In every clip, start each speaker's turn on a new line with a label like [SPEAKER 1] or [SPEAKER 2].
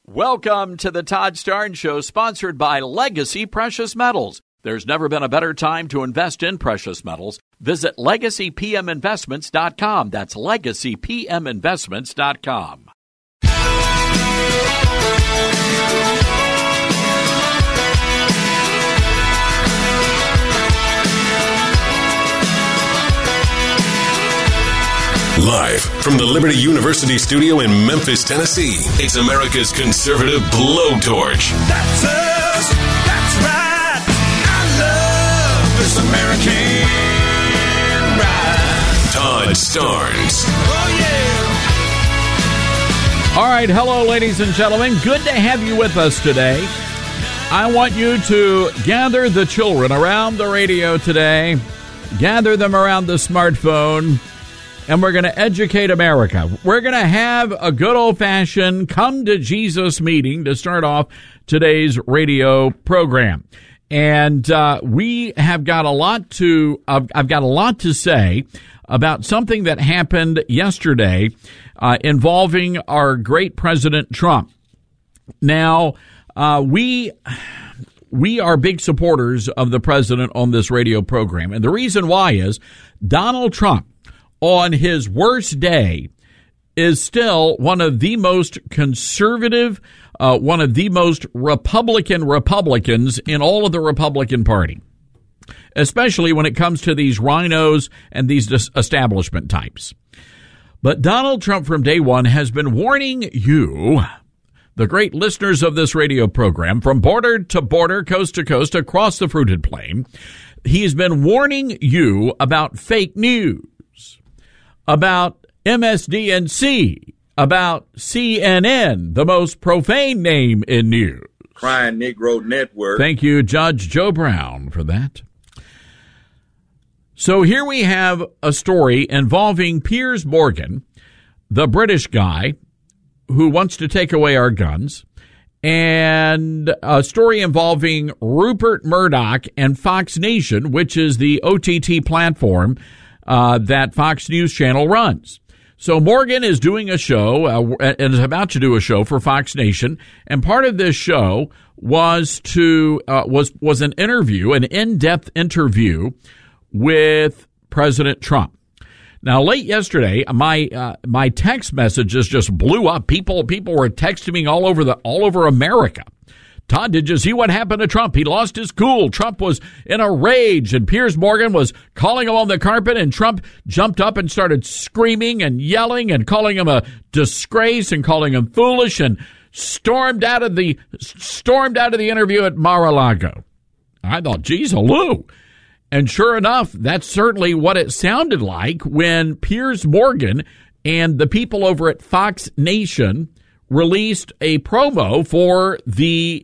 [SPEAKER 1] Welcome to the Todd Starnes Show, sponsored by Legacy Precious Metals. There's never been a better time to invest in precious metals. Visit LegacyPMInvestments.com. That's LegacyPMInvestments.com.
[SPEAKER 2] Live from the Liberty University studio in Memphis, Tennessee, it's America's conservative blowtorch.
[SPEAKER 3] That's us. That's right. I love this American ride.
[SPEAKER 2] Todd Starnes.
[SPEAKER 3] Oh, yeah.
[SPEAKER 1] All right. Hello, ladies and gentlemen. Good to have you with us today. I want you to gather the children around the radio today, gather them around the smartphone, and we're going to educate America. We're going to have a good old-fashioned come to Jesus meeting to start off today's radio program. And we have got a lot to I've got a lot to say about something that happened yesterday involving our great President Trump. Now, we are big supporters of the president on this radio program. And the reason why is Donald Trump, on his worst day, is still one of the most conservative, one of the most Republicans in all of the Republican Party, especially when it comes to these rhinos and these establishment types. But Donald Trump from day one has been warning you, the great listeners of this radio program, from border to border, coast to coast, across the fruited plain. He's been warning you about fake news, about MSDNC, about CNN, the most profane name in news.
[SPEAKER 4] Crying Negro Network.
[SPEAKER 1] Thank you, Judge Joe Brown, for that. So here we have a story involving Piers Morgan, the British guy who wants to take away our guns, and a story involving Rupert Murdoch and Fox Nation, which is the OTT platform that Fox News Channel runs. So Morgan is doing a show and is about to do a show for Fox Nation, and part of this show was an interview, an in-depth interview with President Trump. Now, late yesterday, my text messages just blew up. People were texting me all over America. Todd, did you see what happened to Trump? He lost his cool. Trump was in a rage, and Piers Morgan was calling him on the carpet, and Trump jumped up and started screaming and yelling and calling him a disgrace and calling him foolish, and stormed out of the interview at Mar-a-Lago. I thought, geez, hello. And sure enough, that's certainly what it sounded like when Piers Morgan and the people over at Fox Nation released a promo for this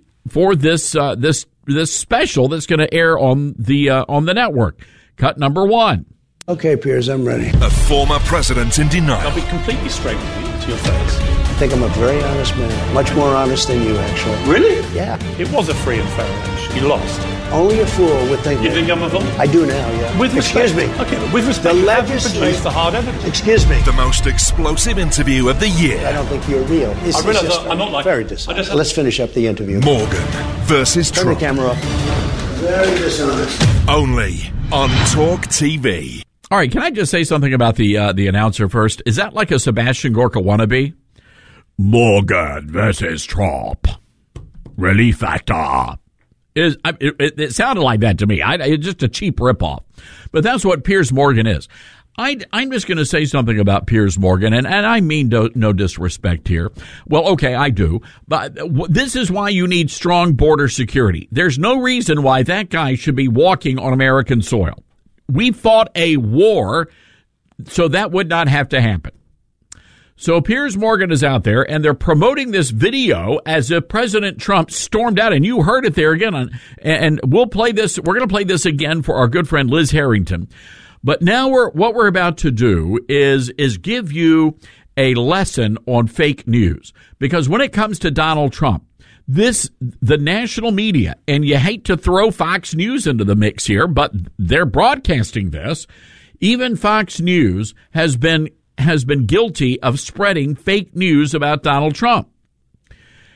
[SPEAKER 1] special that's going to air on the network. Cut number one.
[SPEAKER 5] Okay, Piers, I'm ready.
[SPEAKER 2] A former president in denial.
[SPEAKER 6] I'll be completely straight with you to your face.
[SPEAKER 5] I think I'm a very honest man. Much more honest than you, actually.
[SPEAKER 6] Really?
[SPEAKER 5] Yeah.
[SPEAKER 6] It was a free and fair election. You lost.
[SPEAKER 5] Only a fool would think
[SPEAKER 6] You
[SPEAKER 5] that.
[SPEAKER 6] think I'm a fool?
[SPEAKER 5] I do now, yeah.
[SPEAKER 6] With respect.
[SPEAKER 5] Excuse me.
[SPEAKER 6] Okay, but with respect,
[SPEAKER 5] The
[SPEAKER 6] you haven't
[SPEAKER 5] legislature-
[SPEAKER 6] produced the hard evidence.
[SPEAKER 5] Excuse me.
[SPEAKER 2] The most explosive interview of the year.
[SPEAKER 5] I don't think you're real. This
[SPEAKER 6] I
[SPEAKER 5] is
[SPEAKER 6] realize
[SPEAKER 5] just
[SPEAKER 6] I'm not like-
[SPEAKER 5] very
[SPEAKER 6] I
[SPEAKER 5] dishonest.
[SPEAKER 6] just-
[SPEAKER 5] Let's finish up the interview.
[SPEAKER 2] Morgan versus
[SPEAKER 5] Turn
[SPEAKER 2] Trump.
[SPEAKER 5] the camera up. Very dishonest.
[SPEAKER 2] Only on Talk TV.
[SPEAKER 1] All right, can I just say something about the announcer first? Is that like a Sebastian Gorka wannabe? Morgan versus Trump. Relief factor. It sounded like that to me. It's just a cheap ripoff. But that's what Piers Morgan is. I'm just going to say something about Piers Morgan, and I mean no disrespect here. Well, okay, I do. But this is why you need strong border security. There's no reason why that guy should be walking on American soil. We fought a war, so that would not have to happen. So Piers Morgan is out there, and they're promoting this video as if President Trump stormed out, and you heard it there again. And we'll play this. We're going to play this again for our good friend Liz Harrington. But now what we're about to do is give you a lesson on fake news, because when it comes to Donald Trump, the national media, and you hate to throw Fox News into the mix here, but they're broadcasting this. Even Fox News has been guilty of spreading fake news about Donald Trump.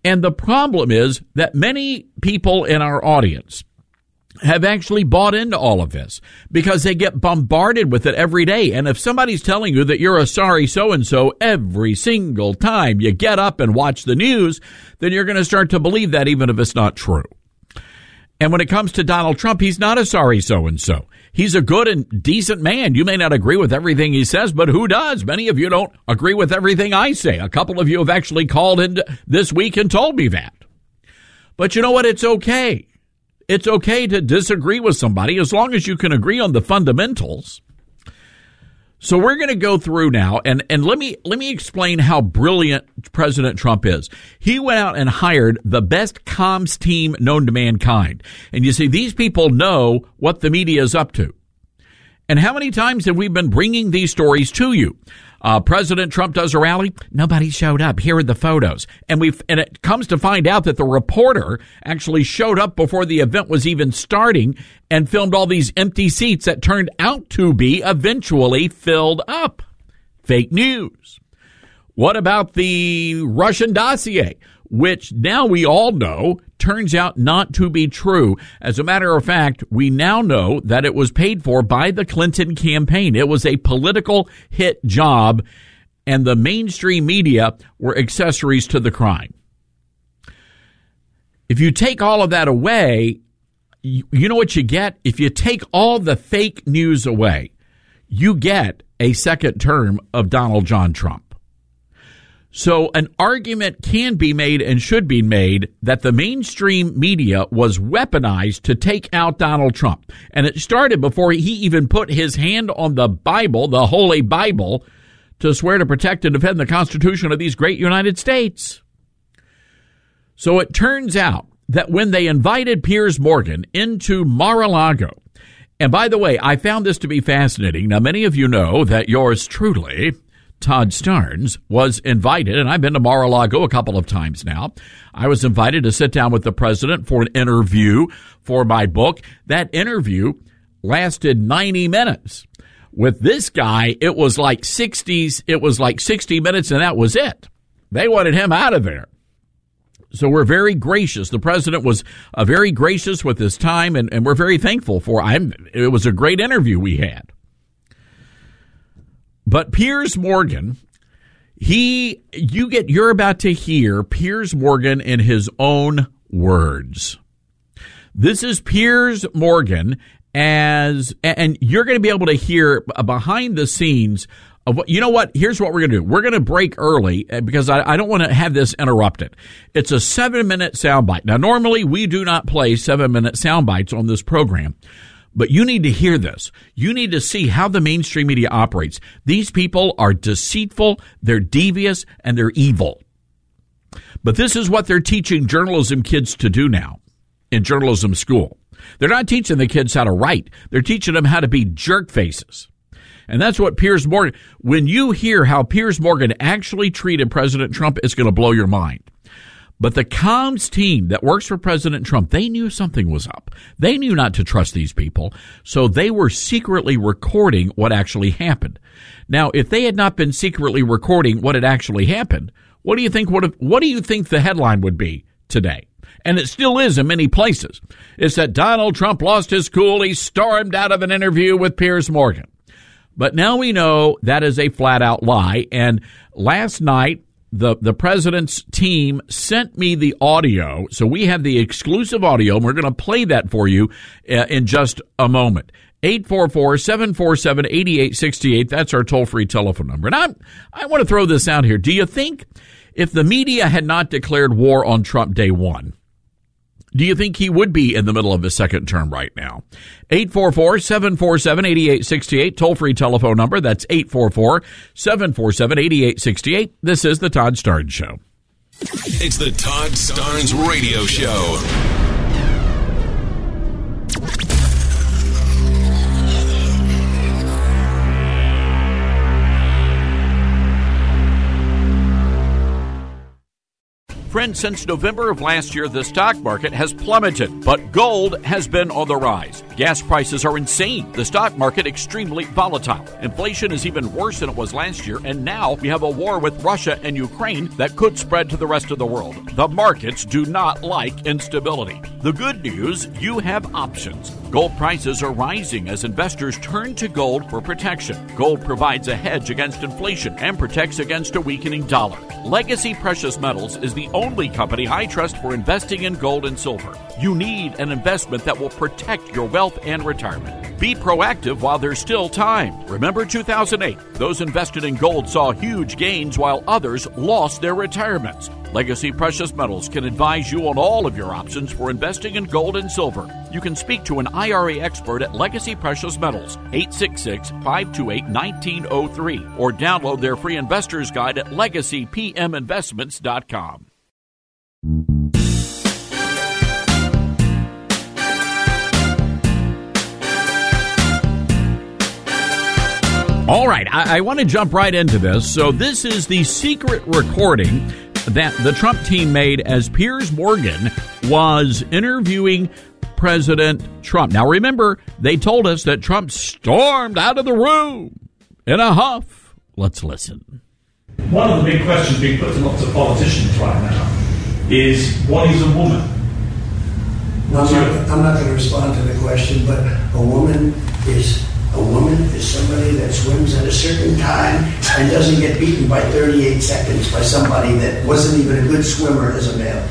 [SPEAKER 1] And the problem is that many people in our audience have actually bought into all of this because they get bombarded with it every day. And if somebody's telling you that you're a sorry so-and-so every single time you get up and watch the news, then you're going to start to believe that even if it's not true. And when it comes to Donald Trump, he's not a sorry so-and-so. He's a good and decent man. You may not agree with everything he says, but who does? Many of you don't agree with everything I say. A couple of you have actually called in this week and told me that. But you know what? It's okay. It's okay to disagree with somebody as long as you can agree on the fundamentals. So we're going to go through now, and let me explain how brilliant President Trump is. He went out and hired the best comms team known to mankind. And you see, these people know what the media is up to. And how many times have we been bringing these stories to you? President Trump does a rally. Nobody showed up. Here are the photos. And it comes to find out that the reporter actually showed up before the event was even starting and filmed all these empty seats that turned out to be eventually filled up. Fake news. What about the Russian dossier, which now we all know turns out not to be true? As a matter of fact, we now know that it was paid for by the Clinton campaign. It was a political hit job, and the mainstream media were accessories to the crime. If you take all of that away, you know what you get? If you take all the fake news away, you get a second term of Donald John Trump. So an argument can be made and should be made that the mainstream media was weaponized to take out Donald Trump. And it started before he even put his hand on the Bible, the Holy Bible, to swear to protect and defend the Constitution of these great United States. So it turns out that when they invited Piers Morgan into Mar-a-Lago, and by the way, I found this to be fascinating. Now, many of you know that yours truly, Todd Starnes, was invited, and I've been to Mar-a-Lago a couple of times now. I was invited to sit down with the president for an interview for my book. That interview lasted 90 minutes. With this guy, it was like 60 minutes, and that was it. They wanted him out of there. So we're very gracious. The president was very gracious with his time, and we're very thankful for it. It was a great interview we had. But Piers Morgan, you're about to hear Piers Morgan in his own words. This is Piers Morgan and you're going to be able to hear behind the scenes of what, you know what? Here's what we're going to do. We're going to break early because I don't want to have this interrupted. It's a 7-minute soundbite. Now, normally we do not play 7-minute soundbites on this program. But you need to hear this. You need to see how the mainstream media operates. These people are deceitful, they're devious, and they're evil. But this is what they're teaching journalism kids to do now in journalism school. They're not teaching the kids how to write. They're teaching them how to be jerk faces. And that's what Piers Morgan, when you hear how Piers Morgan actually treated President Trump, it's going to blow your mind. But the comms team that works for President Trump, they knew something was up. They knew not to trust these people, so they were secretly recording what actually happened. Now, if they had not been secretly recording what had actually happened, what do you think the headline would be today? And it still is in many places. It's that Donald Trump lost his cool. He stormed out of an interview with Piers Morgan. But now we know that is a flat-out lie. And last night, the president's team sent me the audio, so we have the exclusive audio, and we're going to play that for you in just a moment. 844-747-8868, that's our toll-free telephone number. And I want to throw this out here. Do you think if the media had not declared war on Trump day one, do you think he would be in the middle of his second term right now? 844-747-8868, toll-free telephone number. That's 844-747-8868. This is the Todd Starnes Show.
[SPEAKER 2] It's the Todd Starnes Radio Show.
[SPEAKER 1] Friends, since November of last year, the stock market has plummeted, but gold has been on the rise. Gas prices are insane. The stock market extremely volatile. Inflation is even worse than it was last year, and now we have a war with Russia and Ukraine that could spread to the rest of the world. The markets do not like instability. The good news, you have options. Gold prices are rising as investors turn to gold for protection. Gold provides a hedge against inflation and protects against a weakening dollar. Legacy Precious Metals is the only company I trust for investing in gold and silver. You need an investment that will protect your wealth and retirement. Be proactive while there's still time. Remember 2008. Those invested in gold saw huge gains while others lost their retirements. Legacy Precious Metals can advise you on all of your options for investing in gold and silver. You can speak to an IRA expert at Legacy Precious Metals, 866-528-1903, or download their free investor's guide at legacypminvestments.com. All right, I want to jump right into this. So this is the secret recording that the Trump team made as Piers Morgan was interviewing President Trump. Now, remember, they told us that Trump stormed out of the room in a huff. Let's listen.
[SPEAKER 6] One of the big questions being put to lots of politicians right now is, what is a woman?
[SPEAKER 5] I'm not going to respond to the question, but a woman is somebody that swims at a certain time and doesn't get beaten by 38 seconds by somebody that wasn't even a good swimmer as a male.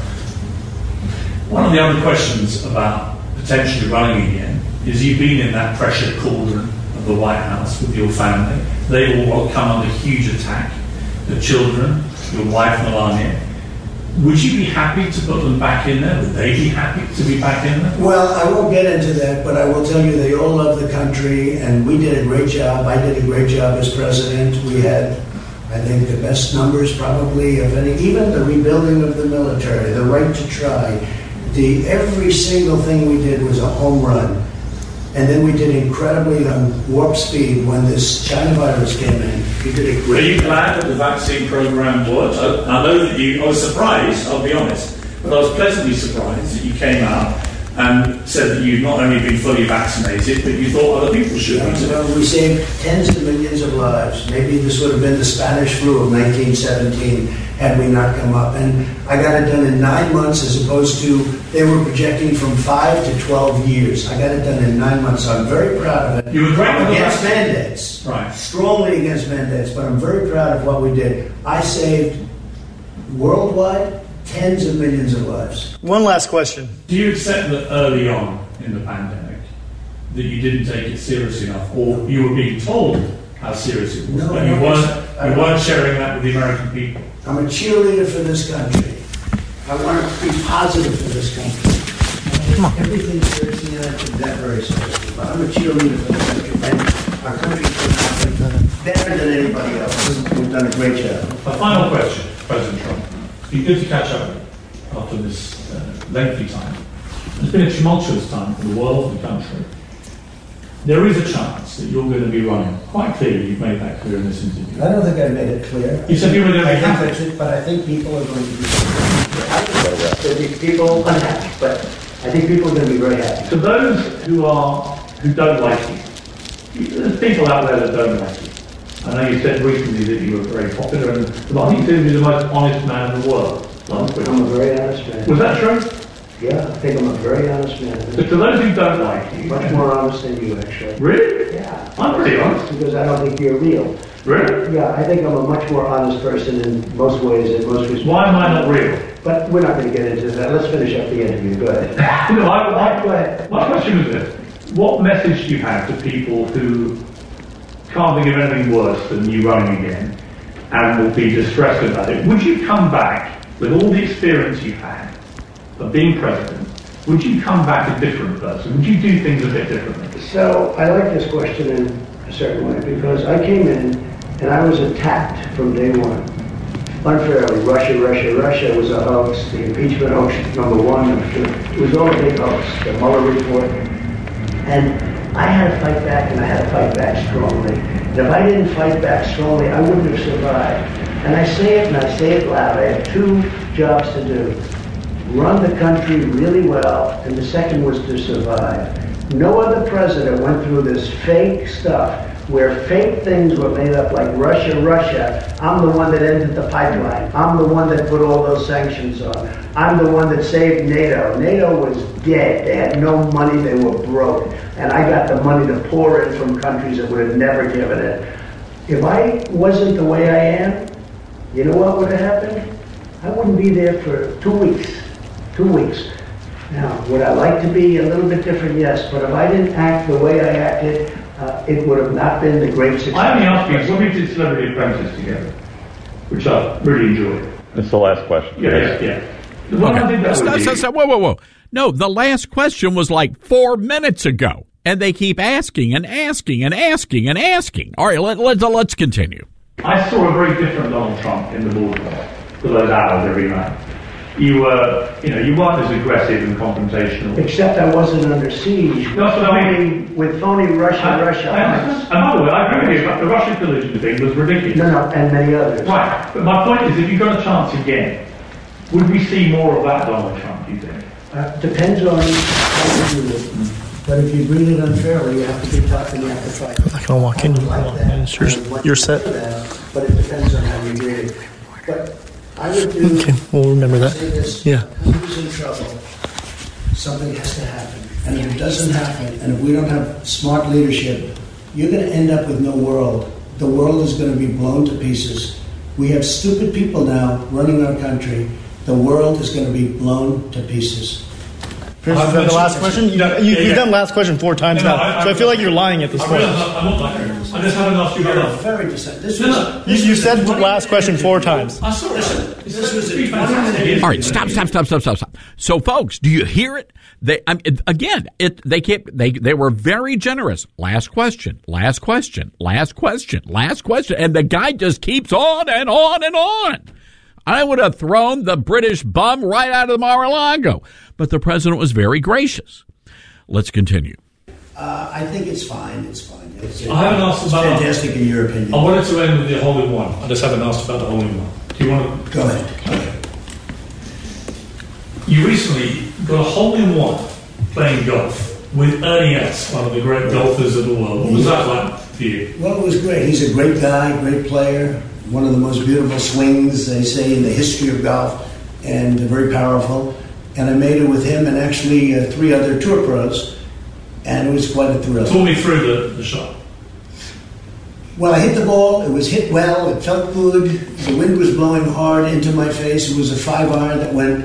[SPEAKER 6] One of the other questions about potentially running again is, you've been in that pressure cauldron of the White House with your family. They all come under huge attack. The children, your wife Melania. Would you be happy to put them back in there? Would they be happy to be back in there?
[SPEAKER 5] Well, I won't get into that, but I will tell you they all love the country, and we did a great job. I did a great job as president. We had, I think, the best numbers probably of any, even the rebuilding of the military, the right to try. Every single thing we did was a home run. And then we did incredibly on warp speed when this China virus came in. We did a great
[SPEAKER 6] Are you glad that the vaccine program worked? I know that I was surprised, I'll be honest, but I was pleasantly surprised that you came out and said that you'd not only been fully vaccinated, but you thought other people should be too.
[SPEAKER 5] Well, we saved tens of millions of lives. Maybe this would have been the Spanish flu of 1917 had we not come up. And I got it done in 9 months as opposed to, they were projecting from 5 to 12 years. I got it done in 9 months, so I'm very proud of it.
[SPEAKER 6] You were great
[SPEAKER 5] against mandates.
[SPEAKER 6] Right.
[SPEAKER 5] Strongly against mandates, but I'm very proud of what we did. I saved worldwide tens of millions of lives.
[SPEAKER 7] One last question.
[SPEAKER 6] Do you accept that early on in the pandemic that you didn't take it serious enough, or you were being told how serious it was,
[SPEAKER 5] No,
[SPEAKER 6] but you weren't sharing that with the American people?
[SPEAKER 5] I'm a cheerleader for this country. I want to be positive for this country. Everything's seriously and I take that very seriously, but I'm a cheerleader for the country. And our country's been better than anybody else. We've done a great job.
[SPEAKER 6] A final question, President Trump. It's been good to catch up with you after this lengthy time. It's been a tumultuous time for the world and the country. There is a chance that you're going to be running. Quite clearly, you've made that clear in this interview.
[SPEAKER 5] I don't think I made it clear.
[SPEAKER 6] You said you were going to be
[SPEAKER 5] happy, but I think people are going to be There'll be people unhappy, but I think people are going to be very happy.
[SPEAKER 6] To those who don't like you, there's people out there that don't like you. I know you said recently that you were very popular, and I think you said you're the most honest man in the world.
[SPEAKER 5] I'm a very honest man.
[SPEAKER 6] Was that true?
[SPEAKER 5] Yeah, I think I'm a very honest man.
[SPEAKER 6] But to those who don't like you...
[SPEAKER 5] Much more honest than you, actually.
[SPEAKER 6] Really?
[SPEAKER 5] Yeah.
[SPEAKER 6] I'm pretty honest.
[SPEAKER 5] Because I don't think you're real.
[SPEAKER 6] Really?
[SPEAKER 5] Yeah, I think I'm a much more honest person in most ways, in most respects.
[SPEAKER 6] Why am I not real?
[SPEAKER 5] But we're not going to get into that. Let's finish up the interview. Go ahead.
[SPEAKER 6] No,
[SPEAKER 5] Go ahead.
[SPEAKER 6] My question is this. What message do you have to people who can't think of anything worse than you running again and will be distressed about it? Would you come back with all the experience you've had of being president? Would you come back a different person? Would you do things a bit differently?
[SPEAKER 5] So I like this question in a certain way because I came in and I was attacked from day one. Unfairly, Russia was a hoax. The impeachment hoax, number one, number two. It was all a big hoax. The Mueller report. And I had to fight back, and I had to fight back strongly. And if I didn't fight back strongly, I wouldn't have survived. And I say it, and I say it loud. I had two jobs to do. Run the country really well, and the second was to survive. No other president went through this fake stuff where fake things were made up like Russia. I'm the one that ended the pipeline. I'm the one that put all those sanctions on. I'm the one that saved NATO. NATO was dead. They had no money. They were broke. And I got the money to pour in from countries that would have never given it. If I wasn't the way I am, you know what would have happened? I wouldn't be there for 2 weeks. 2 weeks. Now, would I like to be a little bit different? Yes. But if I didn't act the way I acted, it would have not been the great success.
[SPEAKER 6] I only asked you, when we did Celebrity Apprentice together, which I really enjoyed.
[SPEAKER 7] That's the last question.
[SPEAKER 6] Yeah. When I did that with you,
[SPEAKER 1] Whoa. No, the last question was like 4 minutes ago, and they keep asking and asking and asking and asking. All right, let's continue.
[SPEAKER 6] I saw a very different Donald Trump in the boardroom for those hours every night. You weren't as aggressive and confrontational.
[SPEAKER 5] Except I wasn't under siege.
[SPEAKER 6] That's what I mean.
[SPEAKER 5] With phony Russia.
[SPEAKER 6] And by the way, I agree with you, the Russian collusion thing was ridiculous.
[SPEAKER 5] No, and many others.
[SPEAKER 6] Right, but my point is, if you got a chance again, would we see more of that Donald Trump, do you think?
[SPEAKER 5] Depends on how you do it. But if you read it unfairly, you have to be tough and you have to fight.
[SPEAKER 8] I'm not going to walk in. You're set.
[SPEAKER 5] But it depends on how you read it. But I would do...
[SPEAKER 8] Okay, we'll remember that. Yeah.
[SPEAKER 5] Who's in trouble? Something has to happen. And if it doesn't happen, and if we don't have smart leadership, you're going to end up with no world. The world is going to be blown to pieces. We have stupid people now running our country. The world is going to be blown to pieces.
[SPEAKER 8] Is that the last question? You've done last question 4 times now, so I feel like you're lying at this point.
[SPEAKER 6] I'm not lying. I just haven't asked you about that.
[SPEAKER 5] Very deceptive.
[SPEAKER 8] You said last question 4 times.
[SPEAKER 6] I saw it.
[SPEAKER 5] This was a 20-minute.
[SPEAKER 1] All right, stop. So, folks, do you hear it? They were very generous. Last question, and the guy just keeps on and on and on. I would have thrown the British bum right out of the Mar-a-Lago, but the president was very gracious. Let's continue.
[SPEAKER 5] I think it's fine.
[SPEAKER 6] I haven't asked about
[SPEAKER 5] fantastic in your opinion.
[SPEAKER 6] I wanted to end with the hole-in-one. I just haven't asked about the hole-in-one. Do you want to...
[SPEAKER 5] Go ahead.
[SPEAKER 6] You recently got a hole-in-one playing golf with Ernie S., one of the great golfers of the world. What was that like for you?
[SPEAKER 5] Well, it was great. He's a great guy, great player. One of the most beautiful swings, they say, in the history of golf, and very powerful. And I made it with him and actually 3 other tour pros, and it was quite a thrill.
[SPEAKER 6] Talk me through the shot.
[SPEAKER 5] Well, I hit the ball. It was hit well. It felt good. The wind was blowing hard into my face. It was a 5-iron that went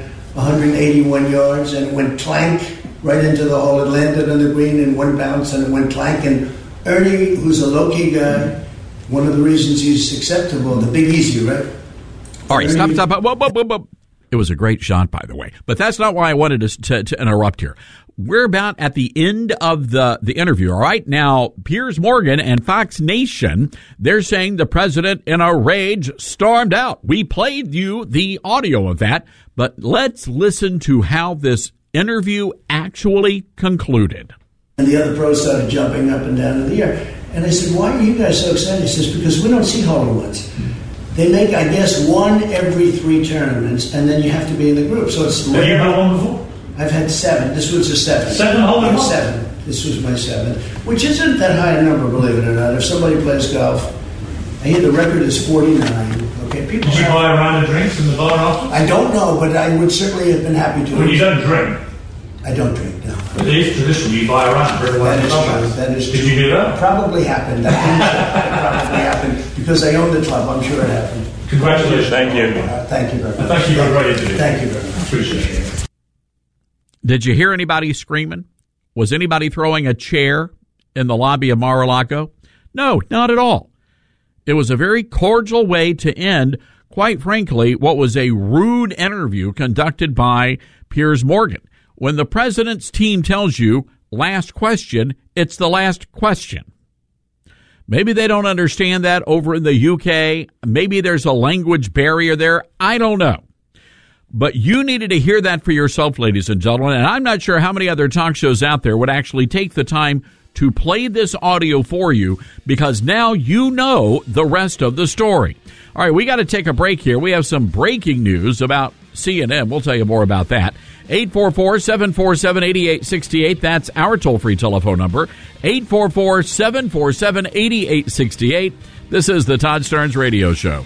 [SPEAKER 5] 181 yards, and it went clank right into the hole. It landed on the green in 1 bounce, and it went clank. And Ernie, who's a low-key guy, one of the reasons he's acceptable, the Big Easy, right?
[SPEAKER 1] All right, stop. Whoa. It was a great shot, by the way. But that's not why I wanted to interrupt here. We're about at the end of the interview, all right? Now, Piers Morgan and Fox Nation, they're saying the president, in a rage, stormed out. We played you the audio of that, but let's listen to how this interview actually concluded.
[SPEAKER 5] And the other pros started jumping up and down in the air. And I said, why are you guys so excited? He says, because we don't see hole-in-ones. They make, I guess, 1 every 3 tournaments, and then you have to be in the group. So it's
[SPEAKER 6] have you had one before?
[SPEAKER 5] I've had 7. This was a 7.
[SPEAKER 6] 7 hole-in-one?
[SPEAKER 5] 7. This was my 7th, which isn't that high a number, believe it or not. If somebody plays golf, I hear the record is 49. Okay, people.
[SPEAKER 6] Did you buy a round of drinks in the bar after?
[SPEAKER 5] I don't know, but I would certainly have been happy to.
[SPEAKER 6] Well, you don't drink.
[SPEAKER 5] I don't drink, no.
[SPEAKER 6] But it is traditional. You buy a round for everyone.
[SPEAKER 5] That is true.
[SPEAKER 6] Did you do that?
[SPEAKER 5] Probably happened. I think it probably happened because I own the club. I'm sure it happened.
[SPEAKER 6] Congratulations.
[SPEAKER 7] Thank you.
[SPEAKER 5] Thank you very much.
[SPEAKER 6] Thank you for a great interview.
[SPEAKER 5] Thank you very much.
[SPEAKER 6] Appreciate it.
[SPEAKER 1] Did you hear anybody screaming? Was anybody throwing a chair in the lobby of Mar-a-Lago? No, not at all. It was a very cordial way to end, quite frankly, what was a rude interview conducted by Piers Morgan. When the president's team tells you, last question, it's the last question. Maybe they don't understand that over in the UK. Maybe there's a language barrier there. I don't know. But you needed to hear that for yourself, ladies and gentlemen. And I'm not sure how many other talk shows out there would actually take the time to play this audio for you, because now you know the rest of the story. All right, we got to take a break here. We have some breaking news about CNN. We'll tell you more about that. 844-747-8868. That's our toll-free telephone number. 844-747-8868. This is the Todd Starnes Radio Show.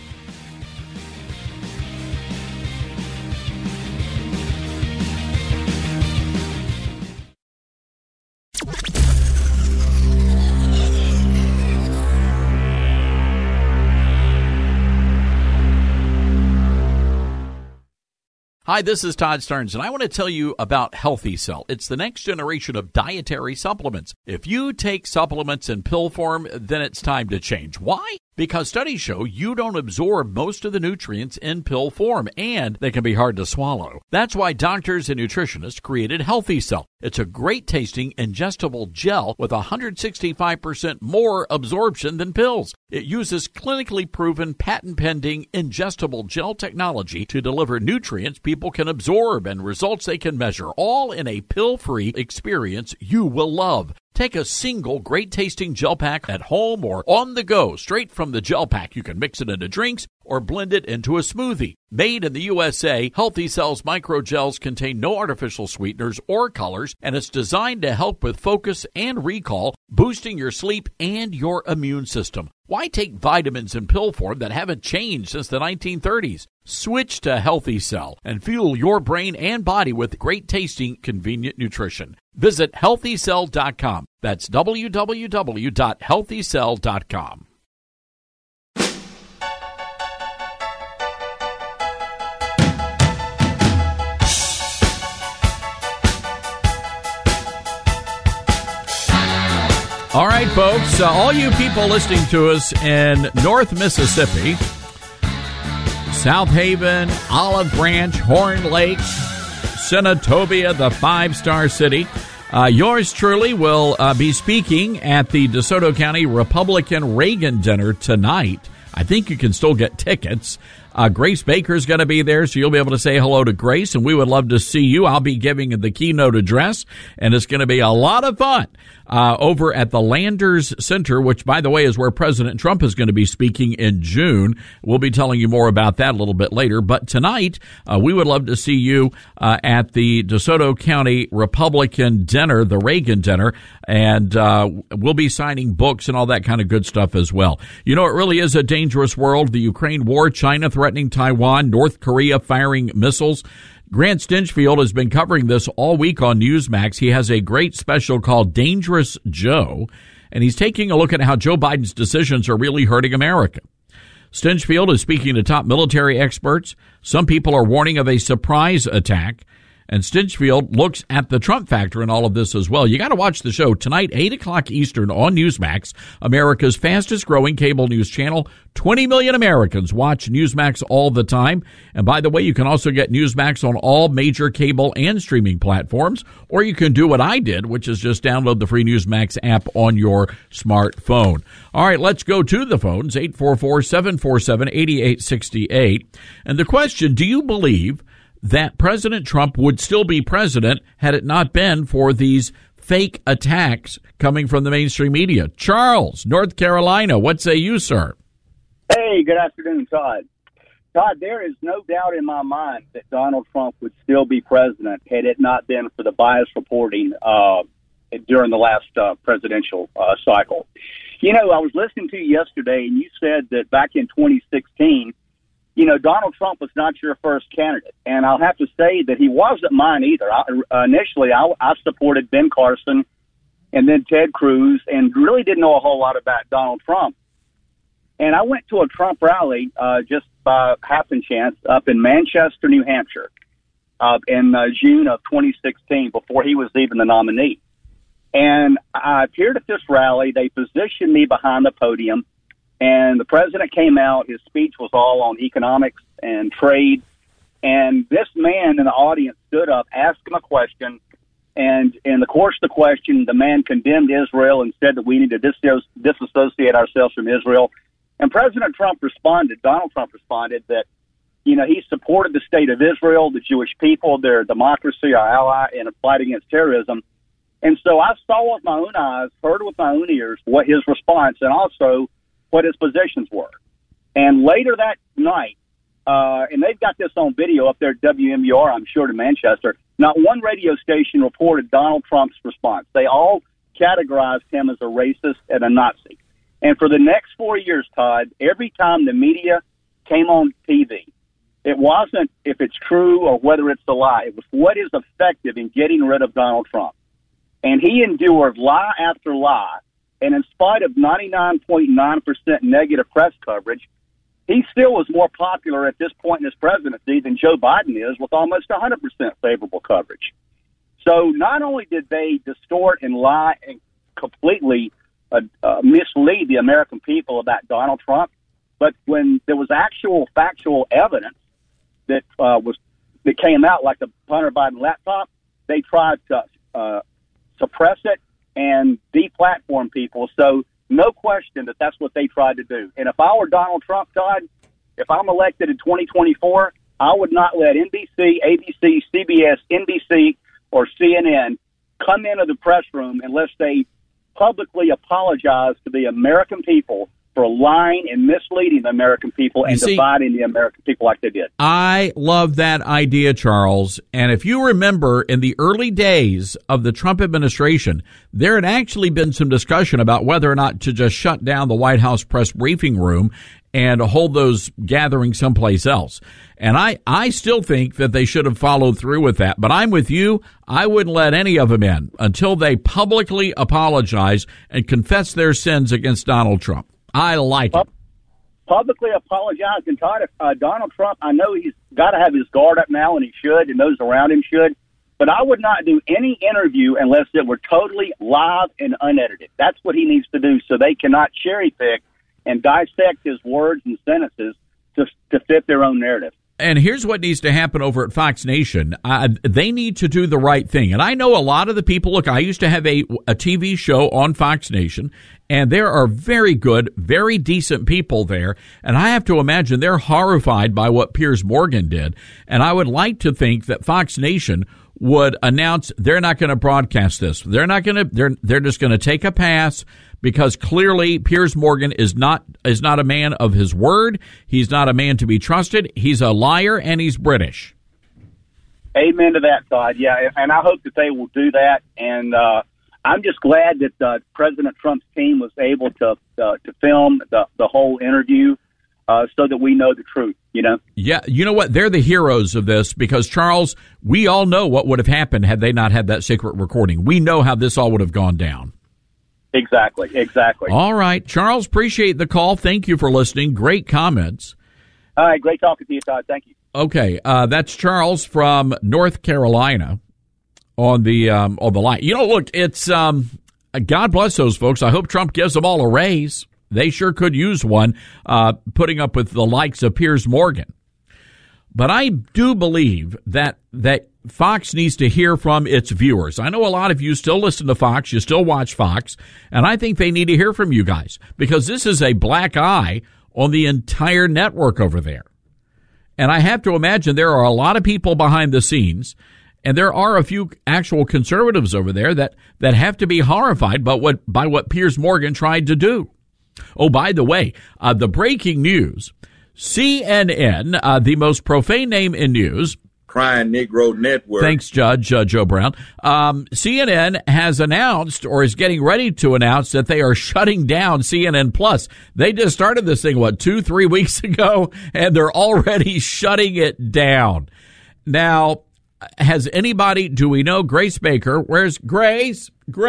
[SPEAKER 1] Hi, this is Todd Starnes, and I want to tell you about Healthy Cell. It's the next generation of dietary supplements. If you take supplements in pill form, then it's time to change. Why? Because studies show you don't absorb most of the nutrients in pill form, and they can be hard to swallow. That's why doctors and nutritionists created Healthy Cell. It's a great-tasting ingestible gel with 165% more absorption than pills. It uses clinically proven, patent-pending ingestible gel technology to deliver nutrients people can absorb and results they can measure, all in a pill-free experience you will love. Take a single great-tasting gel pack at home or on the go, straight from the gel pack. You can mix it into drinks or blend it into a smoothie. Made in the USA, Healthy Cell's microgels contain no artificial sweeteners or colors, and it's designed to help with focus and recall, boosting your sleep and your immune system. Why take vitamins in pill form that haven't changed since the 1930s? Switch to Healthy Cell and fuel your brain and body with great-tasting, convenient nutrition. Visit HealthyCell.com. That's www.HealthyCell.com. All right, folks, all you people listening to us in North Mississippi, South Haven, Olive Branch, Horn Lake, Senatobia, the five-star city, yours truly will be speaking at the DeSoto County Republican Reagan Dinner tonight. I think you can still get tickets. Grace Baker's going to be there, so you'll be able to say hello to Grace, and we would love to see you. I'll be giving the keynote address, and it's going to be a lot of fun over at the Landers Center, which, by the way, is where President Trump is going to be speaking in June. We'll be telling you more about that a little bit later. But tonight, we would love to see you at the DeSoto County Republican Dinner, the Reagan Dinner, and we'll be signing books and all that kind of good stuff as well. You know, it really is a dangerous world. The Ukraine war, China threatening Taiwan, North Korea firing missiles. Grant Stinchfield has been covering this all week on Newsmax. He has a great special called Dangerous Joe, and he's taking a look at how Joe Biden's decisions are really hurting America. Stinchfield is speaking to top military experts. Some people are warning of a surprise attack. And Stinchfield looks at the Trump factor in all of this as well. You got to watch the show tonight, 8 o'clock Eastern on Newsmax, America's fastest growing cable news channel. 20 million Americans watch Newsmax all the time. And by the way, you can also get Newsmax on all major cable and streaming platforms. Or you can do what I did, which is just download the free Newsmax app on your smartphone. All right, let's go to the phones, 844-747-8868. And the question, do you believe that President Trump would still be president had it not been for these fake attacks coming from the mainstream media? Charles, North Carolina, what say you, sir?
[SPEAKER 7] Hey, good afternoon, Todd. Todd, there is no doubt in my mind that Donald Trump would still be president had it not been for the bias reporting during the last presidential cycle. You know, I was listening to you yesterday, and you said that back in 2016, you know, Donald Trump was not your first candidate. And I'll have to say that he wasn't mine either. Initially, I supported Ben Carson and then Ted Cruz and really didn't know a whole lot about Donald Trump. And I went to a Trump rally just by happen chance up in Manchester, New Hampshire in June of 2016 before he was even the nominee. And I appeared at this rally. They positioned me behind the podium. And the president came out. His speech was all on economics and trade. And this man in the audience stood up, asked him a question. And in the course of the question, the man condemned Israel and said that we need to disassociate ourselves from Israel. And President Trump responded, Donald Trump responded that, you know, he supported the state of Israel, the Jewish people, their democracy, our ally, in a fight against terrorism. And so I saw with my own eyes, heard with my own ears what his response and also what his positions were. And later that night, and they've got this on video up there at WMUR, I'm sure, to Manchester. Not one radio station reported Donald Trump's response. They all categorized him as a racist and a Nazi. And for the next 4 years, Todd, every time the media came on TV, it wasn't if it's true or whether it's a lie. It was what is effective in getting rid of Donald Trump. And he endured lie after lie. And in spite of 99.9% negative press coverage, he still was more popular at this point in his presidency than Joe Biden is, with almost 100% favorable coverage. So not only did they distort and lie and completely mislead the American people about Donald Trump, but when there was actual factual evidence that came out, like the Hunter Biden laptop, they tried to suppress it and deplatform people. So no question that that's what they tried to do. And if I were Donald Trump, Todd, if I'm elected in 2024, I would not let NBC, ABC, CBS, NBC, or CNN come into the press room unless they publicly apologize to the American people for lying and misleading the American people and dividing the American people like they did.
[SPEAKER 1] I love that idea, Charles. And if you remember, in the early days of the Trump administration, there had actually been some discussion about whether or not to just shut down the White House press briefing room and hold those gatherings someplace else. And I still think that they should have followed through with that. But I'm with you. I wouldn't let any of them in until they publicly apologize and confess their sins against Donald Trump. I like it.
[SPEAKER 7] Publicly apologize. And Todd, Donald Trump, I know he's got to have his guard up now, and he should, and those around him should. But I would not do any interview unless it were totally live and unedited. That's what he needs to do, so they cannot cherry pick and dissect his words and sentences to fit their own narrative.
[SPEAKER 1] And here's what needs to happen over at Fox Nation. They need to do the right thing. And I know a lot of the people, look, I used to have a TV show on Fox Nation, and there are very good, very decent people there. And I have to imagine they're horrified by what Piers Morgan did. And I would like to think that Fox Nation would announce they're not going to broadcast this. They're just going to take a pass, because clearly Piers Morgan is not a man of his word. He's not a man to be trusted. He's a liar, and he's British.
[SPEAKER 7] Amen to that, Todd. Yeah, and I hope that they will do that. And I'm just glad that President Trump's team was able to film the whole interview so that we know the truth, you know?
[SPEAKER 1] Yeah, you know what? They're the heroes of this, because, Charles, we all know what would have happened had they not had that secret recording. We know how this all would have gone down.
[SPEAKER 7] Exactly.
[SPEAKER 1] All right. Charles, appreciate the call. Thank you for listening. Great comments.
[SPEAKER 7] All right. Great talking to you, Todd. Thank you.
[SPEAKER 1] Okay. That's Charles from North Carolina on the line. You know, look, it's God bless those folks. I hope Trump gives them all a raise. They sure could use one, putting up with the likes of Piers Morgan. But I do believe that Fox needs to hear from its viewers. I know a lot of you still listen to Fox, you still watch Fox, and I think they need to hear from you guys, because this is a black eye on the entire network over there. And I have to imagine there are a lot of people behind the scenes, and there are a few actual conservatives over there that have to be horrified by what Piers Morgan tried to do. Oh, by the way, the breaking news, CNN, the most profane name in news,
[SPEAKER 4] Crying Negro Network.
[SPEAKER 1] Thanks, Judge Joe Brown. CNN has announced, or is getting ready to announce, that they are shutting down CNN Plus. They just started this thing, 2-3 weeks ago, and they're already shutting it down. Now, has anybody, do we know Grace Baker? Where's Grace?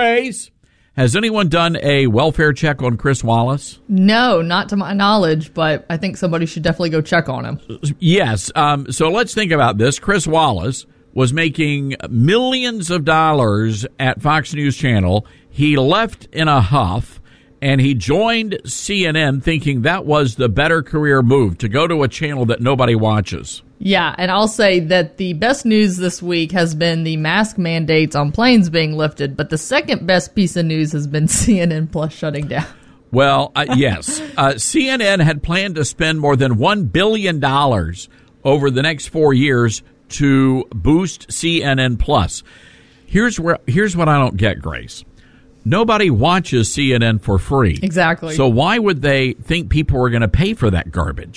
[SPEAKER 1] Has anyone done a welfare check on Chris Wallace?
[SPEAKER 9] No, not to my knowledge, but I think somebody should definitely go check on him.
[SPEAKER 1] Yes. So let's think about this. Chris Wallace was making millions of dollars at Fox News Channel. He left in a huff, and he joined CNN thinking that was the better career move, to go to a channel that nobody watches.
[SPEAKER 9] Yeah, and I'll say that the best news this week has been the mask mandates on planes being lifted, but the second best piece of news has been CNN Plus shutting down.
[SPEAKER 1] Well, yes. CNN had planned to spend more than $1 billion over the next 4 years to boost CNN Plus. Here's what I don't get, Grace. Nobody watches CNN for free.
[SPEAKER 9] Exactly.
[SPEAKER 1] So why would they think people were going to pay for that garbage?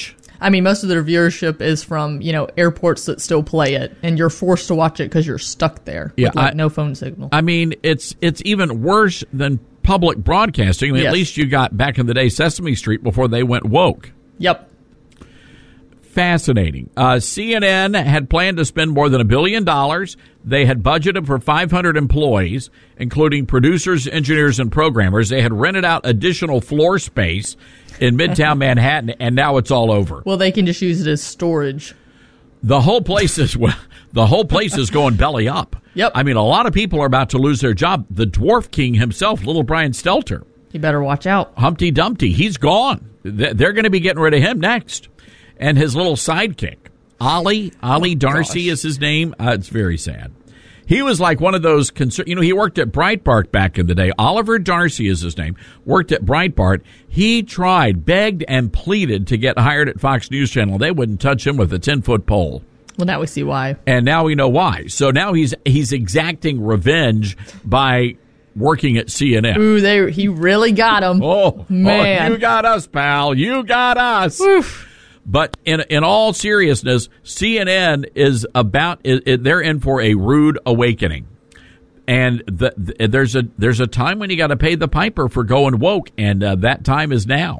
[SPEAKER 9] I mean, most of their viewership is from, airports that still play it, and you're forced to watch it because you're stuck there with no phone signal.
[SPEAKER 1] I mean, it's even worse than public broadcasting. I mean,
[SPEAKER 9] Yes.
[SPEAKER 1] At least you got, back in the day, Sesame Street before they went woke.
[SPEAKER 9] Yep.
[SPEAKER 1] Fascinating. CNN had planned to spend more than $1 billion. They had budgeted for 500 employees, including producers, engineers, and programmers. They had rented out additional floor space in Midtown Manhattan, and now it's all over.
[SPEAKER 9] Well, they can just use it as storage.
[SPEAKER 1] The whole place is going belly up.
[SPEAKER 9] Yep.
[SPEAKER 1] I mean, a lot of people are about to lose their job. The Dwarf King himself, little Brian Stelter,
[SPEAKER 9] You better watch out.
[SPEAKER 1] Humpty Dumpty, he's gone. They're going to be getting rid of him next. And his little sidekick, Ollie Darcy is his name. It's very sad. He was like one of those, he worked at Breitbart back in the day. Oliver Darcy is his name, worked at Breitbart. He tried, begged, and pleaded to get hired at Fox News Channel. They wouldn't touch him with a 10-foot pole.
[SPEAKER 9] Well, now we see why.
[SPEAKER 1] And now we know why. So now he's exacting revenge by working at CNN.
[SPEAKER 9] Ooh, he really got him.
[SPEAKER 1] Oh,
[SPEAKER 9] man.
[SPEAKER 1] You got us, pal. You got us.
[SPEAKER 9] Oof.
[SPEAKER 1] But in all seriousness, CNN is they're in for a rude awakening. And there's a time when you got to pay the piper for going woke, and that time is now.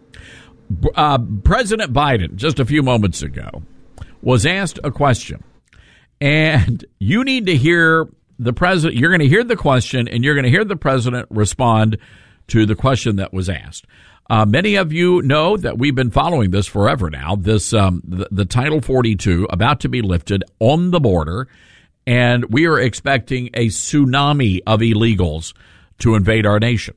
[SPEAKER 1] President Biden, just a few moments ago, was asked a question. And you need to hear the president. You're going to hear the question, and you're going to hear the president respond to the question that was asked. Many of you know that we've been following this forever now. This the Title 42 about to be lifted on the border, and we are expecting a tsunami of illegals to invade our nation.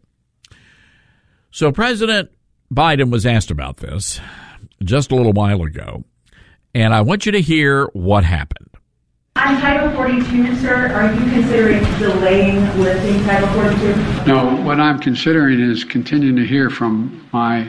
[SPEAKER 1] So President Biden was asked about this just a little while ago, and I want you to hear what happened.
[SPEAKER 10] On Title 42, sir, are you considering delaying lifting Title 42?
[SPEAKER 11] No, what I'm considering is continuing to hear from well,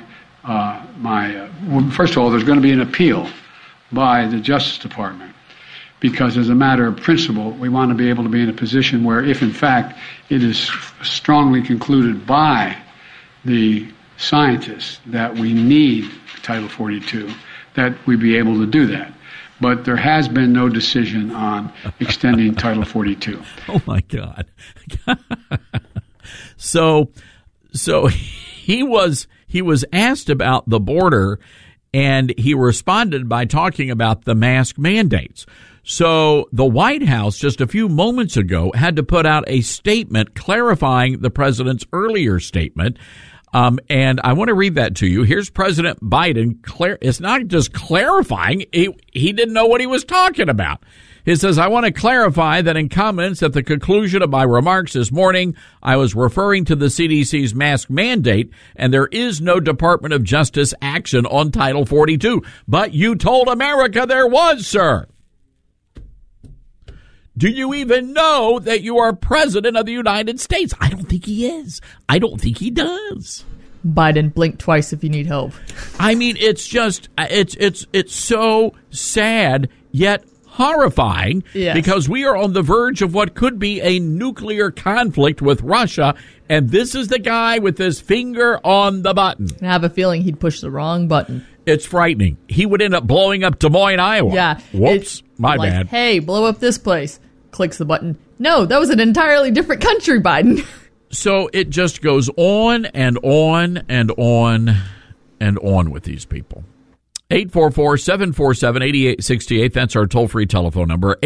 [SPEAKER 11] first of all, there's going to be an appeal by the Justice Department, because as a matter of principle, we want to be able to be in a position where if in fact it is strongly concluded by the scientists that we need Title 42, that we be able to do that. But there has been no decision on extending Title 42.
[SPEAKER 1] Oh, my God. So he was asked about the border, and he responded by talking about the mask mandates. So the White House just a few moments ago had to put out a statement clarifying the president's earlier statement. And I want to read that to you. Here's President Biden. It's not just clarifying. He didn't know what he was talking about. He says, I want to clarify that in comments at the conclusion of my remarks this morning, I was referring to the CDC's mask mandate, and there is no Department of Justice action on Title 42. But you told America there was, sir. Do you even know that you are president of the United States? I don't think he is. I don't think he does.
[SPEAKER 9] Biden, blink twice if you need help.
[SPEAKER 1] I mean, it's just, it's so sad, yet horrifying,
[SPEAKER 9] yes,
[SPEAKER 1] because we are on the verge of what could be a nuclear conflict with Russia, and this is the guy with his finger on the button.
[SPEAKER 9] I have a feeling he'd push the wrong button.
[SPEAKER 1] It's frightening. He would end up blowing up Des Moines, Iowa.
[SPEAKER 9] Yeah.
[SPEAKER 1] Whoops, my bad.
[SPEAKER 9] Hey, blow up this place. Clicks the button. No, that was an entirely different country, Biden.
[SPEAKER 1] So it just goes on and on and on and on with these people. 844-747-8868. That's our toll-free telephone number.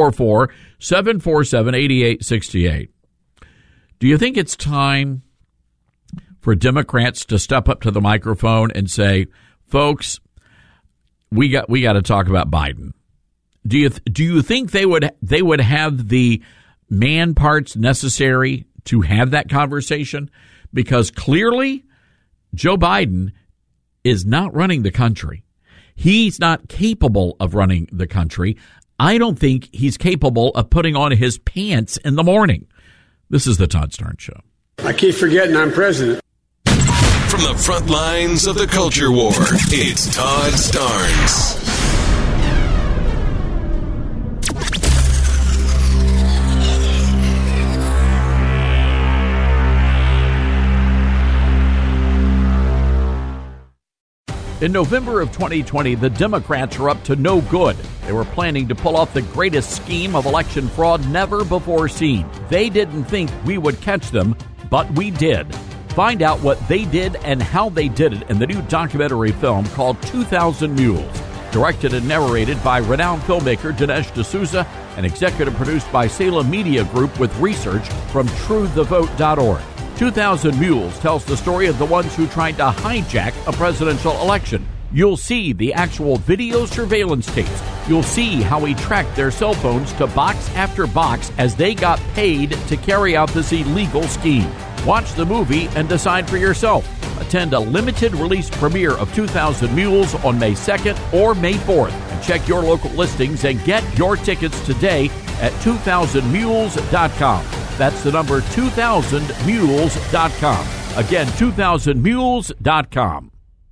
[SPEAKER 1] 844-747-8868. Do you think it's time for Democrats to step up to the microphone and say, folks, we got to talk about Biden? Do you think they would have the man parts necessary to have that conversation? Because clearly Joe Biden is not running the country. He's not capable of running the country. I don't think he's capable of putting on his pants in the morning. This is the Todd Starnes Show.
[SPEAKER 11] I keep forgetting I'm president.
[SPEAKER 2] From the front lines of the culture war, it's Todd Starnes.
[SPEAKER 1] In November of 2020, the Democrats are up to no good. They were planning to pull off the greatest scheme of election fraud never before seen. They didn't think we would catch them, but we did. Find out what they did and how they did it in the new documentary film called 2,000 Mules, directed and narrated by renowned filmmaker Dinesh D'Souza and executive produced by Salem Media Group with research from TrueTheVote.org. 2,000 Mules tells the story of the ones who tried to hijack a presidential election. You'll see the actual video surveillance tapes. You'll see how he tracked their cell phones to box after box as they got paid to carry out this illegal scheme. Watch the movie and decide for yourself. Attend a limited release premiere of 2,000 Mules on May 2nd or May 4th. And check your local listings and get your tickets today at 2000mules.com. That's the number 2000mules.com. Again, 2000mules.com.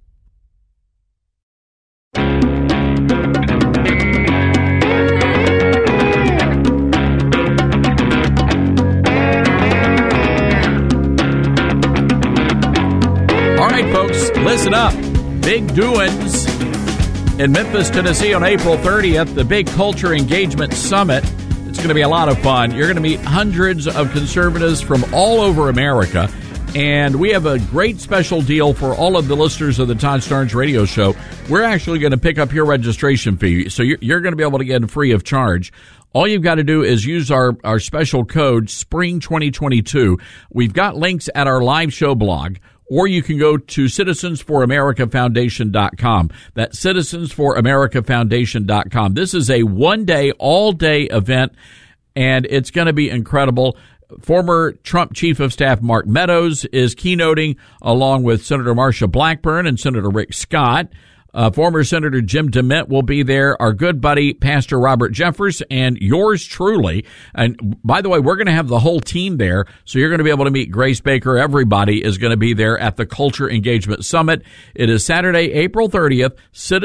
[SPEAKER 1] All right, folks, listen up. Big doings in Memphis, Tennessee on April 30th, the Big Culture Engagement Summit. It's going to be a lot of fun. You're going to meet hundreds of conservatives from all over America, and we have a great special deal for all of the listeners of the Todd Starnes Radio Show. We're actually going to pick up your registration fee, so you're going to be able to get it free of charge. All you've got to do is use our special code, SPRING 2022. We've got links at our live show blog, or you can go to citizensforamericafoundation.com. That's citizensforamericafoundation.com. This is a one-day, all-day event, and it's going to be incredible. Former Trump Chief of Staff Mark Meadows is keynoting, along with Senator Marsha Blackburn and Senator Rick Scott. Former Senator Jim DeMint will be there, our good buddy Pastor Robert Jeffers, and yours truly. And by the way, we're going to have the whole team there, so you're going to be able to meet Grace Baker. Everybody is going to be there at the Culture Engagement Summit. It is Saturday, April 30th,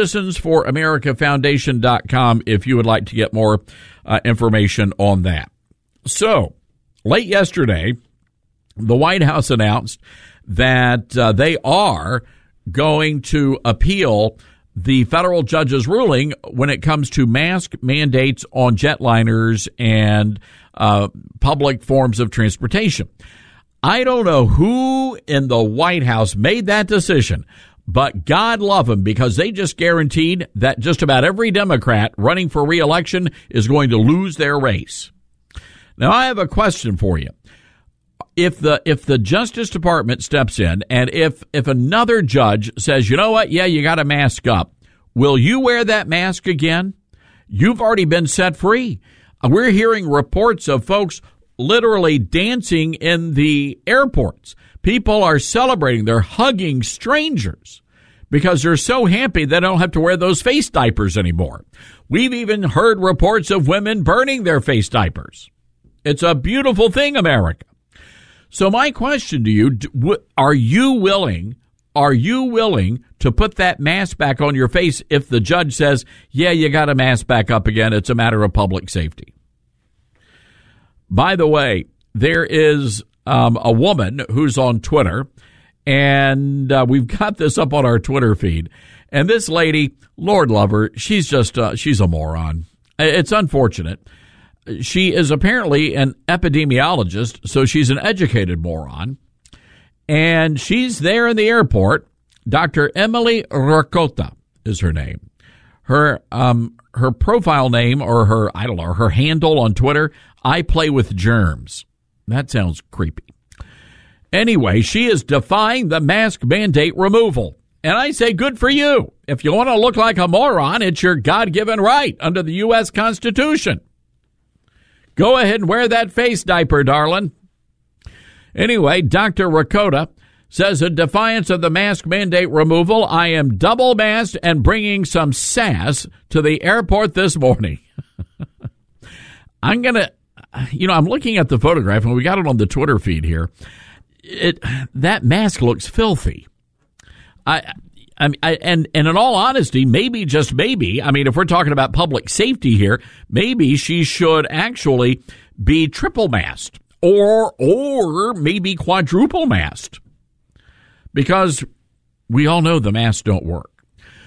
[SPEAKER 1] citizensforamericafoundation.com if you would like to get more information on that. So, late yesterday, the White House announced that they are going to appeal the federal judge's ruling when it comes to mask mandates on jetliners and public forms of transportation. I don't know who in the White House made that decision, but God love them, because they just guaranteed that just about every Democrat running for re-election is going to lose their race. Now, I have a question for you. If the Justice Department steps in, and if another judge says, you know what, yeah, you got to mask up, will you wear that mask again? You've already been set free. We're hearing reports of folks literally dancing in the airports. People are celebrating. They're hugging strangers because they're so happy they don't have to wear those face diapers anymore. We've even heard reports of women burning their face diapers. It's a beautiful thing, America. So my question to you, are you willing to put that mask back on your face if the judge says, yeah, you got to mask back up again, it's a matter of public safety? By the way, there is a woman who's on Twitter, and we've got this up on our Twitter feed. And this lady, Lord love her, she's a moron. It's unfortunate. She is apparently an epidemiologist, so she's an educated moron. And she's there in the airport. Dr. Emily Rakotta is her name. Her profile name, or her handle on Twitter, I play with germs. That sounds creepy. Anyway, she is defying the mask mandate removal. And I say good for you. If you want to look like a moron, it's your God-given right under the U.S. Constitution. Go ahead and wear that face diaper, darling. Anyway, Dr. Rakotta says, in defiance of the mask mandate removal, I am double masked and bringing some sass to the airport this morning. I'm looking at the photograph, and we got it on the Twitter feed here. That mask looks filthy. And in all honesty, maybe, just maybe, if we're talking about public safety here, maybe she should actually be triple masked or maybe quadruple masked, because we all know the masks don't work.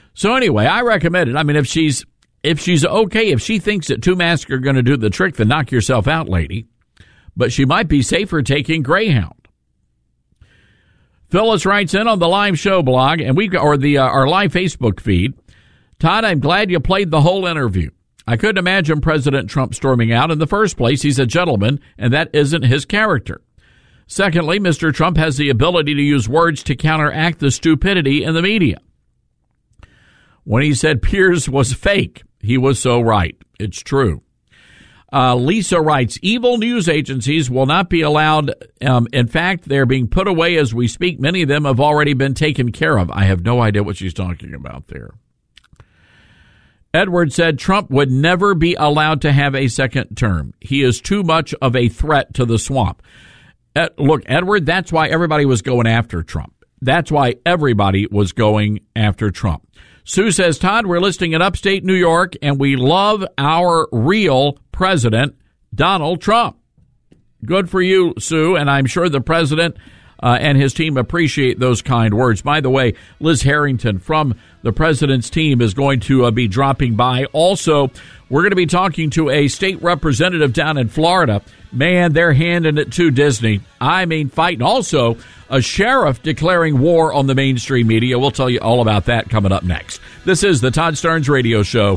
[SPEAKER 1] So anyway, I recommend it. I mean, if she's okay, if she thinks that 2 masks are going to do the trick, then knock yourself out, lady. But she might be safer taking Greyhound. Phyllis writes in on the live show blog, and our live Facebook feed. Todd, I'm glad you played the whole interview. I couldn't imagine President Trump storming out. In the first place, he's a gentleman, and that isn't his character. Secondly, Mr. Trump has the ability to use words to counteract the stupidity in the media. When he said Piers was fake, he was so right. It's true. Lisa writes, evil news agencies will not be allowed. In fact, they're being put away as we speak. Many of them have already been taken care of. I have no idea what she's talking about there. Edward said Trump would never be allowed to have a second term. He is too much of a threat to the swamp. Look, Edward, that's why everybody was going after Trump. That's why everybody was going after Trump. Sue says, Todd, we're listing in upstate New York, and we love our real president, Donald Trump. Good for you, Sue, and I'm sure the president and his team appreciate those kind words. By the way, Liz Harrington from the president's team is going to be dropping by. Also, we're going to be talking to a state representative down in Florida. Man, they're handing it to Disney. I mean, fighting. Also, a sheriff declaring war on the mainstream media. We'll tell you all about that coming up next. This is the Todd Starnes Radio Show.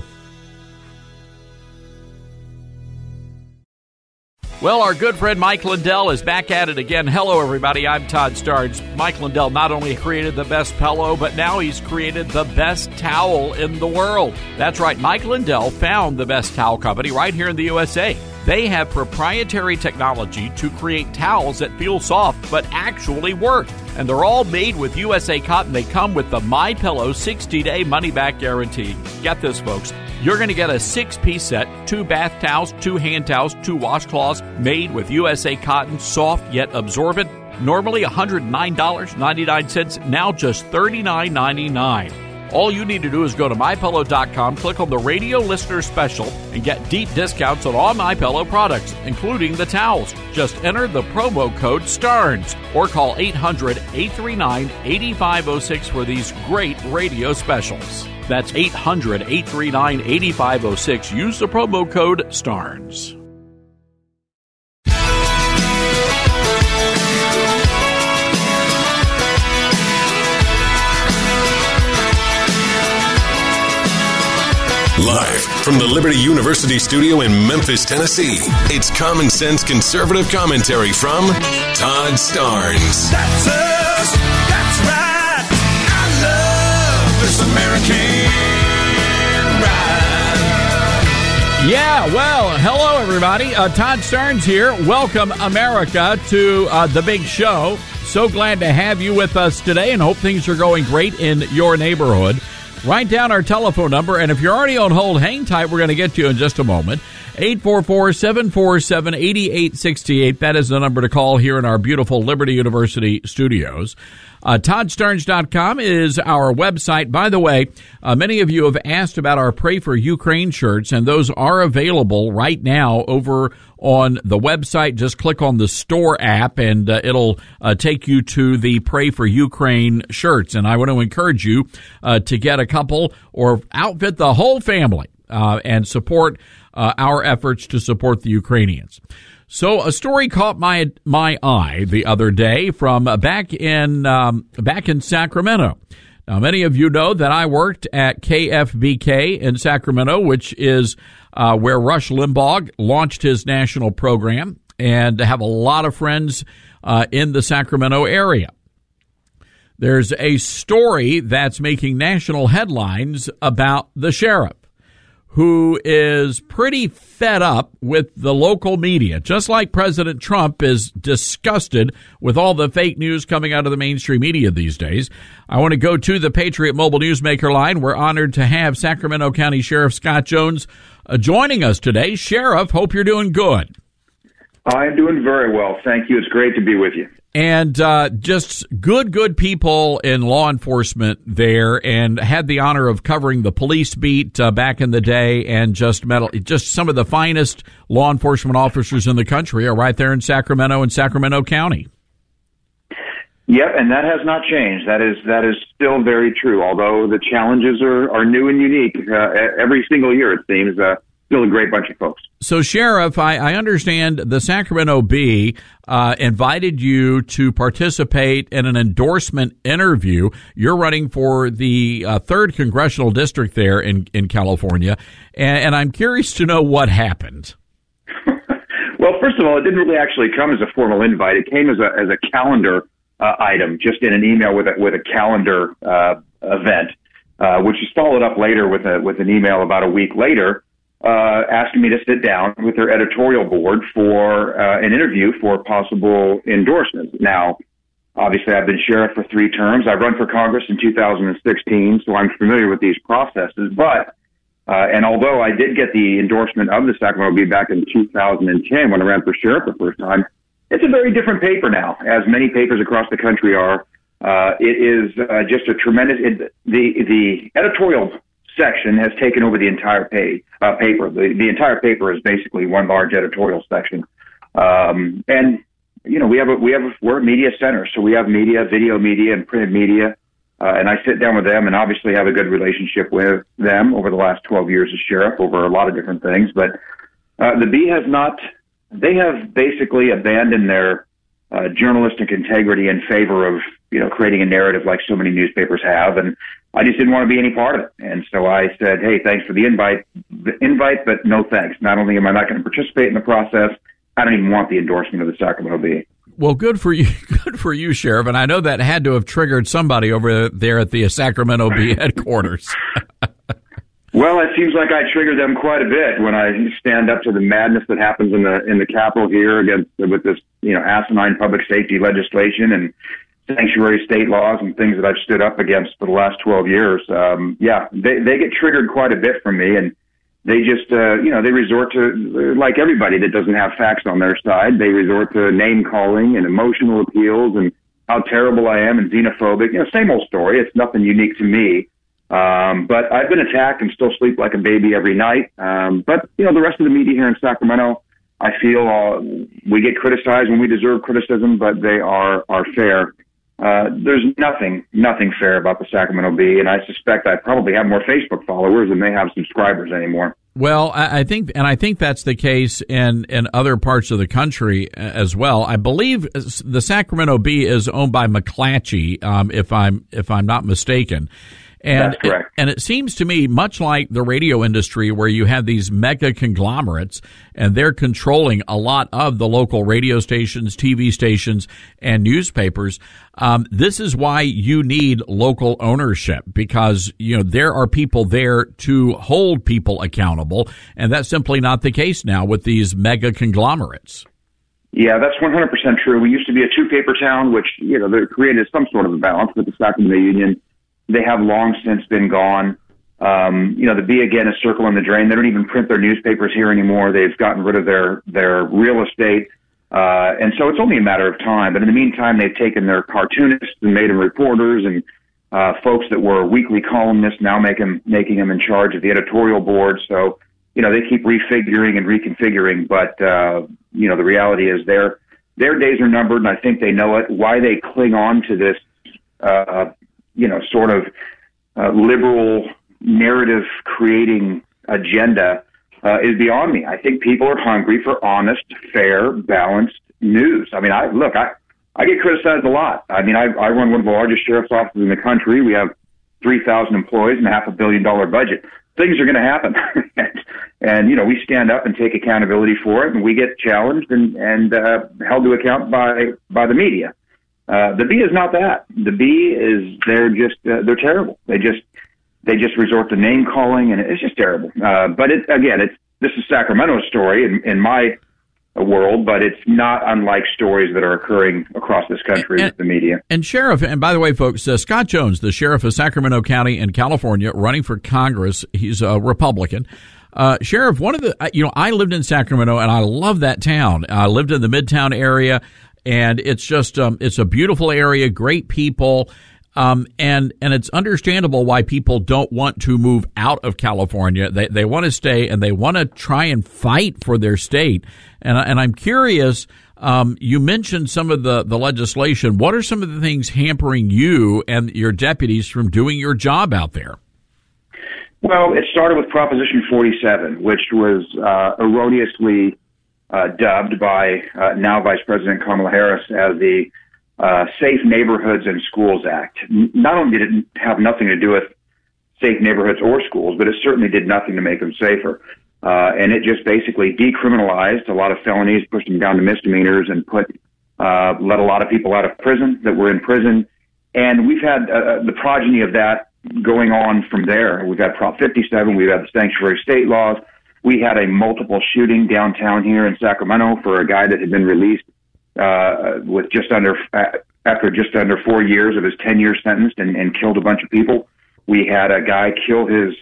[SPEAKER 1] Well, our good friend Mike Lindell is back at it again. Hello, everybody. I'm Todd Starnes. Mike Lindell not only created the best pillow, but now he's created the best towel in the world. That's right. Mike Lindell found the best towel company right here in the USA. They have proprietary technology to create towels that feel soft but actually work. And they're all made with USA cotton. They come with the MyPillow 60-day money-back guarantee. Get this, folks. You're going to get a 6-piece set, 2 bath towels, 2 hand towels, 2 washcloths made with USA cotton, soft yet absorbent. Normally $109.99, now just $39.99. All you need to do is go to MyPillow.com, click on the radio listener special, and get deep discounts on all MyPillow products, including the towels. Just enter the promo code STARNS or call 800-839-8506 for these great radio specials. That's 800-839-8506. Use the promo code STARNS.
[SPEAKER 2] Live from the Liberty University studio in Memphis, Tennessee, it's Common Sense Conservative Commentary from Todd Starnes.
[SPEAKER 3] That's us. That's right. I love this American ride.
[SPEAKER 1] Yeah, well, hello, everybody. Todd Starnes here. Welcome, America, to the big show. So glad to have you with us today and hope things are going great in your neighborhood. Write down our telephone number, and if you're already on hold, hang tight. We're going to get to you in just a moment. 844-747-8868. That is the number to call here in our beautiful Liberty University studios. ToddStarnes.com is our website. By the way, many of you have asked about our Pray for Ukraine shirts, and those are available right now over on the website. Just click on the store app, and it'll take you to the Pray for Ukraine shirts. And I want to encourage you to get a couple or outfit the whole family and support our efforts to support the Ukrainians. So a story caught my eye the other day from back in Sacramento. Now, many of you know that I worked at KFBK in Sacramento, which is where Rush Limbaugh launched his national program, and have a lot of friends in the Sacramento area. There's a story that's making national headlines about the sheriff, who is pretty fed up with the local media, just like President Trump is disgusted with all the fake news coming out of the mainstream media these days. I want to go to the Patriot Mobile Newsmaker line. We're honored to have Sacramento County Sheriff Scott Jones joining us today. Sheriff, hope you're doing good.
[SPEAKER 12] I'm doing very well. Thank you. It's great to be with you.
[SPEAKER 1] And just good people in law enforcement there, and had the honor of covering the police beat back in the day, and just some of the finest law enforcement officers in the country are right there in Sacramento and Sacramento County.
[SPEAKER 12] Yep, and that has not changed. That is still very true. Although the challenges are new and unique every single year, it seems. Still a great bunch of folks.
[SPEAKER 1] So, Sheriff, I understand the Sacramento Bee invited you to participate in an endorsement interview. You're running for the 3rd Congressional District there in California, and I'm curious to know what happened.
[SPEAKER 12] Well, first of all, it didn't really actually come as a formal invite. It came as a calendar item, just in an email with a calendar event, which was followed up later with an email about a week later, asking me to sit down with their editorial board for an interview for possible endorsements. Now, obviously, I've been sheriff for 3 terms. I've run for Congress in 2016, so I'm familiar with these processes. But and although I did get the endorsement of the Sacramento Bee back in 2010 when I ran for sheriff the first time, it's a very different paper now, as many papers across the country are. It is just a tremendous. The editorial section has taken over the entire paper. The entire paper is basically one large editorial section, and we're a media center, so we have media, video media, and printed media. And I sit down with them and obviously have a good relationship with them over the last 12 years as sheriff over a lot of different things. But the Bee has not. They have basically abandoned their journalistic integrity in favor of creating a narrative like so many newspapers have, and I just didn't want to be any part of it. And so I said, hey, thanks for the invite, but no thanks. Not only am I not going to participate in the process, I don't even want the endorsement of the Sacramento Bee.
[SPEAKER 1] Well, good for you, Sheriff. And I know that had to have triggered somebody over there at the Sacramento Bee headquarters.
[SPEAKER 12] Well, it seems like I trigger them quite a bit when I stand up to the madness that happens in the Capitol here with this asinine public safety legislation and sanctuary state laws and things that I've stood up against for the last 12 years. They get triggered quite a bit from me, and they just, they resort to, like everybody that doesn't have facts on their side, they resort to name calling and emotional appeals and how terrible I am and xenophobic. Same old story. It's nothing unique to me. But I've been attacked and still sleep like a baby every night. But the rest of the media here in Sacramento, I feel we get criticized when we deserve criticism, but they are fair. There's nothing fair about the Sacramento Bee, and I suspect I probably have more Facebook followers than they have subscribers anymore.
[SPEAKER 1] Well, I think that's the case in other parts of the country as well. I believe the Sacramento Bee is owned by McClatchy, if I'm not mistaken. And
[SPEAKER 12] that's correct.
[SPEAKER 1] And it seems to me, much like the radio industry, where you have these mega conglomerates and they're controlling a lot of the local radio stations, TV stations, and newspapers. This is why you need local ownership, because there are people there to hold people accountable, and that's simply not the case now with these mega conglomerates.
[SPEAKER 12] Yeah, that's 100% true. We used to be a 2-paper town, which they created some sort of a balance with the Sacramento Union. They have long since been gone. The Bee, again, is circling the drain. They don't even print their newspapers here anymore. They've gotten rid of their real estate. And so it's only a matter of time. But in the meantime, they've taken their cartoonists and made them reporters, and folks that were weekly columnists now making them in charge of the editorial board. So, they keep refiguring and reconfiguring. But, the reality is their days are numbered, and I think they know it. Why they cling on to this, sort of liberal narrative creating agenda is beyond me. I think people are hungry for honest, fair, balanced news. I mean, I get criticized a lot. I mean, I run one of the largest sheriff's offices in the country. We have 3,000 employees and a $500 million budget. Things are going to happen. And, we stand up and take accountability for it, and we get challenged and held to account by the media. The Bee is not that. The Bee is, they're terrible. They just resort to name calling, and it's just terrible. But this is Sacramento's story in my world, but it's not unlike stories that are occurring across this country with the media.
[SPEAKER 1] And Sheriff, and by the way, folks, Scott Jones, the Sheriff of Sacramento County in California, running for Congress, he's a Republican. Sheriff, one of the, I lived in Sacramento, and I love that town. I lived in the Midtown area. And it's just, it's a beautiful area, great people. And it's understandable why people don't want to move out of California. They want to stay, and they want to try and fight for their state. And I'm curious, you mentioned some of the legislation. What are some of the things hampering you and your deputies from doing your job out there?
[SPEAKER 12] Well, it started with Proposition 47, which was erroneously dubbed by now Vice President Kamala Harris as the Safe Neighborhoods and Schools Act. Not only did it have nothing to do with safe neighborhoods or schools, but it certainly did nothing to make them safer. And it just basically decriminalized a lot of felonies, pushed them down to misdemeanors, and let a lot of people out of prison that were in prison. And we've had the progeny of that going on from there. We've had Prop 57, we've had the sanctuary state laws. We had a multiple shooting downtown here in Sacramento for a guy that had been released with after just under 4 years of his 10-year sentence and killed a bunch of people. We had a guy kill his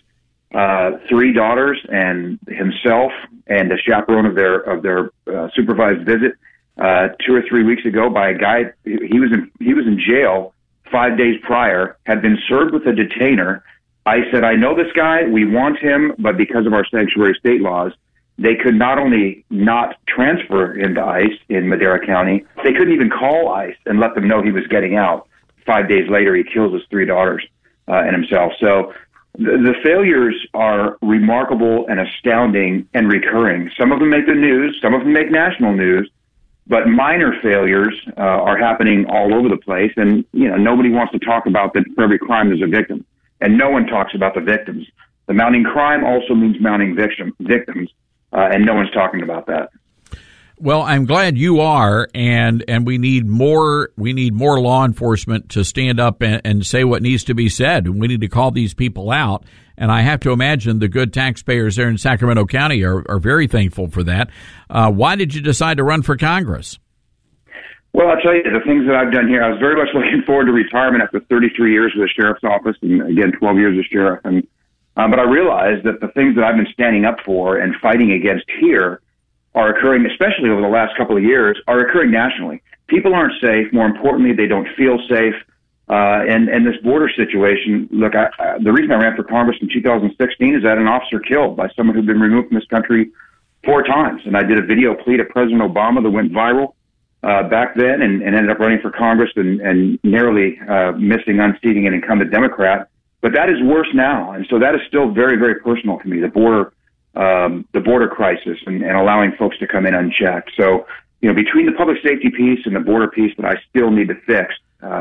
[SPEAKER 12] 3 daughters and himself and a chaperone of their supervised visit 2 or 3 weeks ago by a guy. He was in jail 5 days prior, had been served with a detainer. I said, I know this guy, we want him, but because of our sanctuary state laws, they could not only not transfer him to ICE in Madera County, they couldn't even call ICE and let them know he was getting out. 5 days later, he kills his 3 daughters and himself. So the failures are remarkable and astounding and recurring. Some of them make the news, some of them make national news, but minor failures are happening all over the place. And, nobody wants to talk about that for every crime there's a victim. And no one talks about the victims. The mounting crime also means mounting victims. And no one's talking about that.
[SPEAKER 1] Well, I'm glad you are, and we need more law enforcement to stand up and say what needs to be said. We need to call these people out, and I have to imagine the good taxpayers there in Sacramento County are very thankful for that. Why did you decide to run for Congress?
[SPEAKER 12] Well, I'll tell you, the things that I've done here, I was very much looking forward to retirement after 33 years with the sheriff's office, and again, 12 years as sheriff. But I realized that the things that I've been standing up for and fighting against here are occurring, especially over the last couple of years, are occurring nationally. People aren't safe. More importantly, they don't feel safe. And this border situation, look, the reason I ran for Congress in 2016 is that an officer killed by someone who'd been removed from this country 4 times. And I did a video plea to President Obama that went viral back then and ended up running for Congress and narrowly missing unseating an incumbent Democrat. But that is worse now. And so that is still very, very personal to me, the border crisis and allowing folks to come in unchecked. So, between the public safety piece and the border piece that I still need to fix,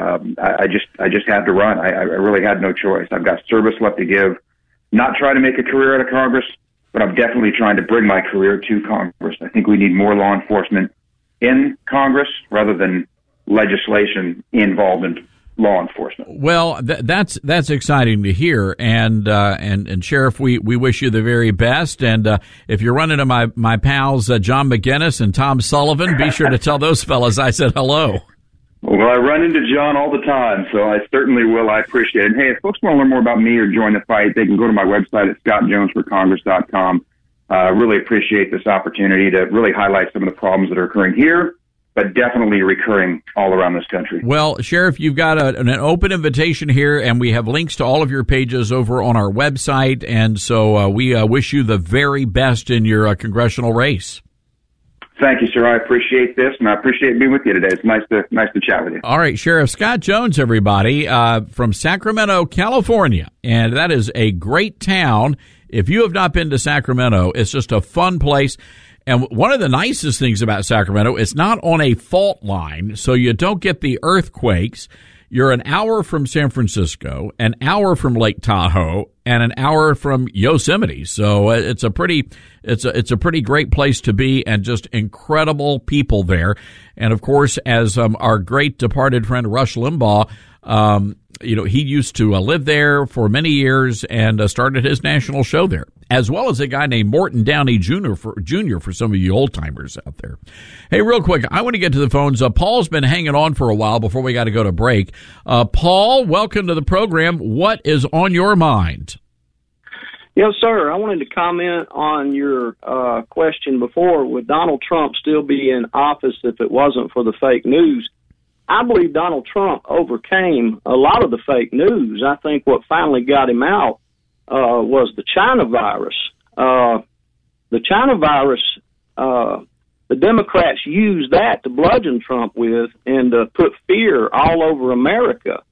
[SPEAKER 12] I just had to run. I really had no choice. I've got service left to give. Not trying to make a career out of Congress, but I'm definitely trying to bring my career to Congress. I think we need more law enforcement in Congress rather than legislation involved in law enforcement.
[SPEAKER 1] Well, that's exciting to hear, and Sheriff, we wish you the very best. And if you're running to my pals John McGinnis and Tom Sullivan, be sure to tell those fellas I said hello.
[SPEAKER 12] Well, I run into John all the time, so I certainly will. I appreciate it. And hey, if folks want to learn more about me or join the fight, they can go to my website at scottjonesforcongress.com. Really appreciate this opportunity to really highlight some of the problems that are occurring here, but definitely recurring all around this country.
[SPEAKER 1] Well, Sheriff, you've got an open invitation here, and we have links to all of your pages over on our website, and so we wish you the very best in your congressional race.
[SPEAKER 12] Thank you, sir. I appreciate this, and I appreciate being with you today. It's nice to chat with you.
[SPEAKER 1] All right, Sheriff Scott Jones, everybody, from Sacramento, California, and that is a great town. If you have not been to Sacramento, it's just a fun place. And one of the nicest things about Sacramento, it's not on a fault line, so you don't get the earthquakes. You're an hour from San Francisco, an hour from Lake Tahoe, and an hour from Yosemite. So it's a pretty great place to be, and just incredible people there. And of course, as our great departed friend Rush Limbaugh, he used to live there for many years and started his national show there, as well as a guy named Morton Downey Jr. for some of you old timers out there. Hey, real quick, I want to get to the phones. Paul's been hanging on for a while before we got to go to break. Paul, welcome to the program. What is on your mind?
[SPEAKER 13] Yes, sir. I wanted to comment on your question before. Would Donald Trump still be in office if it wasn't for the fake news? I believe Donald Trump overcame a lot of the fake news. I think what finally got him out was the China virus. The China virus, the Democrats used that to bludgeon Trump with and to put fear all over America.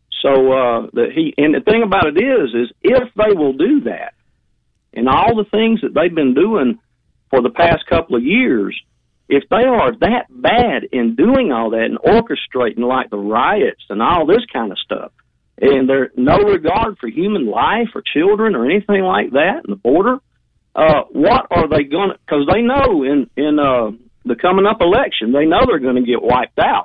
[SPEAKER 13] So and the thing about it is if they will do that, and all the things that they've been doing for the past couple of years, if they are that bad in doing all that and orchestrating like the riots and all this kind of stuff, and there's no regard for human life or children or anything like that in the border, what are they going to, because they know in the coming up election, they know they're going to get wiped out.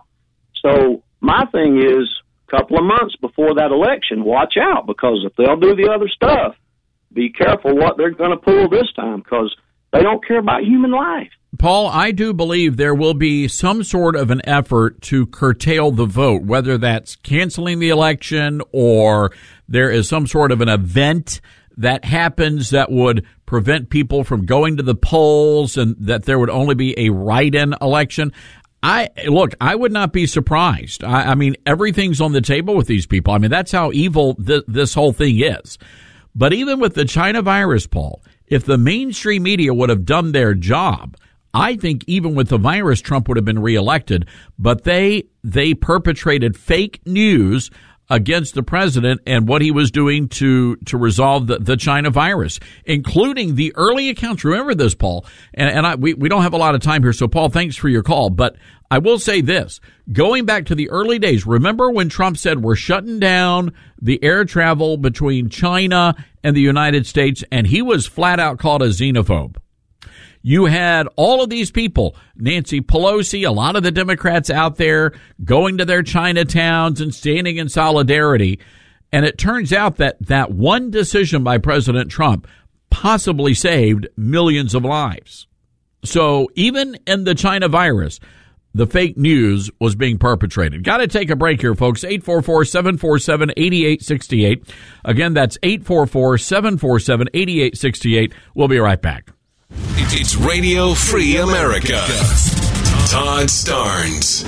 [SPEAKER 13] So my thing is, a couple of months before that election, watch out, because if they'll do the other stuff, be careful what they're going to pull this time, because they don't care about human life.
[SPEAKER 1] Paul, I do believe there will be some sort of an effort to curtail the vote, whether that's canceling the election or there is some sort of an event that happens that would prevent people from going to the polls and that there would only be a write-in election. I would not be surprised. I mean, everything's on the table with these people. I mean, that's how evil this whole thing is. But even with the China virus, Paul, if the mainstream media would have done their job, I think even with the virus, Trump would have been reelected. But they perpetrated fake news against the president and what he was doing to resolve the China virus, including the early accounts. Remember this, Paul, and we don't have a lot of time here, so Paul, thanks for your call. But I will say this, going back to the early days, remember when Trump said we're shutting down the air travel between China and the United States, and he was flat out called a xenophobe. You had all of these people, Nancy Pelosi, a lot of the Democrats out there going to their Chinatowns and standing in solidarity. And it turns out that one decision by President Trump possibly saved millions of lives. So even in the China virus, the fake news was being perpetrated. Got to take a break here, folks. 844-747-8868. Again, that's 844-747-8868. We'll be right back.
[SPEAKER 2] It's Radio Free America. Todd Starnes.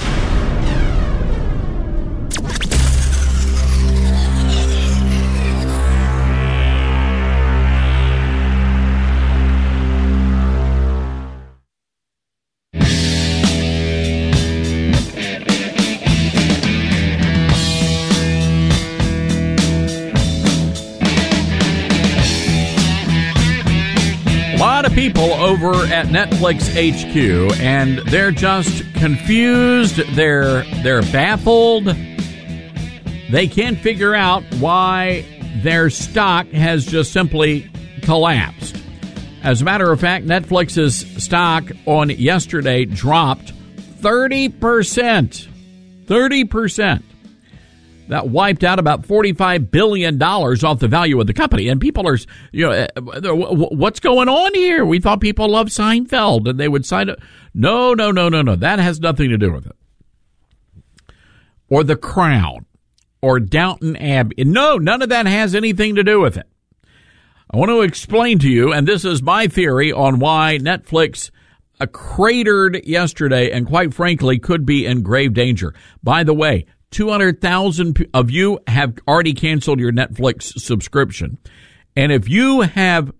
[SPEAKER 1] A lot of people over at Netflix HQ, and they're just confused. They're baffled. They can't figure out why their stock has just simply collapsed. As a matter of fact, Netflix's stock on yesterday dropped 30%. 30%. That wiped out about $45 billion off the value of the company. And people are, what's going on here? We thought people loved Seinfeld and they would sign up. No. That has nothing to do with it. Or The Crown or Downton Abbey. No, none of that has anything to do with it. I want to explain to you, and this is my theory on why Netflix cratered yesterday and quite frankly could be in grave danger. By the way, 200,000 of you have already canceled your Netflix subscription. And if you have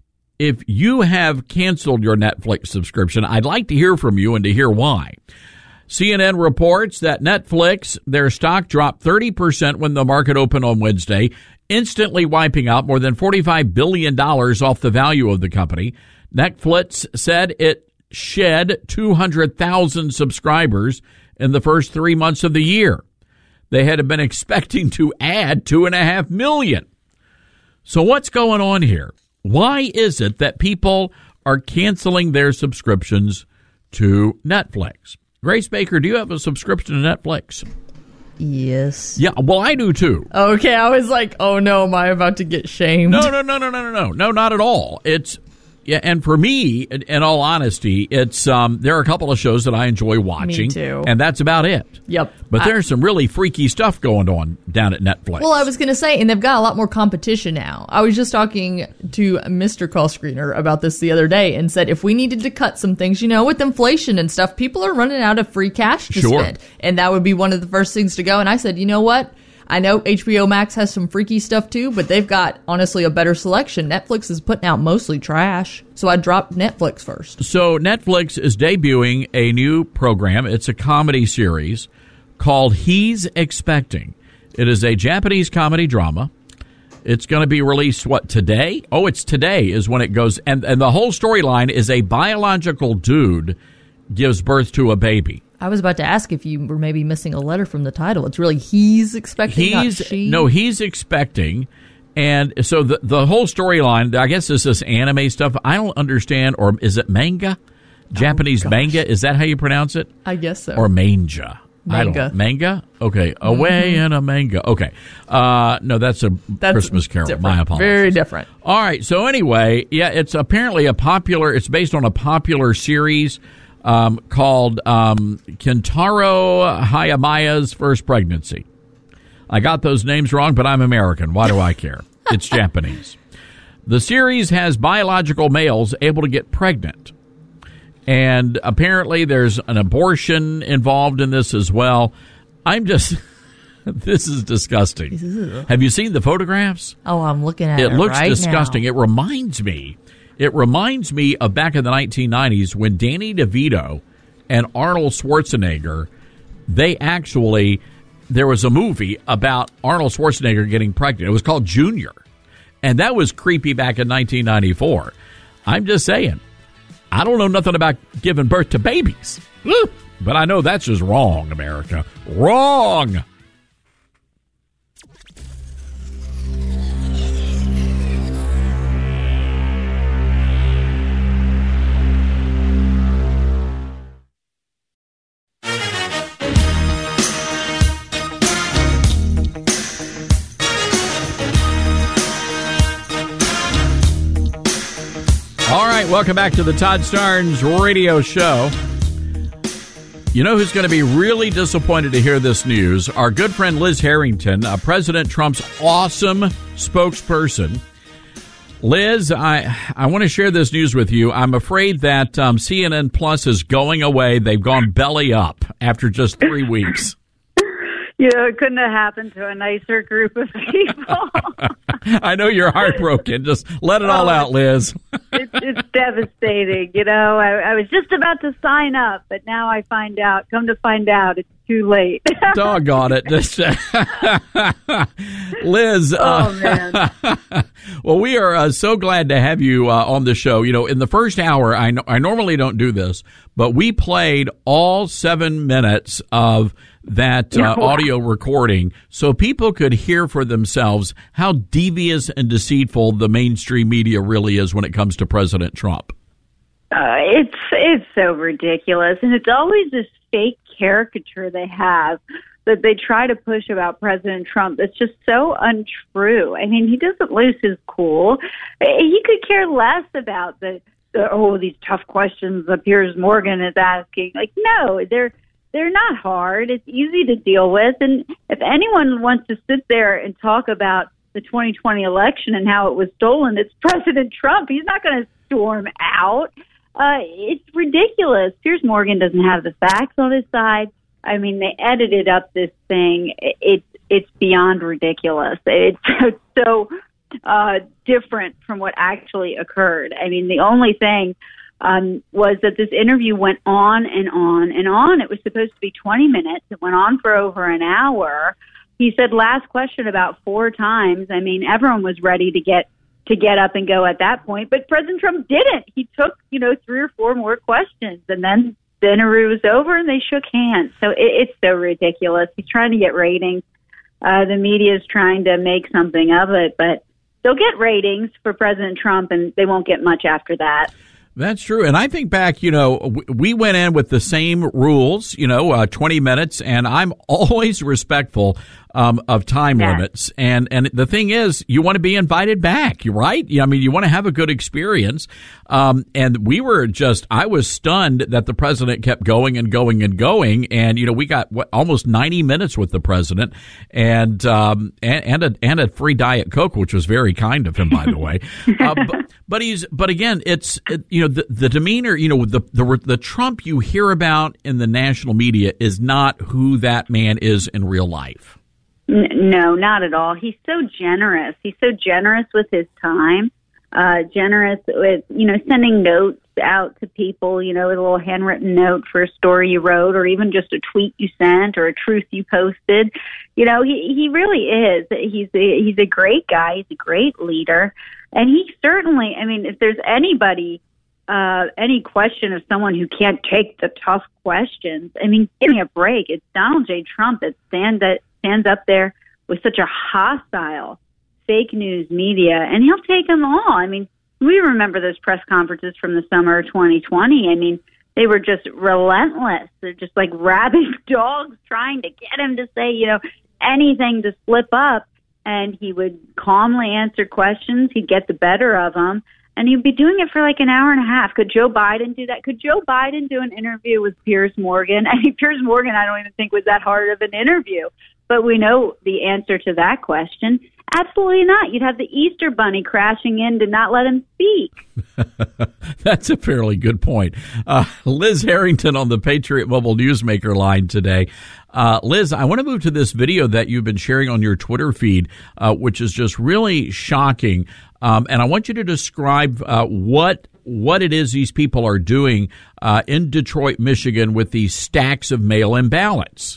[SPEAKER 1] canceled your Netflix subscription, I'd like to hear from you and to hear why. CNN reports that Netflix, their stock dropped 30% when the market opened on Wednesday, instantly wiping out more than $45 billion off the value of the company. Netflix said it shed 200,000 subscribers in the first 3 months of the year. They had been expecting to add 2.5 million. So what's going on here? Why is it that people are canceling their subscriptions to Netflix? Grace Baker, do you have a subscription to Netflix?
[SPEAKER 9] Yes.
[SPEAKER 1] Yeah, well, I do too.
[SPEAKER 9] Okay, I was like, oh no, am I about to get shamed?
[SPEAKER 1] No, not at all. It's Yeah, and for me, in all honesty, it's there are a couple of shows that I enjoy watching.
[SPEAKER 9] Me too.
[SPEAKER 1] And that's about it.
[SPEAKER 9] Yep.
[SPEAKER 1] But there's some really freaky stuff going on down at Netflix.
[SPEAKER 9] Well, I was going to say, and they've got a lot more competition now. I was just talking to Mr. Call Screener about this the other day and said if we needed to cut some things, with inflation and stuff, people are running out of free cash to spend. And that would be one of the first things to go. And I said, you know what? I know HBO Max has some freaky stuff too, but they've got, honestly, a better selection. Netflix is putting out mostly trash, so I dropped Netflix first.
[SPEAKER 1] So Netflix is debuting a new program. It's a comedy series called He's Expecting. It is a Japanese comedy drama. It's going to be released, today? Oh, it's today is when it goes. And the whole storyline is a biological dude gives birth to a baby.
[SPEAKER 9] I was about to ask if you were maybe missing a letter from the title. It's really he's expecting, not she.
[SPEAKER 1] No, he's expecting. And so the whole storyline, I guess this is anime stuff. I don't understand. Or is it manga? Japanese manga? Is that how you pronounce it?
[SPEAKER 9] I guess so.
[SPEAKER 1] Or manga? I don't know. Manga? Okay. Away in a manga. Okay. No, that's Christmas Carol.
[SPEAKER 9] Different.
[SPEAKER 1] My apologies.
[SPEAKER 9] Very different.
[SPEAKER 1] All right. So anyway, yeah, it's apparently it's based on a popular series called Kentaro Hayamaya's First Pregnancy. I got those names wrong, but I'm American. Why do I care? It's Japanese. The series has biological males able to get pregnant. And apparently there's an abortion involved in this as well. This is disgusting. Have you seen the photographs?
[SPEAKER 9] Oh, I'm looking at it.
[SPEAKER 1] It looks
[SPEAKER 9] right
[SPEAKER 1] disgusting.
[SPEAKER 9] now.
[SPEAKER 1] It reminds me of back in the 1990s when Danny DeVito and Arnold Schwarzenegger, there was a movie about Arnold Schwarzenegger getting pregnant. It was called Junior. And that was creepy back in 1994. I'm just saying, I don't know nothing about giving birth to babies. But I know that's just wrong, America. Wrong! All right, welcome back to the Todd Starnes Radio Show. You know who's going to be really disappointed to hear this news? Our good friend Liz Harrington, President Trump's awesome spokesperson. Liz, I want to share this news with you. I'm afraid that CNN Plus is going away. They've gone belly up after just 3 weeks.
[SPEAKER 14] It couldn't have happened to a nicer group of people.
[SPEAKER 1] I know you're heartbroken. Just let it all out, Liz.
[SPEAKER 14] It's devastating. I was just about to sign up, but now come to find out, it's too late.
[SPEAKER 1] Doggone it. Liz.
[SPEAKER 14] Oh, man.
[SPEAKER 1] Well, we are so glad to have you on the show. In the first hour, I normally don't do this, but we played all 7 minutes of that audio recording so people could hear for themselves how devious and deceitful the mainstream media really is when it comes to President Trump.
[SPEAKER 14] It's so ridiculous, and it's always this fake caricature they have that they try to push about President Trump that's just so untrue. I mean, he doesn't lose his cool. He could care less about these tough questions that Piers Morgan is asking. No, they're not hard. It's easy to deal with. And if anyone wants to sit there and talk about the 2020 election and how it was stolen, it's President Trump. He's not going to storm out. It's ridiculous. Piers Morgan doesn't have the facts on his side. I mean, they edited up this thing. It's beyond ridiculous. It's so different from what actually occurred. I mean, the only thing was that this interview went on and on and on. It was supposed to be 20 minutes. It went on for over an hour. He said last question about 4 times. I mean, everyone was ready to get up and go at that point, but President Trump didn't. He took, 3 or 4 more questions, and then the interview was over and they shook hands. So it's so ridiculous. He's trying to get ratings. The media is trying to make something of it, but they'll get ratings for President Trump, and they won't get much after that.
[SPEAKER 1] That's true. And I think back, we went in with the same rules, 20 minutes, and I'm always respectful of time limits. And the thing is, you want to be invited back, right? I mean, you want to have a good experience. And I was stunned that the president kept going and going and going. And, we got almost 90 minutes with the president and a free Diet Coke, which was very kind of him, by the way. But again, it's the demeanor, the Trump you hear about in the national media is not who that man is in real life.
[SPEAKER 14] No, not at all. He's so generous. He's so generous with his time, generous with, sending notes out to people, a little handwritten note for a story you wrote, or even just a tweet you sent or a truth you posted. He really is. He's a great guy. He's a great leader. And he certainly, if there's anybody, any question of someone who can't take the tough questions, give me a break. It's Donald J. Trump that stands up there with such a hostile fake news media, and he'll take them all. We remember those press conferences from the summer of 2020. They were just relentless. They're just like rabid dogs trying to get him to say, anything to slip up. And he would calmly answer questions. He'd get the better of them. And he'd be doing it for like an hour and a half. Could Joe Biden do that? Could Joe Biden do an interview with Piers Morgan? Piers Morgan, I don't even think was that hard of an interview. But we know the answer to that question. Absolutely not. You'd have the Easter Bunny crashing in to not let him speak.
[SPEAKER 1] That's a fairly good point. Liz Harrington on the Patriot Mobile Newsmaker line today. Liz, I want to move to this video that you've been sharing on your Twitter feed, which is just really shocking. And I want you to describe what it is these people are doing in Detroit, Michigan, with these stacks of mail-in ballots.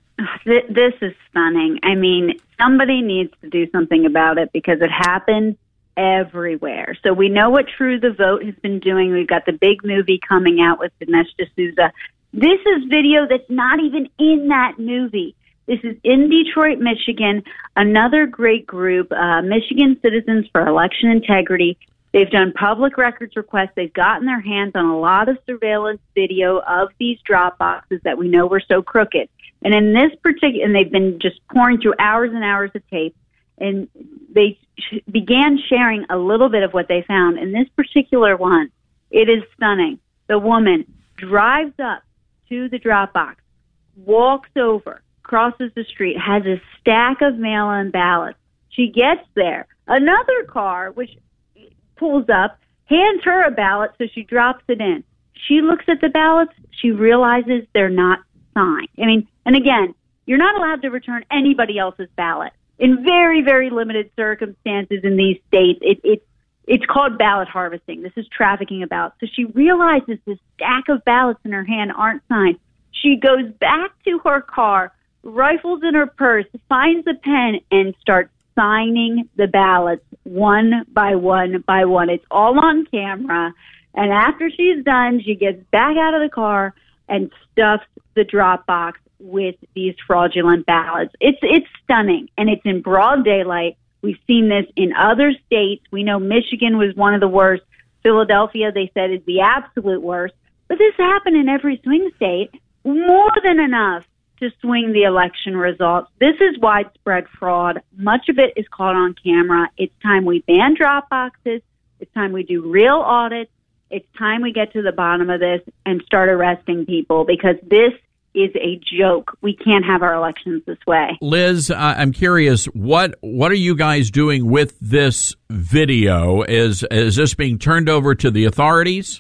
[SPEAKER 14] This is stunning. Somebody needs to do something about it because it happened everywhere. So we know what True the Vote has been doing. We've got the big movie coming out with Dinesh D'Souza. This is video that's not even in that movie. This is in Detroit, Michigan, another great group, Michigan Citizens for Election Integrity. They've done public records requests. They've gotten their hands on a lot of surveillance video of these drop boxes that we know were so crooked. And in this and they've been just pouring through hours and hours of tape, and they began sharing a little bit of what they found. In this particular one, it is stunning. The woman drives up to the drop box, walks over, crosses the street, has a stack of mail-in ballots. She gets there. Another car, which pulls up, hands her a ballot, so she drops it in. She looks at the ballots. She realizes they're not signed. And again, you're not allowed to return anybody else's ballot. In very, very limited circumstances in these states, it's called ballot harvesting. This is trafficking of ballots. So she realizes this stack of ballots in her hand aren't signed. She goes back to her car, rifles in her purse, finds a pen, and starts signing the ballots one by one by one. It's all on camera. And after she's done, she gets back out of the car and stuffs the drop box with these fraudulent ballots. It's stunning, and it's in broad daylight. We've seen this in other states. We know Michigan was one of the worst. Philadelphia, they said, is the absolute worst. But this happened in every swing state, more than enough to swing the election results. This is widespread fraud. Much of it is caught on camera. It's time we ban drop boxes. It's time we do real audits. It's time we get to the bottom of this and start arresting people, because this is a joke. We can't have our elections this way.
[SPEAKER 1] Liz, I'm curious, what are you guys doing with this video? Is this being turned over to the authorities?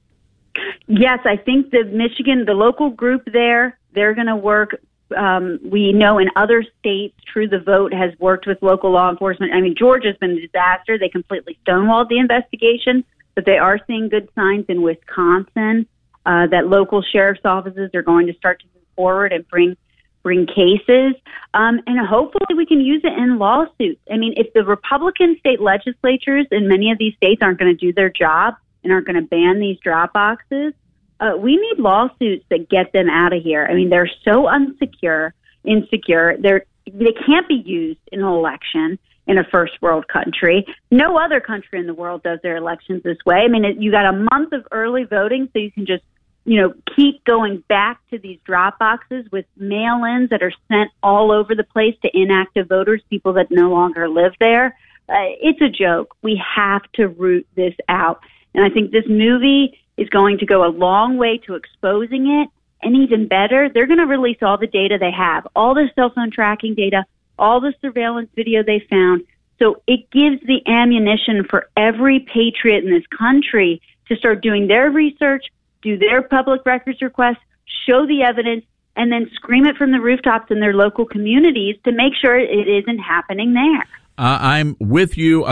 [SPEAKER 14] Yes, I think the local group there, they're going to work. We know in other states, True the Vote has worked with local law enforcement. Georgia's been a disaster. They completely stonewalled the investigation, but they are seeing good signs in Wisconsin. That local sheriff's offices are going to start to move forward and bring cases. And hopefully we can use it in lawsuits. If the Republican state legislatures in many of these states aren't going to do their job and aren't going to ban these drop boxes, we need lawsuits that get them out of here. They're so insecure. They can't be used in an election in a first world country. No other country in the world does their elections this way. You got a month of early voting, so you can just keep going back to these drop boxes with mail-ins that are sent all over the place to inactive voters, people that no longer live there. It's a joke. We have to root this out. And I think this movie is going to go a long way to exposing it. And even better, they're going to release all the data they have, all the cell phone tracking data, all the surveillance video they found. So it gives the ammunition for every patriot in this country to start doing their research, do their public records requests, show the evidence, and then scream it from the rooftops in their local communities to make sure it isn't happening there.
[SPEAKER 1] I'm with you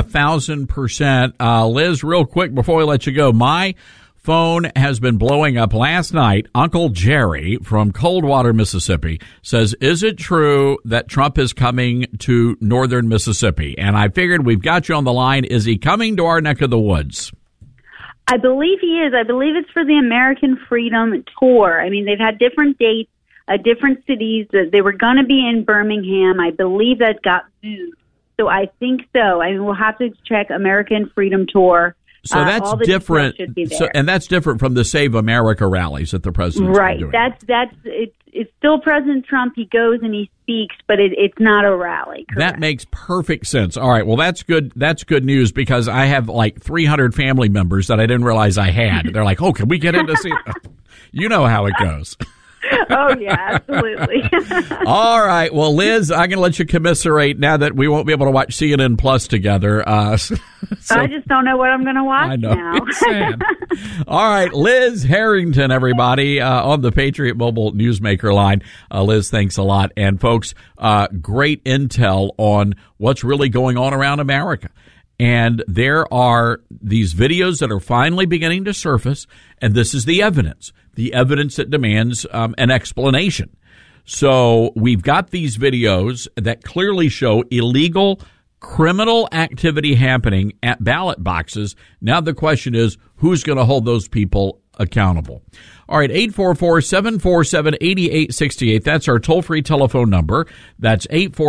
[SPEAKER 1] 1,000%. Liz, real quick before we let you go, my phone has been blowing up. Last night, Uncle Jerry from Coldwater, Mississippi, says, is it true that Trump is coming to northern Mississippi? And I figured we've got you on the line. Is he coming to our neck of the woods?
[SPEAKER 14] I believe he is. I believe it's for the American Freedom Tour. I mean, they've had different dates, different cities. They were going to be in Birmingham. I believe that got moved. So I think so. I mean, we'll have to check American Freedom Tour.
[SPEAKER 1] So that's different. And that's different from the Save America rallies that the president's
[SPEAKER 14] right.
[SPEAKER 1] doing.
[SPEAKER 14] It's still President Trump. He goes and he speaks, but it's not a rally. Correct.
[SPEAKER 1] That makes perfect sense. All right. Well, that's good. That's good news because I have like 300 family members that I didn't realize I had. They're like, oh, can we get in to see? You know how it goes.
[SPEAKER 14] Oh, yeah, absolutely.
[SPEAKER 1] All right. Well, Liz, I'm going to let you commiserate now that we won't be able to watch CNN Plus together. So,
[SPEAKER 14] I just don't know what I'm going to watch now.
[SPEAKER 1] It's sad. All right. Liz Harrington, everybody, on the Patriot Mobile Newsmaker line. Liz, thanks a lot. And, folks, great intel on what's really going on around America. And there are these videos that are finally beginning to surface, and this is the evidence that demands an explanation. So we've got these videos that clearly show illegal criminal activity happening at ballot boxes. Now the question is, who's going to hold those people accountable? All right, 844-747-8868. That's our toll-free telephone number. That's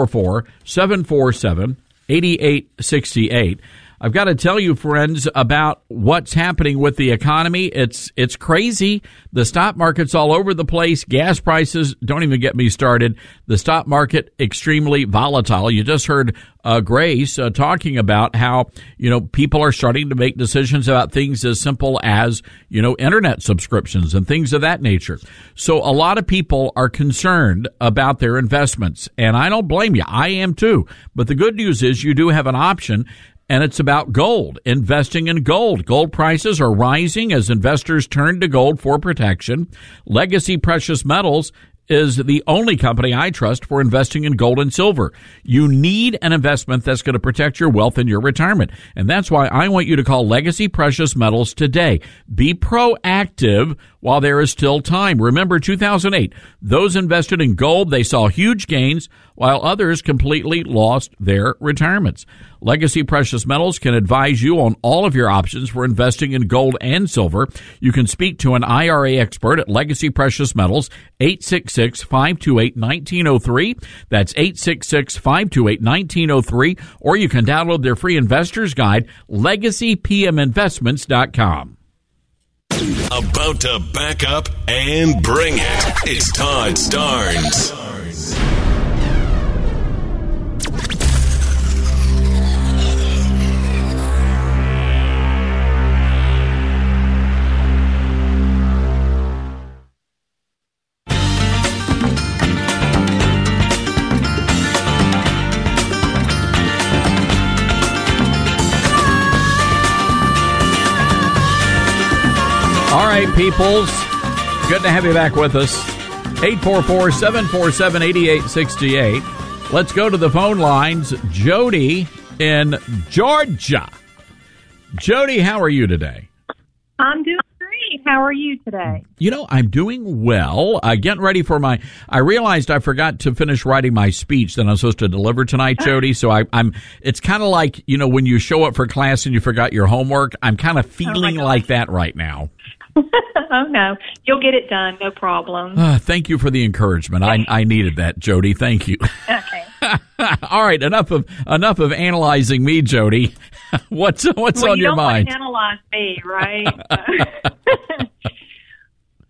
[SPEAKER 1] 844-747-8868. I've got to tell you, friends, about what's happening with the economy. It's crazy. The stock market's all over the place. Gas prices, don't even get me started. The stock market, extremely volatile. You just heard Grace talking about how, people are starting to make decisions about things as simple as, internet subscriptions and things of that nature. So a lot of people are concerned about their investments, and I don't blame you. I am too. But the good news is you do have an option. And it's about gold, investing in gold. Gold prices are rising as investors turn to gold for protection. Legacy Precious Metals is the only company I trust for investing in gold and silver. You need an investment that's going to protect your wealth in your retirement. And that's why I want you to call Legacy Precious Metals today. Be proactive while there is still time. Remember 2008, those invested in gold, they saw huge gains while others completely lost their retirements. Legacy Precious Metals can advise you on all of your options for investing in gold and silver. You can speak to an IRA expert at Legacy Precious Metals, 866-528-1903. That's 866-528-1903. Or you can download their free investor's guide, LegacyPMInvestments.com.
[SPEAKER 2] About to back up and bring it. It's Todd Starnes.
[SPEAKER 1] All right, peoples. Good to have you back with us. 844-747-8868. Let's go to the phone lines. Jody in Georgia. Jody, how are you today?
[SPEAKER 15] I'm doing great. How are you today?
[SPEAKER 1] I'm doing well. Getting ready for I realized I forgot to finish writing my speech that I'm supposed to deliver tonight, Jody. So I'm. It's kind of like, when you show up for class and you forgot your homework. I'm kind of feeling like that right now.
[SPEAKER 15] Oh, no. You'll get it done. No problem.
[SPEAKER 1] Thank you for the encouragement. I needed that, Jody. Thank you.
[SPEAKER 15] Okay.
[SPEAKER 1] All right. Enough of analyzing me, Jody. What's on your mind?
[SPEAKER 15] You don't want to analyze me, right?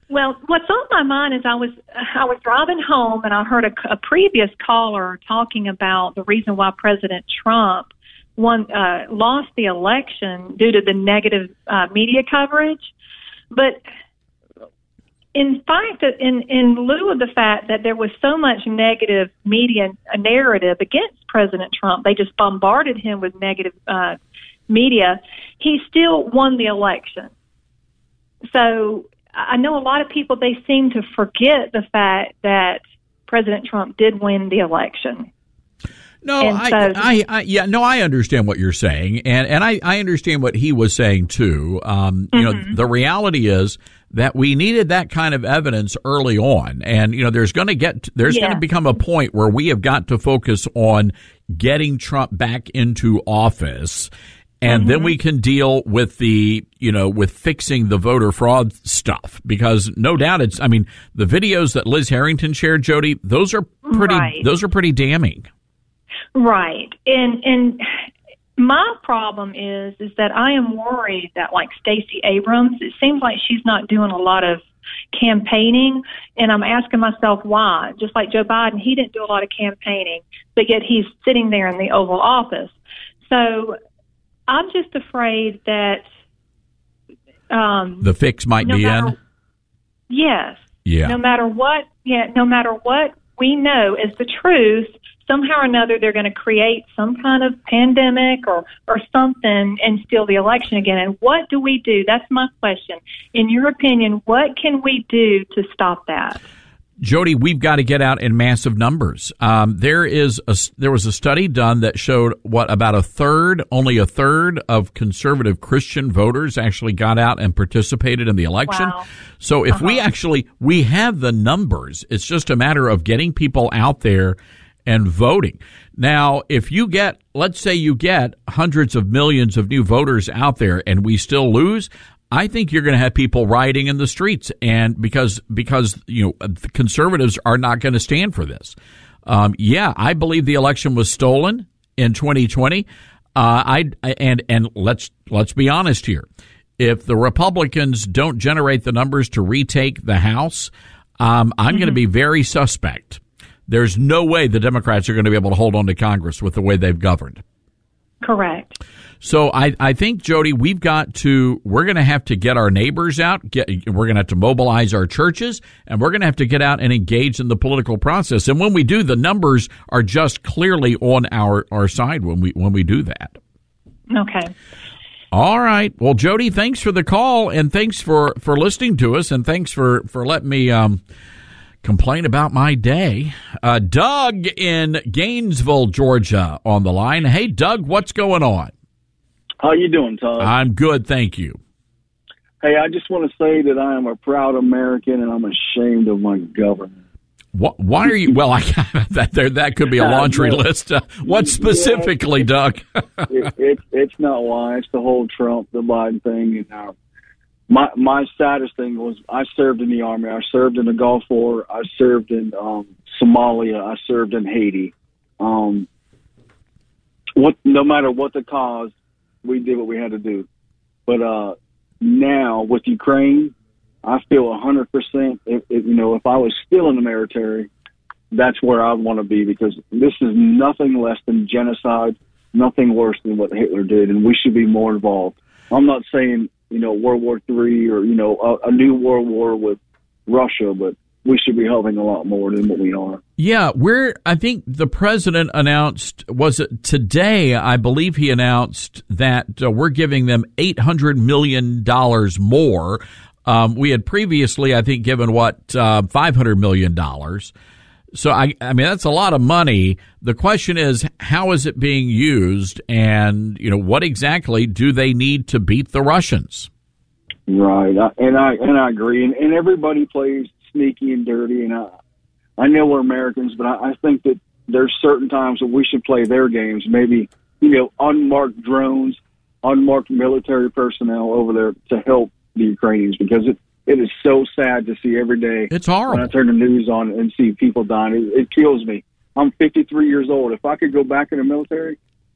[SPEAKER 15] Well, what's on my mind is I was driving home and I heard a previous caller talking about the reason why President Trump lost the election due to the negative media coverage. But in fact, in lieu of the fact that there was so much negative media narrative against President Trump, they just bombarded him with negative media, he still won the election. So I know a lot of people, they seem to forget the fact that President Trump did win the election.
[SPEAKER 1] No, I understand what you're saying, and I understand what he was saying too. You know, the reality is that we needed that kind of evidence early on, and you know, there's going to become a point where we have got to focus on getting Trump back into office. And then we can deal with with fixing the voter fraud stuff, because no doubt the videos that Liz Harrington shared, Jody, those are pretty damning.
[SPEAKER 15] Right. And my problem is that I am worried that, like Stacey Abrams, it seems like she's not doing a lot of campaigning, and I'm asking myself why. Just like Joe Biden, he didn't do a lot of campaigning, but yet he's sitting there in the Oval Office. So I'm just afraid that
[SPEAKER 1] the fix might be in.
[SPEAKER 15] Yes.
[SPEAKER 1] Yeah.
[SPEAKER 15] No matter what we know is the truth, somehow or another they're going to create some kind of pandemic or something and steal the election again. And what do we do? That's my question. In your opinion, what can we do to stop that?
[SPEAKER 1] Jody, we've got to get out in massive numbers. There was a study done that showed only a third of conservative Christian voters actually got out and participated in the election.
[SPEAKER 15] Wow.
[SPEAKER 1] So if we have the numbers, it's just a matter of getting people out there and voting. Now, if let's say you get hundreds of millions of new voters out there and we still lose, I think you're going to have people rioting in the streets, and because the conservatives are not going to stand for this. I believe the election was stolen in 2020. And let's be honest here. If the Republicans don't generate the numbers to retake the House, I'm going to be very suspect. There's no way the Democrats are going to be able to hold on to Congress with the way they've governed.
[SPEAKER 15] Correct.
[SPEAKER 1] So I think, Jody, we're going to have to get our neighbors out. We're going to have to mobilize our churches, and we're going to have to get out and engage in the political process. And when we do, the numbers are just clearly on our side when we do that.
[SPEAKER 15] Okay.
[SPEAKER 1] All right. Well, Jody, thanks for the call, and thanks for listening to us, and thanks for letting me complain about my day. Doug in Gainesville, Georgia, on the line. Hey, Doug, what's going on?
[SPEAKER 16] How you doing, Todd? I'm
[SPEAKER 1] good, thank you.
[SPEAKER 16] Hey, I just want to say that I am a proud American, and I'm ashamed of my government.
[SPEAKER 1] Why are you? Well, that could be a laundry list. What specifically, Doug?
[SPEAKER 16] It's not why. It's the whole Trump, the Biden thing. And my saddest thing was I served in the Army. I served in the Gulf War. I served in Somalia. I served in Haiti. No matter what the cause, we did what we had to do. But now with Ukraine, I feel 100%. If I was still in the military, that's where I want to be, because this is nothing less than genocide, nothing worse than what Hitler did, and we should be more involved. I'm not saying World War III or a new world war with Russia, but we should be helping a lot more than what we are.
[SPEAKER 1] Yeah, I think the president announced, was it today, I believe he announced that we're giving them $800 million more. We had previously, I think, given $500 million. So, I mean, that's a lot of money. The question is, how is it being used? And, what exactly do they need to beat the Russians?
[SPEAKER 16] Right. And I agree. And everybody plays sneaky and dirty. And I know we're Americans, but I think that there's certain times that we should play their games. Maybe, unmarked drones, unmarked military personnel over there to help the Ukrainians, because it is so sad to see every day.
[SPEAKER 1] It's horrible.
[SPEAKER 16] When I turn the news on and see people dying, it kills me. I'm 53 years old. If I could go back in the military,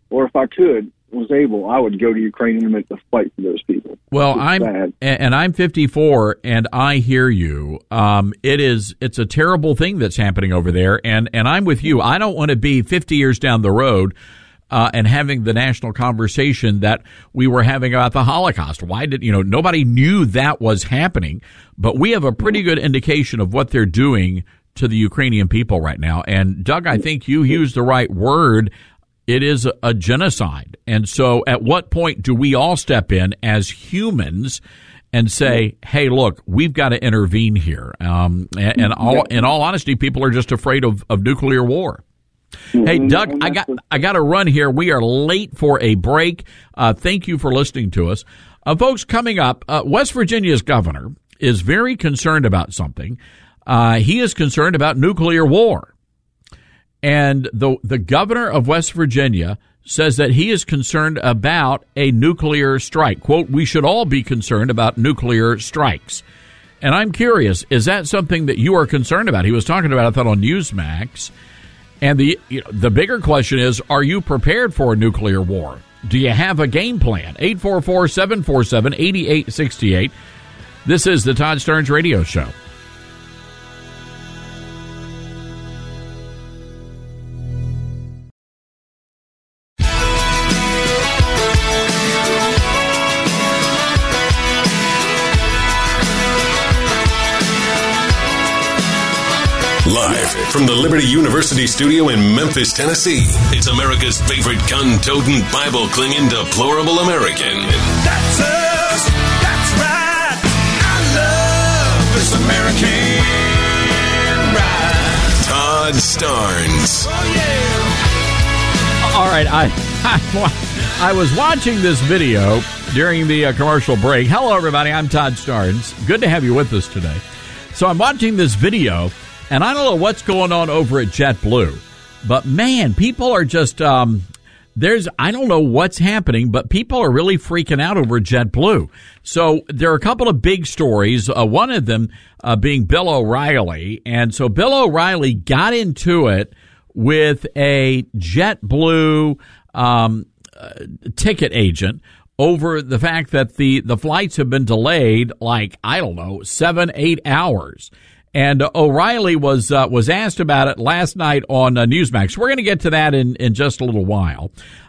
[SPEAKER 16] or if I was able, I would go to Ukraine and make the fight for those people.
[SPEAKER 1] Well, I'm 54, and I hear you. It's a terrible thing that's happening over there, and I'm with you. I don't want to be 50 years down the road and having the national conversation that we were having about the Holocaust. Why did nobody knew that was happening, but we have a pretty good indication of what they're doing to the Ukrainian people right now. And Doug, I think you used the right word. It is a genocide. And so at what point do we all step in as humans and say, hey, look, we've got to intervene here? In all honesty, people are just afraid of nuclear war. Hey, Doug, I got to run here. We are late for a break. Thank you for listening to us. Folks, coming up, West Virginia's governor is very concerned about something. He is concerned about nuclear war. And the governor of West Virginia says that he is concerned about a nuclear strike. Quote, we should all be concerned about nuclear strikes. And I'm curious, is that something that you are concerned about? He was talking about, I thought, on Newsmax. And the bigger question is, are you prepared for a nuclear war? Do you have a game plan? 844-747-8868. This is the Todd Starnes Radio Show.
[SPEAKER 2] Live from the Liberty University studio in Memphis, Tennessee, it's America's favorite gun-toting, Bible-clinging, deplorable American.
[SPEAKER 3] That's us. That's right. I love this American ride.
[SPEAKER 2] Todd Starnes.
[SPEAKER 3] Oh, yeah.
[SPEAKER 1] All right, I was watching this video during the commercial break. Hello, everybody. I'm Todd Starnes. Good to have you with us today. So I'm watching this video, and I don't know what's going on over at JetBlue, but man, people are just, I don't know what's happening, but people are really freaking out over JetBlue. So there are a couple of big stories, one of them being Bill O'Reilly. And so Bill O'Reilly got into it with a JetBlue ticket agent over the fact that the flights have been delayed 7-8 hours. And O'Reilly was asked about it last night on Newsmax. We're going to get to that in just a little while.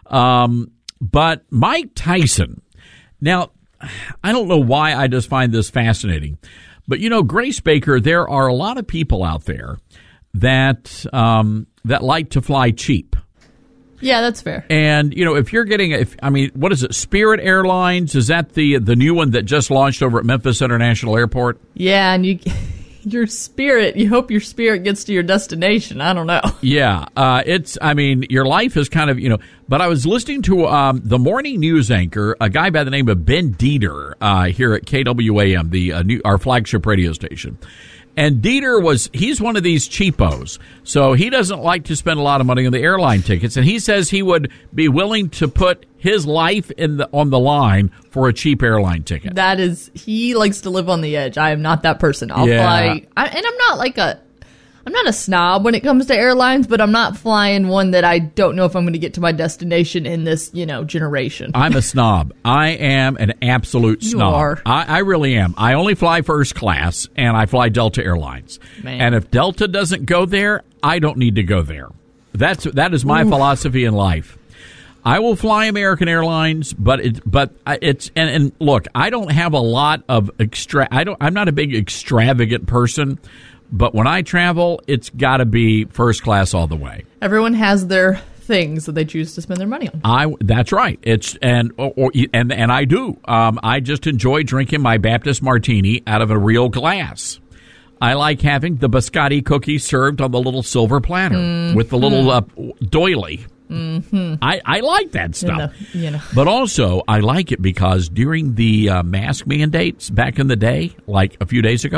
[SPEAKER 1] But Mike Tyson, now, I don't know why I just find this fascinating. But, Grace Baker, there are a lot of people out there that like to fly cheap.
[SPEAKER 9] Yeah, that's fair.
[SPEAKER 1] And, if you're getting, what is it, Spirit Airlines? Is that the new one that just launched over at Memphis International Airport?
[SPEAKER 9] Yeah, and you hope your spirit gets to your destination. I don't know.
[SPEAKER 1] Yeah, your life is kind of, but I was listening to the morning news anchor, a guy by the name of Ben Dieter here at KWAM, our flagship radio station. And Dieter he's one of these cheapos, so he doesn't like to spend a lot of money on the airline tickets, and he says he would be willing to put his life on the line for a cheap airline ticket.
[SPEAKER 9] He likes to live on the edge. I am not that person. I'll fly, and I'm not a snob when it comes to airlines, but I'm not flying one that I don't know if I'm going to get to my destination in this, generation.
[SPEAKER 1] I'm a snob. I am an absolute snob.
[SPEAKER 9] You are.
[SPEAKER 1] I really am. I only fly first class, and I fly Delta Airlines.
[SPEAKER 9] Man.
[SPEAKER 1] And if Delta doesn't go there, I don't need to go there. That is my philosophy in life. I will fly American Airlines, but look, I don't have a lot of I'm not a big extravagant person. But when I travel, it's got to be first class all the way.
[SPEAKER 9] Everyone has their things that they choose to spend their money on.
[SPEAKER 1] That's right. And I do. I just enjoy drinking my Baptist martini out of a real glass. I like having the biscotti cookies served on the little silver platter with the little doily.
[SPEAKER 9] Mm-hmm.
[SPEAKER 1] I like that stuff. But also, I like it because during the mask mandates back in the day, like a few days ago,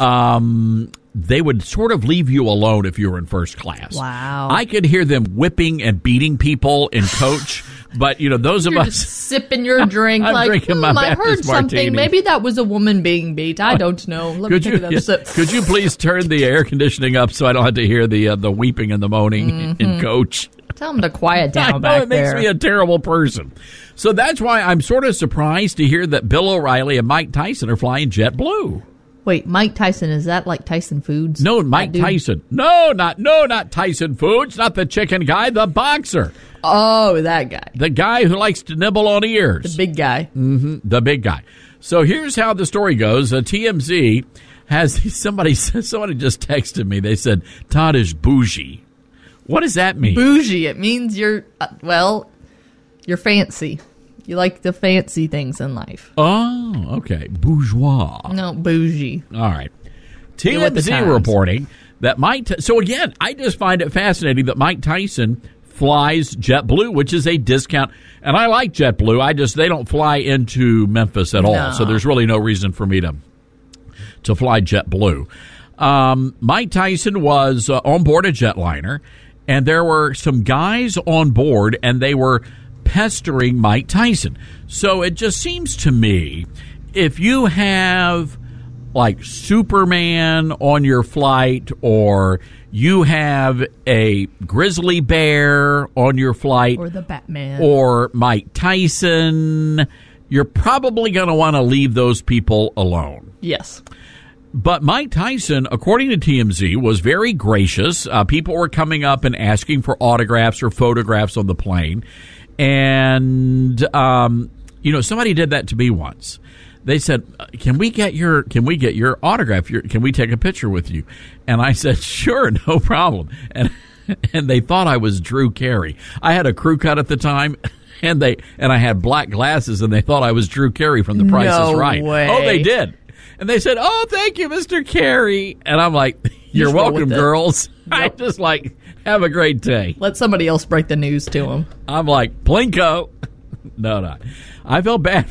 [SPEAKER 1] they would sort of leave you alone if you were in first class.
[SPEAKER 9] Wow.
[SPEAKER 1] I could hear them whipping and beating people in coach, but, those of us...
[SPEAKER 9] sipping your drink
[SPEAKER 1] I'm drinking my
[SPEAKER 9] I heard
[SPEAKER 1] Baptist
[SPEAKER 9] something.
[SPEAKER 1] martini.
[SPEAKER 9] Maybe that was a woman being beat. I don't know. Let me take another sip.
[SPEAKER 1] Could you please turn the air conditioning up so I don't have to hear the weeping and the moaning in coach?
[SPEAKER 9] Tell him to quiet down
[SPEAKER 1] I know
[SPEAKER 9] back
[SPEAKER 1] it makes
[SPEAKER 9] there.
[SPEAKER 1] me a terrible person. So that's why I'm sort of surprised to hear that Bill O'Reilly and Mike Tyson are flying JetBlue.
[SPEAKER 9] Wait, Mike Tyson, is that like Tyson Foods?
[SPEAKER 1] No, Mike Tyson. No, not Tyson Foods, not the chicken guy, the boxer.
[SPEAKER 9] Oh, that guy.
[SPEAKER 1] The guy who likes to nibble on ears.
[SPEAKER 9] The big guy.
[SPEAKER 1] Mm-hmm, the big guy. So here's how the story goes. TMZ has somebody just texted me. They said Todd is bougie. What does that mean?
[SPEAKER 9] Bougie. It means you're fancy. You like the fancy things in life.
[SPEAKER 1] Oh, okay. Bourgeois.
[SPEAKER 9] No, bougie.
[SPEAKER 1] All right. TMZ reporting that so again, I just find it fascinating that Mike Tyson flies JetBlue, which is a discount. And I like JetBlue. They don't fly into Memphis at all.
[SPEAKER 9] No.
[SPEAKER 1] So there's really no reason for me to fly JetBlue. Mike Tyson was on board a jetliner, and there were some guys on board, and they were pestering Mike Tyson. So it just seems to me, if you have like Superman on your flight, or you have a grizzly bear on your flight,
[SPEAKER 9] or the Batman,
[SPEAKER 1] or Mike Tyson, you're probably going to want to leave those people alone.
[SPEAKER 9] Yes.
[SPEAKER 1] But Mike Tyson, according to TMZ, was very gracious. People were coming up and asking for autographs or photographs on the plane. And, somebody did that to me once. They said, can we get your autograph? Can we take a picture with you? And I said, sure, no problem. And they thought I was Drew Carey. I had a crew cut at the time, and I had black glasses, and they thought I was Drew Carey from The Price is Right.
[SPEAKER 9] Way.
[SPEAKER 1] Oh, they did. And they said, oh, thank you, Mr. Carey. And I'm like, you're welcome, girls. I just like, have a great day.
[SPEAKER 9] Let somebody else break the news to him.
[SPEAKER 1] I'm like, Plinko. No. I felt bad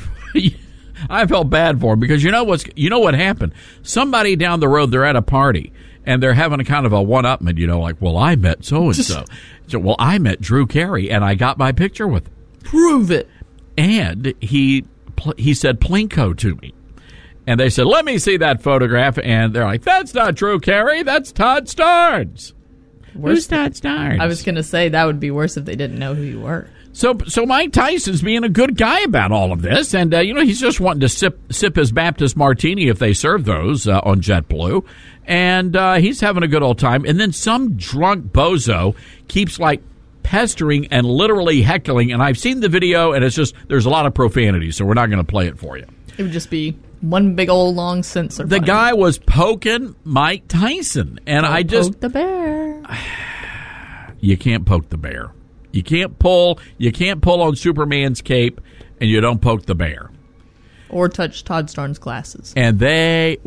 [SPEAKER 1] for him because you know what happened? Somebody down the road, they're at a party, and they're having a kind of a one-upment, like, well, I met so-and-so. Well, I met Drew Carey, and I got my picture with him.
[SPEAKER 9] Prove it.
[SPEAKER 1] And he said Plinko to me. And they said, let me see that photograph. And they're like, that's not Drew Carey. That's Todd Starnes. Who's Todd Starnes?
[SPEAKER 9] I was going to say that would be worse if they didn't know who you were.
[SPEAKER 1] So Mike Tyson's being a good guy about all of this. And, he's just wanting to sip his Baptist martini if they serve those on JetBlue. And he's having a good old time. And then some drunk bozo keeps, pestering and literally heckling. And I've seen the video, and it's just, there's a lot of profanity. So we're not going to play it for you.
[SPEAKER 9] It would just be one big old long censor button.
[SPEAKER 1] The guy was poking Mike Tyson, and
[SPEAKER 9] poke the bear.
[SPEAKER 1] You can't poke the bear. You can't pull on Superman's cape, and you don't poke the bear.
[SPEAKER 9] Or touch Todd Starnes' glasses.
[SPEAKER 1] And they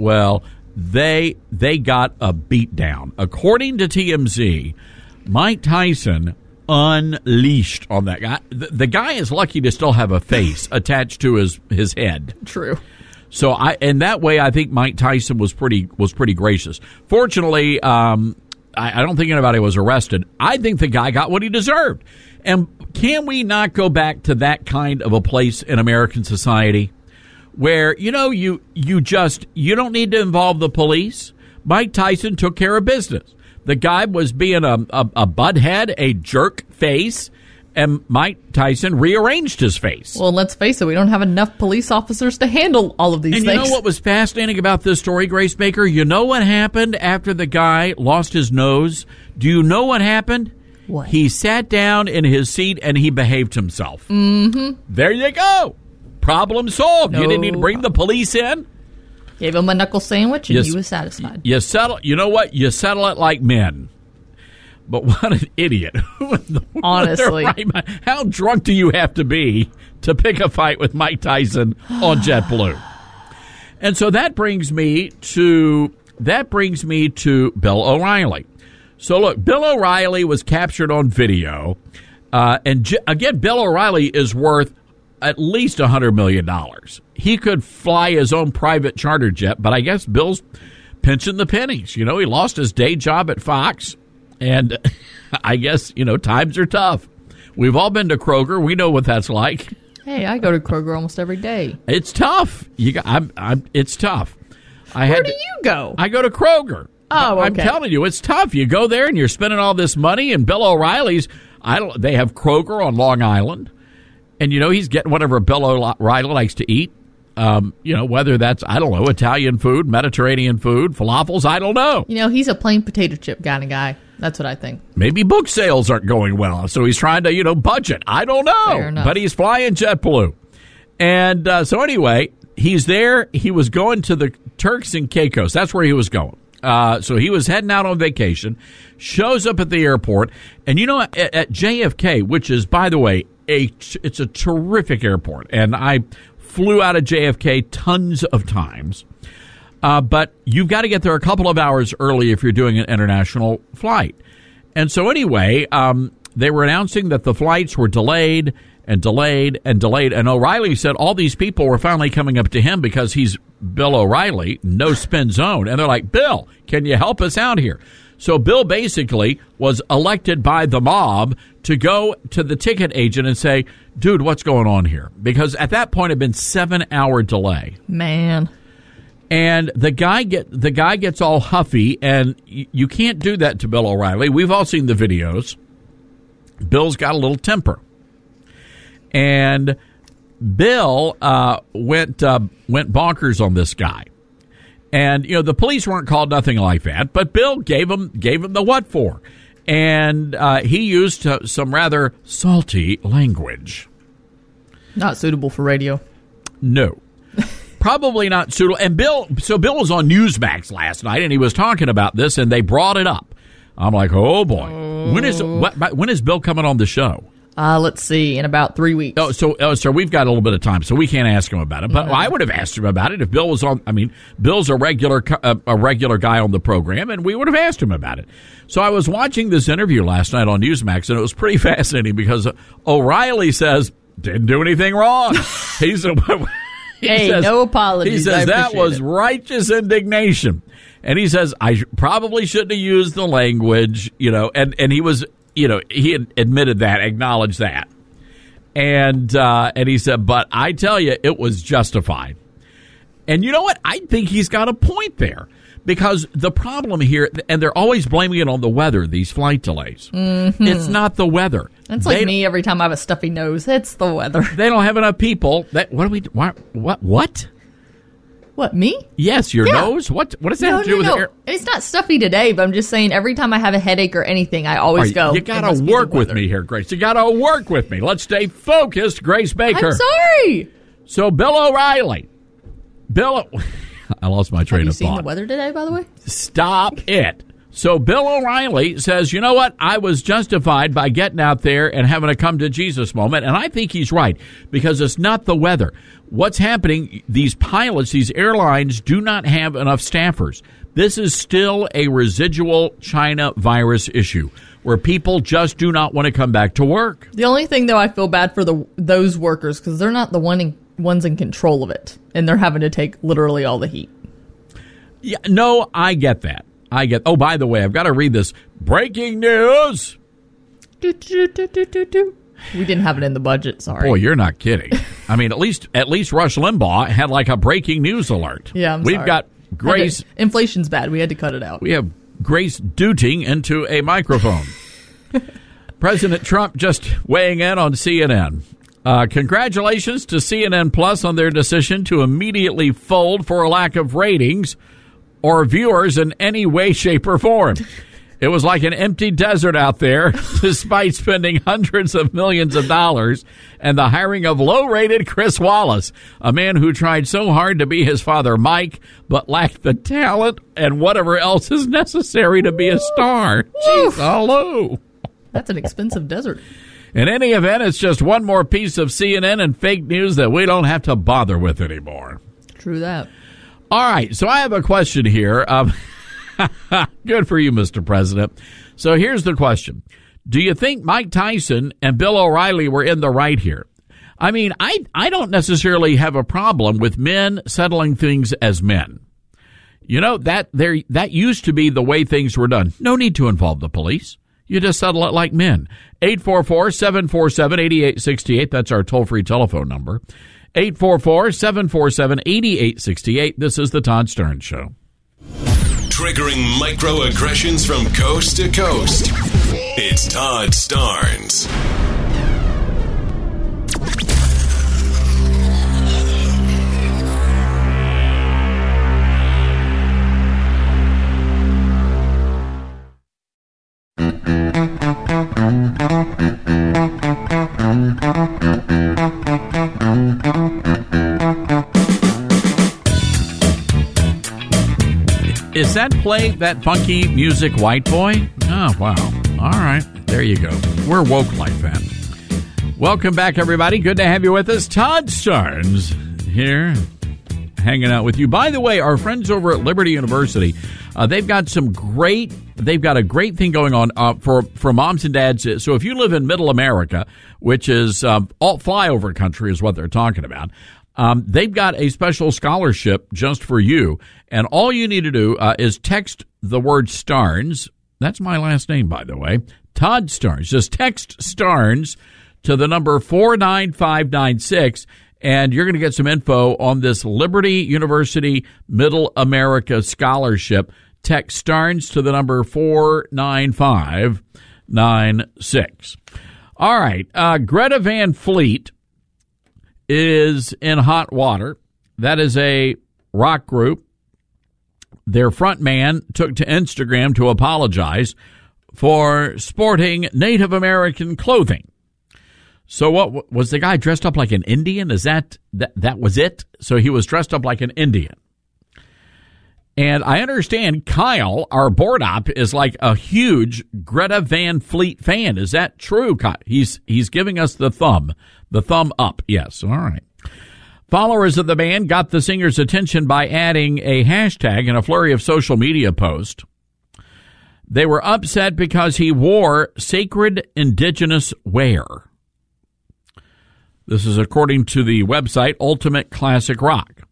[SPEAKER 1] got a beat down. According to TMZ, Mike Tyson unleashed on that guy. The guy is lucky to still have a face attached to his head.
[SPEAKER 9] True.
[SPEAKER 1] So in that way, I think Mike Tyson was pretty gracious. Fortunately, I don't think anybody was arrested. I think the guy got what he deserved. And can we not go back to that kind of a place in American society where, you don't need to involve the police? Mike Tyson took care of business. The guy was being a butthead, a jerk face, and Mike Tyson rearranged his face.
[SPEAKER 9] Well, let's face it, we don't have enough police officers to handle all of these things.
[SPEAKER 1] And you know what was fascinating about this story, Grace Baker? You know what happened after the guy lost his nose? Do you know what happened?
[SPEAKER 9] What?
[SPEAKER 1] He sat down in his seat and he behaved himself.
[SPEAKER 9] Mm-hmm.
[SPEAKER 1] There you go. Problem solved. You didn't need to bring the police in.
[SPEAKER 9] Gave him a knuckle sandwich, and he was satisfied.
[SPEAKER 1] You know what? You settle it like men. But what an idiot.
[SPEAKER 9] Honestly.
[SPEAKER 1] How drunk do you have to be to pick a fight with Mike Tyson on JetBlue? And so that brings me to Bill O'Reilly. So look, Bill O'Reilly was captured on video. Again, Bill O'Reilly is worth at least $100 million. He could fly his own private charter jet, but I guess Bill's pinching the pennies. He lost his day job at Fox, and I guess, times are tough. We've all been to Kroger. We know what that's like.
[SPEAKER 9] Hey, I go to Kroger almost every day.
[SPEAKER 1] It's tough. It's tough.
[SPEAKER 9] Where do you go?
[SPEAKER 1] I go to Kroger.
[SPEAKER 9] Oh, okay.
[SPEAKER 1] I'm telling you, it's tough. You go there and you're spending all this money, and Bill O'Reilly's, They have Kroger on Long Island. And, he's getting whatever Bill O'Reilly likes to eat. Whether that's, I don't know, Italian food, Mediterranean food, falafels, I don't know.
[SPEAKER 9] He's a plain potato chip kind of guy. That's what I think.
[SPEAKER 1] Maybe book sales aren't going well, so he's trying to, budget. I don't know.
[SPEAKER 9] Fair enough.
[SPEAKER 1] But he's flying JetBlue. And so anyway, he's there. He was going to the Turks and Caicos. That's where he was going. So he was heading out on vacation, shows up at the airport, and at JFK, which is, by the way, it's a terrific airport, and I flew out of JFK tons of times, but you've got to get there a couple of hours early if you're doing an international flight. And so anyway, they were announcing that the flights were delayed and delayed and delayed, and O'Reilly said all these people were finally coming up to him because he's Bill O'Reilly, no spin zone, and they're like, Bill, can you help us out here? So Bill basically was elected by the mob to go to the ticket agent and say, dude, what's going on here? Because at that point, it had been 7-hour delay.
[SPEAKER 9] Man.
[SPEAKER 1] And the guy gets all huffy, and you can't do that to Bill O'Reilly. We've all seen the videos. Bill's got a little temper. And Bill went bonkers on this guy. And, the police weren't called, nothing like that. But Bill gave him the what for. And he used some rather salty language.
[SPEAKER 9] Not suitable for radio.
[SPEAKER 1] No. Probably not suitable. And Bill was on Newsmax last night, and he was talking about this, and they brought it up. I'm like, oh, boy. When is Bill coming on the show?
[SPEAKER 9] Let's see, in about 3 weeks.
[SPEAKER 1] So we've got a little bit of time, so we can't ask him about it. But I would have asked him about it if Bill was on. I mean, Bill's a regular guy on the program, and we would have asked him about it. So I was watching this interview last night on Newsmax, and it was pretty fascinating because O'Reilly says, didn't do anything wrong. He says,
[SPEAKER 9] no apologies.
[SPEAKER 1] He says that was righteous indignation. And he says, I probably shouldn't have used the language, and he was... he had admitted that, acknowledged that. And he said, but I tell you, it was justified. And you know what? I think he's got a point there. Because the problem here, and they're always blaming it on the weather, these flight delays. Mm-hmm. It's not the weather.
[SPEAKER 9] That's like me every time I have a stuffy nose. It's the weather.
[SPEAKER 1] They don't have enough people. What?
[SPEAKER 9] What, me?
[SPEAKER 1] Yes, your nose? What does that have to do with air?
[SPEAKER 9] It's not stuffy today, but I'm just saying every time I have a headache or anything, I always go.
[SPEAKER 1] You got to work with me here, Grace. You got to work with me. Let's stay focused, Grace Baker.
[SPEAKER 9] I'm sorry.
[SPEAKER 1] So, Bill O'Reilly. I lost my train of thought.
[SPEAKER 9] Have you seen the weather today, by the way?
[SPEAKER 1] Stop it. So Bill O'Reilly says, you know what? I was justified by getting out there and having a come to Jesus moment. And I think he's right because it's not the weather. What's happening, these pilots, these airlines do not have enough staffers. This is still a residual China virus issue where people just do not want to come back to work.
[SPEAKER 9] The only thing, though, I feel bad for those workers because they're not the ones in control of it. And they're having to take literally all the heat.
[SPEAKER 1] Yeah, no, I get that. Oh, by the way, I've got to read this. Breaking news.
[SPEAKER 9] We didn't have it in the budget, sorry.
[SPEAKER 1] Boy, you're not kidding. I mean, at least Rush Limbaugh had like a breaking news alert.
[SPEAKER 9] Yeah, I'm
[SPEAKER 1] We've
[SPEAKER 9] sorry.
[SPEAKER 1] got Grace.
[SPEAKER 9] Inflation's bad. We had to cut it out.
[SPEAKER 1] We have Grace dooting into a microphone. President Trump just weighing in on CNN. Congratulations to CNN Plus on their decision to immediately fold for a lack of ratings or viewers in any way, shape, or form. It was like an empty desert out there, despite spending hundreds of millions of dollars and the hiring of low-rated Chris Wallace, a man who tried so hard to be his father Mike, but lacked the talent and whatever else is necessary to be a star. Jeez, hello.
[SPEAKER 9] That's an expensive desert.
[SPEAKER 1] In any event, it's just one more piece of CNN and fake news that we don't have to bother with anymore.
[SPEAKER 9] True that.
[SPEAKER 1] All right, so I have a question here. Good for you, Mr. President. So here's the question. Do you think Mike Tyson and Bill O'Reilly were in the right here? I mean, I don't necessarily have a problem with men settling things as men. You know, that used to be the way things were done. No need to involve the police. You just settle it like men. 844-747-8868. That's our toll-free telephone number. 844-747-8868. This is the Todd Stern Show.
[SPEAKER 2] triggering microaggressions from coast to coast. It's Todd Starnes.
[SPEAKER 1] Is that play that funky music, White Boy? Oh, wow. All right. There you go. We're woke like that. Welcome back, everybody. Good to have you with us. Todd Starnes here, hanging out with you. By the way, our friends over at Liberty University, they've got a great thing going on for moms and dads. So if you live in Middle America, which is all flyover country is what they're talking about, they've got a special scholarship just for you. And all you need to do is text the word Starnes. That's my last name, by the way. Todd Starnes. Just text Starnes to the number 49596, and you're going to get some info on this Liberty University Middle America Scholarship. Text Starnes to the number 49596. All right. Greta Van Fleet is in hot water. That is a rock group. Their front man took to Instagram to apologize for sporting Native American clothing. So what was the guy dressed up like an Indian? Is that was it? So he was dressed up like an Indian. And I understand Kyle, our board op, is like a huge Greta Van Fleet fan. Is that true, Kyle? He's giving us the thumb up. Yes. All right. Followers of the band got the singer's attention by adding a hashtag in a flurry of social media posts. They were upset because he wore sacred indigenous wear. This is according to the website Ultimate Classic Rock.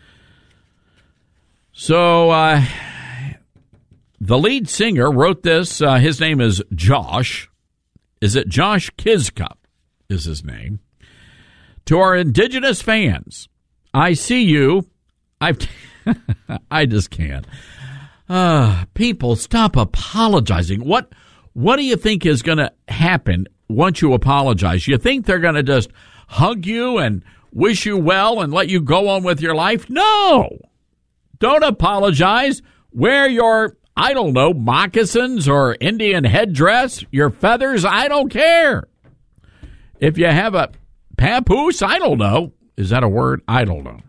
[SPEAKER 1] So the lead singer wrote this. His name is Josh. Is it Josh Kiska is his name? To our indigenous fans, I see you. I just can't. People, stop apologizing. What do you think is going to happen once you apologize? You think they're going to just hug you and wish you well and let you go on with your life? No. Don't apologize. Wear your, I don't know, moccasins or Indian headdress, your feathers. I don't care. If you have a papoose, I don't know. Is that a word? I don't know.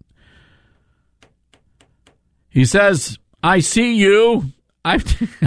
[SPEAKER 1] He says, I see you. I've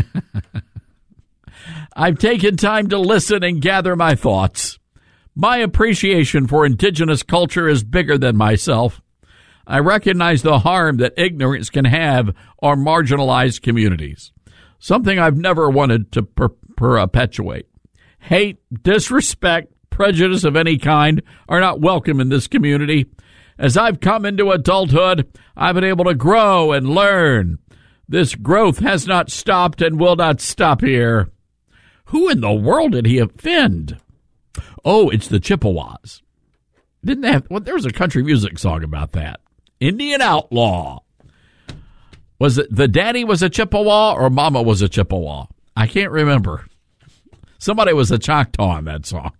[SPEAKER 1] taken time to listen and gather my thoughts. My appreciation for indigenous culture is bigger than myself. I recognize the harm that ignorance can have on marginalized communities, something I've never wanted to perpetuate. Hate, disrespect, prejudice of any kind are not welcome in this community. As I've come into adulthood, I've been able to grow and learn. This growth has not stopped and will not stop here. Who in the world did he offend? Oh, it's the Chippewas. Didn't they have, well, there was a country music song about that. Indian Outlaw. Was it the daddy was a Chippewa or mama was a Chippewa? I can't remember. Somebody was a Choctaw in that song.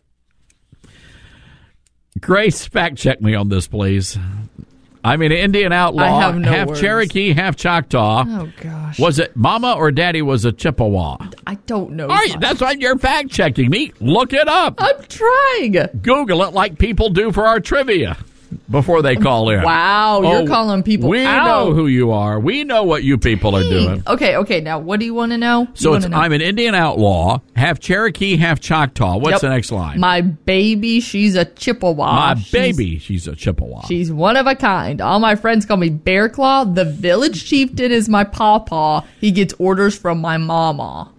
[SPEAKER 1] Grace, fact check me on this, please. I mean, Indian Outlaw,
[SPEAKER 9] I have no
[SPEAKER 1] half
[SPEAKER 9] words.
[SPEAKER 1] Cherokee, half Choctaw.
[SPEAKER 9] Oh, gosh.
[SPEAKER 1] Was it mama or daddy was a Chippewa?
[SPEAKER 9] I don't know.
[SPEAKER 1] That's why you're fact checking me. Look it up.
[SPEAKER 9] I'm trying.
[SPEAKER 1] Google it like people do for our trivia before they call in.
[SPEAKER 9] Wow, you're calling people
[SPEAKER 1] we
[SPEAKER 9] out.
[SPEAKER 1] know who you are. We know what you people are doing.
[SPEAKER 9] Okay, now what do you want to know?
[SPEAKER 1] So I'm an Indian Outlaw, half Cherokee, half Choctaw. What's the next line?
[SPEAKER 9] My baby, she's a Chippewa.
[SPEAKER 1] She's a Chippewa.
[SPEAKER 9] She's one of a kind. All my friends call me Bear Claw. The village chieftain is my pawpaw. He gets orders from my mama.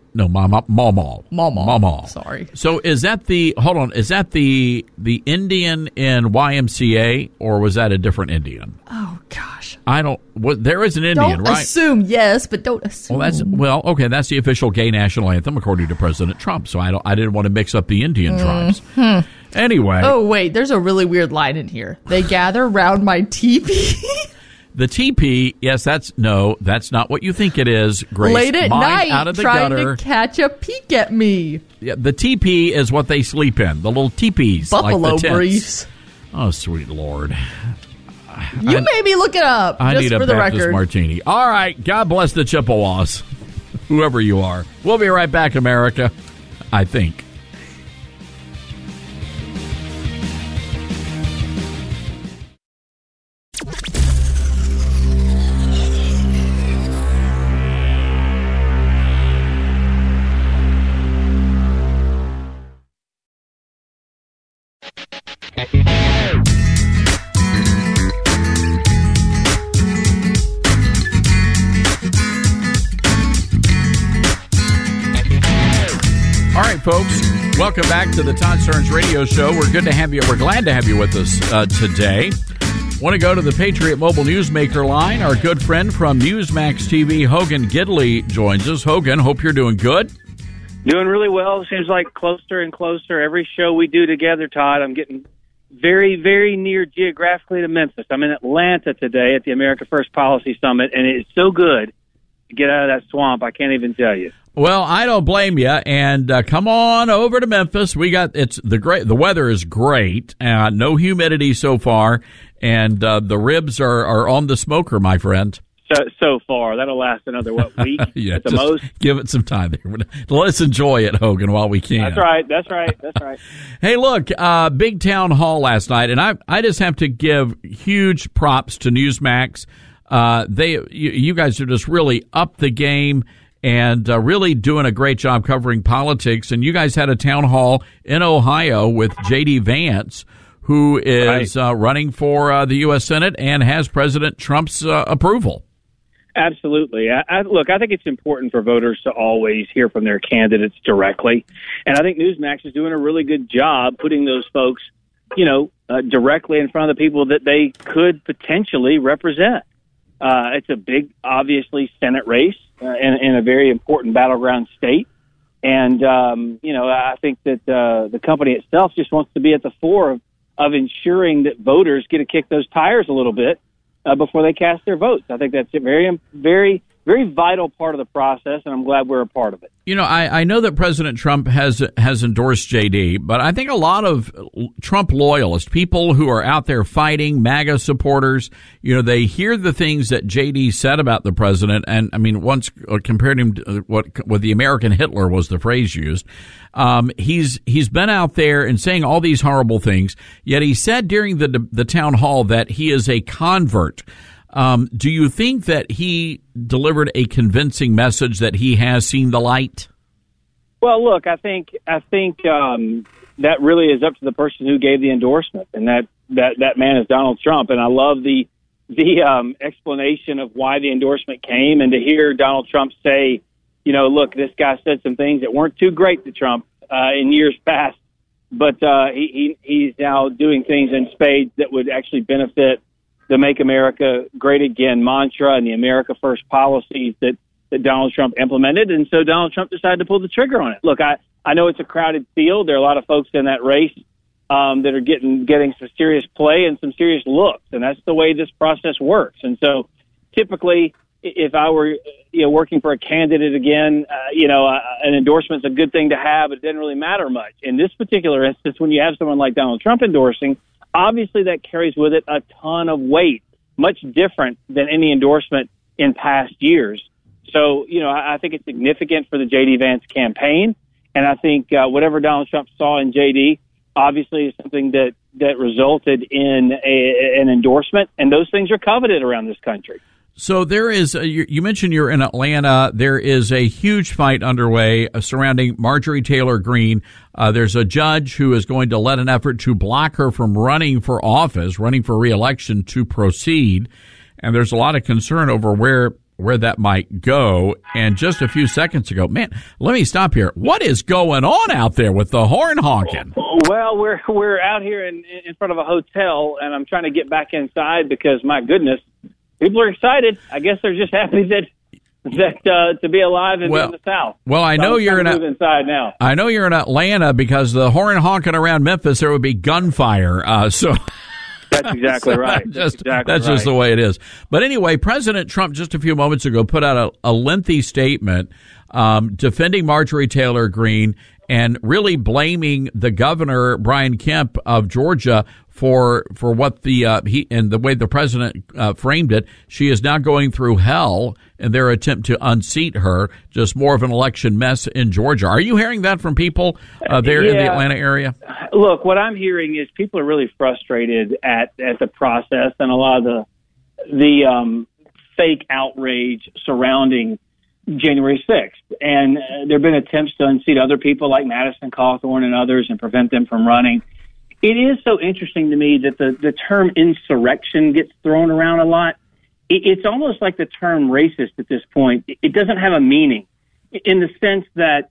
[SPEAKER 1] Mama.
[SPEAKER 9] Sorry.
[SPEAKER 1] So is that the Indian in YMCA, or was that a different Indian?
[SPEAKER 9] Oh, gosh.
[SPEAKER 1] There is an Indian,
[SPEAKER 9] don't
[SPEAKER 1] right?
[SPEAKER 9] Assume, yes, but don't assume.
[SPEAKER 1] That's the official gay national anthem according to President Trump. So I didn't want to mix up the Indian tribes. Anyway.
[SPEAKER 9] Oh, wait, there's a really weird line in here. They gather round my teepee.
[SPEAKER 1] The TP, yes, that's not what you think it is, Grace.
[SPEAKER 9] Late at night,
[SPEAKER 1] out of the
[SPEAKER 9] trying
[SPEAKER 1] gutter.
[SPEAKER 9] to catch a peek at me.
[SPEAKER 1] Yeah, the TP is what they sleep in, the little teepees.
[SPEAKER 9] Buffalo
[SPEAKER 1] like the
[SPEAKER 9] briefs.
[SPEAKER 1] Oh, sweet Lord.
[SPEAKER 9] You maybe look it up,
[SPEAKER 1] I
[SPEAKER 9] just
[SPEAKER 1] need a
[SPEAKER 9] for the
[SPEAKER 1] Baptist
[SPEAKER 9] record.
[SPEAKER 1] martini. All right, God bless the Chippewas, whoever you are. We'll be right back, America, I think. All right, folks, welcome back to the Todd Starnes Radio Show. We're good to have you. We're glad to have you with us today. Want to go to the Patriot Mobile Newsmaker line. Our good friend from Newsmax TV, Hogan Gidley, joins us. Hogan, hope you're doing good.
[SPEAKER 17] Doing really well. It seems like closer and closer every show we do together, Todd. I'm getting very, very near geographically to Memphis. I'm in Atlanta today at the America First Policy Summit, and it's so good to get out of that swamp. I can't even tell you.
[SPEAKER 1] Well, I don't blame you, and come on over to Memphis. The weather is great. No humidity so far, and the ribs are on the smoker, my friend.
[SPEAKER 17] So far, that'll last another week
[SPEAKER 1] yeah,
[SPEAKER 17] at the most.
[SPEAKER 1] Give it some time there. Let's enjoy it, Hogan, while we can.
[SPEAKER 17] That's right.
[SPEAKER 1] Hey, look, big town hall last night, and I just have to give huge props to Newsmax. You guys are just really up the game and really doing a great job covering politics. And you guys had a town hall in Ohio with J.D. Vance, who is running for the U.S. Senate and has President Trump's approval.
[SPEAKER 17] Absolutely. I think it's important for voters to always hear from their candidates directly. And I think Newsmax is doing a really good job putting those folks, directly in front of the people that they could potentially represent. It's a big, obviously, Senate race in a very important battleground state. And, I think that the company itself just wants to be at the fore of ensuring that voters get to kick those tires a little bit before they cast their votes. I think that's a very, very, very vital part of the process, and I'm glad we're a part of it.
[SPEAKER 1] I know that President Trump has endorsed JD, but I think a lot of Trump loyalists, people who are out there fighting, MAGA supporters, they hear the things that JD said about the president, and I mean, once compared him to what the American Hitler was the phrase used. He's been out there and saying all these horrible things, yet he said during the town hall that he is a convert. Do you think that he delivered a convincing message that he has seen the light?
[SPEAKER 17] Well, look, I think that really is up to the person who gave the endorsement, and that man is Donald Trump. And I love the explanation of why the endorsement came, and to hear Donald Trump say, look, this guy said some things that weren't too great to Trump in years past, but he's now doing things in spades that would actually benefit the Make America Great Again mantra and the America First policies that Donald Trump implemented. And so Donald Trump decided to pull the trigger on it. Look, I know it's a crowded field. There are a lot of folks in that race that are getting some serious play and some serious looks. And that's the way this process works. And so typically, if I were working for a candidate again, an endorsement's a good thing to have, but it didn't really matter much. In this particular instance, when you have someone like Donald Trump endorsing, obviously that carries with it a ton of weight, much different than any endorsement in past years. So, I think it's significant for the J.D. Vance campaign, and I think whatever Donald Trump saw in J.D. obviously is something that resulted in an endorsement, and those things are coveted around this country.
[SPEAKER 1] So there is, you mentioned you're in Atlanta. There is a huge fight underway surrounding Marjorie Taylor Greene. There's a judge who is going to let an effort to block her from running for re-election to proceed. And there's a lot of concern over where that might go. And just a few seconds ago, man, let me stop here. What is going on out there with the horn honking?
[SPEAKER 17] Well, we're out here in front of a hotel, and I'm trying to get back inside because, my goodness, people are excited. I guess they're just happy that to be alive and be in the South.
[SPEAKER 1] Well, I know you're
[SPEAKER 17] inside now.
[SPEAKER 1] I know you're in Atlanta because the horn honking around Memphis, there would be gunfire. So
[SPEAKER 17] That's exactly right.
[SPEAKER 1] That's just the way it is. But anyway, President Trump just a few moments ago put out a lengthy statement defending Marjorie Taylor Greene and really blaming the governor, Brian Kemp of Georgia, for what and the way the president framed it. She is now going through hell in their attempt to unseat her. Just more of an election mess in Georgia. Are you hearing that from people there in the Atlanta area?
[SPEAKER 17] Look, what I'm hearing is people are really frustrated at the process and a lot of the fake outrage surrounding January 6th. And there have been attempts to unseat other people like Madison Cawthorn and others and prevent them from running. It is so interesting to me that the term insurrection gets thrown around a lot. It's almost like the term racist at this point. It doesn't have a meaning in the sense that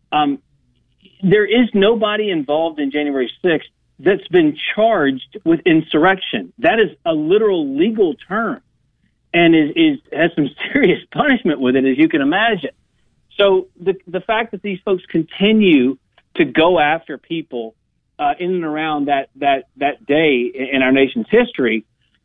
[SPEAKER 17] there is nobody involved in January 6th that's been charged with insurrection. That is a literal legal term and has some serious punishment with it, as you can imagine. So the fact that these folks continue to go after people in and around that day in our nation's history,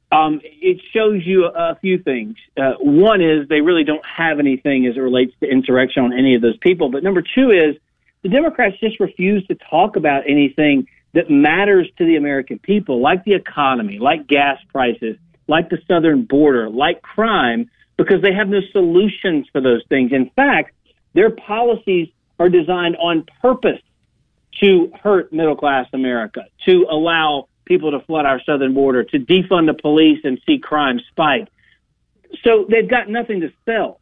[SPEAKER 17] it shows you a few things. One is they really don't have anything as it relates to insurrection on any of those people. But number two is the Democrats just refuse to talk about anything that matters to the American people, like the economy, like gas prices, like the southern border, like crime, because they have no solutions for those things. In fact, their policies are designed on purpose to hurt middle-class America, to allow people to flood our southern border, to defund the police and see crime spike. So they've got nothing to sell.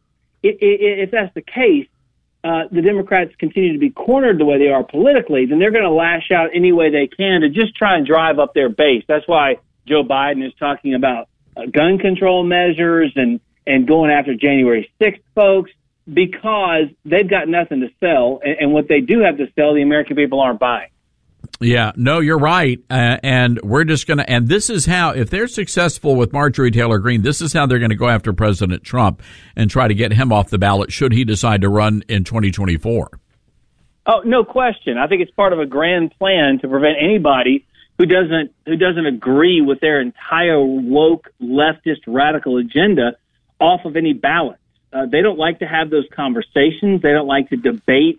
[SPEAKER 17] If that's the case, the Democrats continue to be cornered the way they are politically, then they're going to lash out any way they can to just try and drive up their base. That's why Joe Biden is talking about gun control measures and going after January 6th folks, because they've got nothing to sell, and what they do have to sell, the American people aren't buying.
[SPEAKER 1] Yeah, no, you're right. And we're just going to, and this is how, if they're successful with Marjorie Taylor Greene, this is how they're going to go after President Trump and try to get him off the ballot should he decide to run in 2024.
[SPEAKER 17] Oh, no question. I think it's part of a grand plan to prevent anybody who doesn't agree with their entire woke leftist radical agenda off of any ballot. They don't like to have those conversations. They don't like to debate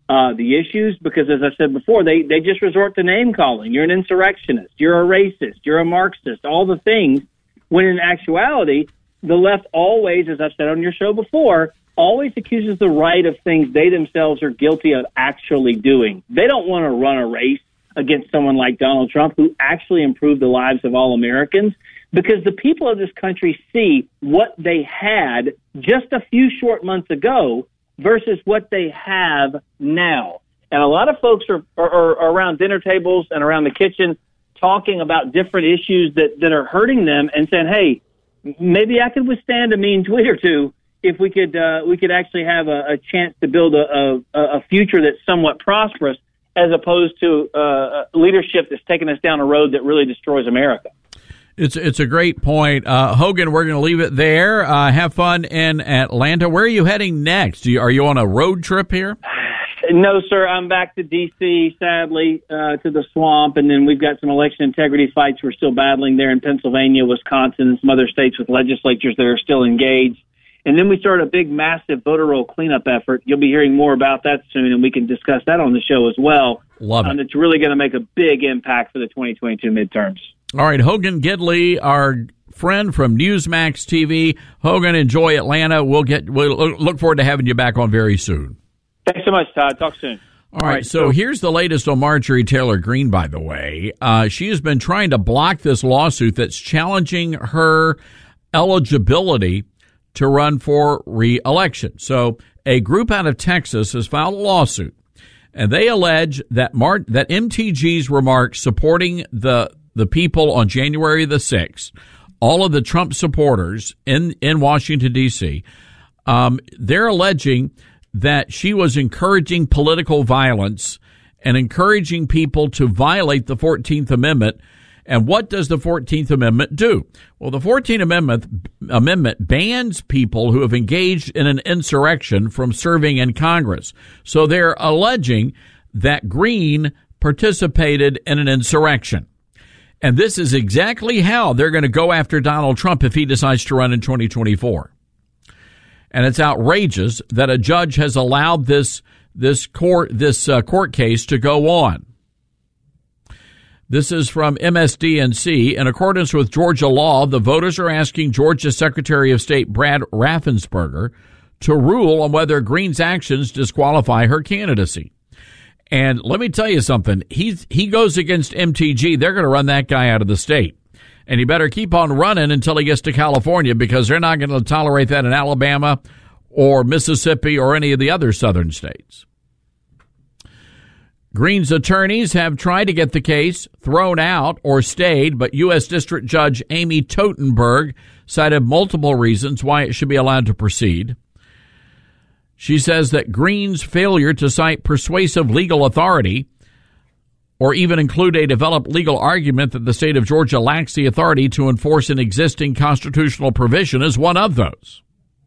[SPEAKER 17] the issues because, as I said before, they just resort to name calling. You're an insurrectionist. You're a racist. You're a Marxist. All the things. When in actuality, the left always, as I've said on your show before, always accuses the right of things they themselves are guilty of actually doing. They don't want to run a race against someone like Donald Trump, who actually improved the lives of all Americans, because the people of this country see what they had just a few short months ago versus what they have now. And a lot of folks are around dinner tables and around the kitchen talking about different issues that are hurting them and saying, hey, maybe I could withstand a mean tweet or two if we could actually have a chance to build a future that's somewhat prosperous, as opposed to leadership that's taking us down a road that really destroys America.
[SPEAKER 1] It's a great point. Hogan, we're going to leave it there. Have fun in Atlanta. Where are you heading next? Are you on a road trip here?
[SPEAKER 17] No, sir. I'm back to D.C., sadly, to the swamp. And then we've got some election integrity fights we're still battling there in Pennsylvania, Wisconsin, and some other states with legislatures that are still engaged. And then we start a big, massive voter roll cleanup effort. You'll be hearing more about that soon, and we can discuss that on the show as well.
[SPEAKER 1] Love it.
[SPEAKER 17] It's really going to make a big impact for the 2022 midterms.
[SPEAKER 1] All right, Hogan Gidley, our friend from Newsmax TV. Hogan, enjoy Atlanta. We'll look forward to having you back on very soon.
[SPEAKER 17] Thanks so much, Todd. Talk soon.
[SPEAKER 1] All right, so here's the latest on Marjorie Taylor Greene, by the way. She has been trying to block this lawsuit that's challenging her eligibility to run for re-election. So a group out of Texas has filed a lawsuit, and they allege that that MTG's remarks supporting the people on January the 6th, all of the Trump supporters in Washington, D.C., they're alleging that she was encouraging political violence and encouraging people to violate the 14th Amendment. And what does the 14th Amendment do? Well, the 14th Amendment bans people who have engaged in an insurrection from serving in Congress. So they're alleging that Greene participated in an insurrection. And this is exactly how they're going to go after Donald Trump if he decides to run in 2024. And it's outrageous that a judge has allowed this court case to go on. This is from MSDNC. In accordance with Georgia law, the voters are asking Georgia Secretary of State Brad Raffensperger to rule on whether Greene's actions disqualify her candidacy. And let me tell you something. He goes against MTG. They're going to run that guy out of the state. And he better keep on running until he gets to California, because they're not going to tolerate that in Alabama or Mississippi or any of the other southern states. Greene's attorneys have tried to get the case thrown out or stayed, but U.S. District Judge Amy Totenberg cited multiple reasons why it should be allowed to proceed. She says that Greene's failure to cite persuasive legal authority or even include a developed legal argument that the state of Georgia lacks the authority to enforce an existing constitutional provision is one of those.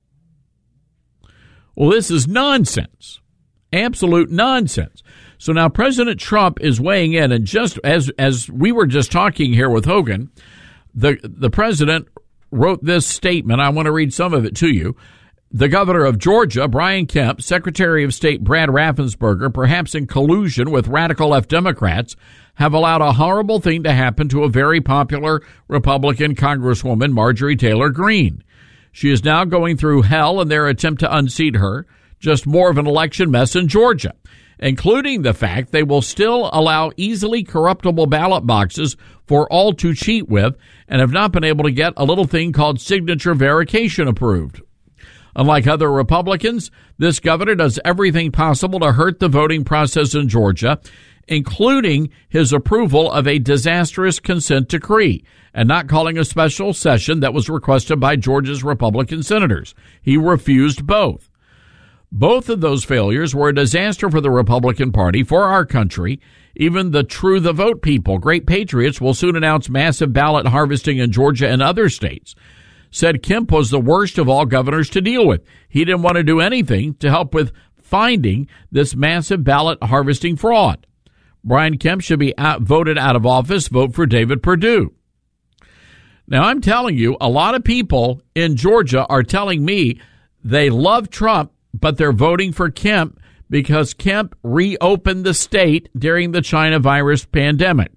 [SPEAKER 1] Well, this is nonsense. Absolute nonsense. So now President Trump is weighing in, and just as we were just talking here with Hogan, the president wrote this statement. I want to read some of it to you. The governor of Georgia, Brian Kemp, Secretary of State Brad Raffensperger, perhaps in collusion with radical left Democrats, have allowed a horrible thing to happen to a very popular Republican Congresswoman, Marjorie Taylor Greene. She is now going through hell in their attempt to unseat her, just more of an election mess in Georgia, including the fact they will still allow easily corruptible ballot boxes for all to cheat with and have not been able to get a little thing called signature verification approved. Unlike other Republicans, this governor does everything possible to hurt the voting process in Georgia, including his approval of a disastrous consent decree and not calling a special session that was requested by Georgia's Republican senators. He refused both. Both of those failures were a disaster for the Republican Party, for our country. Even the True the Vote people, great patriots, will soon announce massive ballot harvesting in Georgia and other states. Said Kemp was the worst of all governors to deal with. He didn't want to do anything to help with finding this massive ballot harvesting fraud. Brian Kemp should be voted out of office. Vote for David Perdue. Now, I'm telling you, a lot of people in Georgia are telling me they love Trump, but they're voting for Kemp because Kemp reopened the state during the China virus pandemic.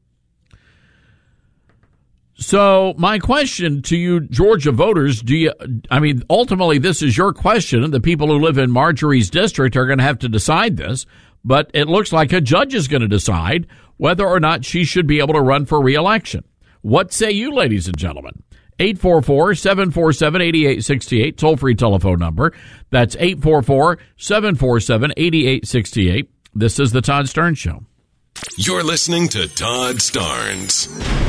[SPEAKER 1] So my question to you, Georgia voters, ultimately this is your question, and the people who live in Marjorie's district are going to have to decide this, but it looks like a judge is going to decide whether or not she should be able to run for re-election. What say you, ladies and gentlemen? 844-747-8868, toll-free telephone number. That's 844-747-8868. This is the Todd Starnes Show.
[SPEAKER 2] You're listening to Todd Starnes.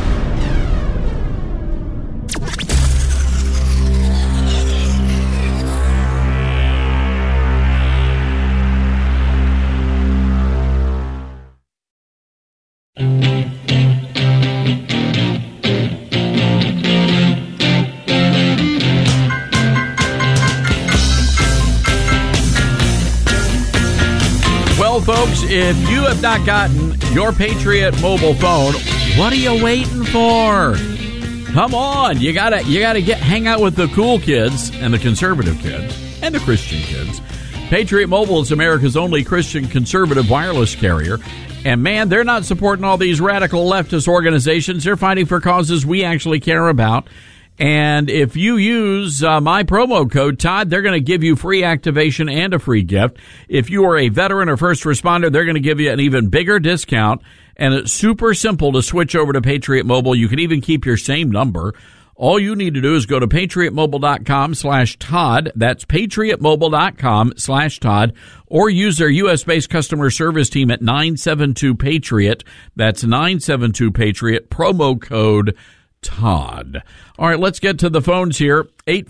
[SPEAKER 1] Well, folks, if you have not gotten your Patriot mobile phone, what are you waiting for? Come on, you gotta hang out with the cool kids and the conservative kids and the Christian kids. Patriot Mobile is America's only Christian conservative wireless carrier. And man, they're not supporting all these radical leftist organizations. They're fighting for causes we actually care about. And if you use my promo code, Todd, they're going to give you free activation and a free gift. If you are a veteran or first responder, they're going to give you an even bigger discount. And it's super simple to switch over to Patriot Mobile. You can even keep your same number. All you need to do is go to patriotmobile.com/Todd. That's patriotmobile.com/Todd. Or use their U.S.-based customer service team at 972-PATRIOT. That's 972-PATRIOT, promo code Todd. All right, let's get to the phones here.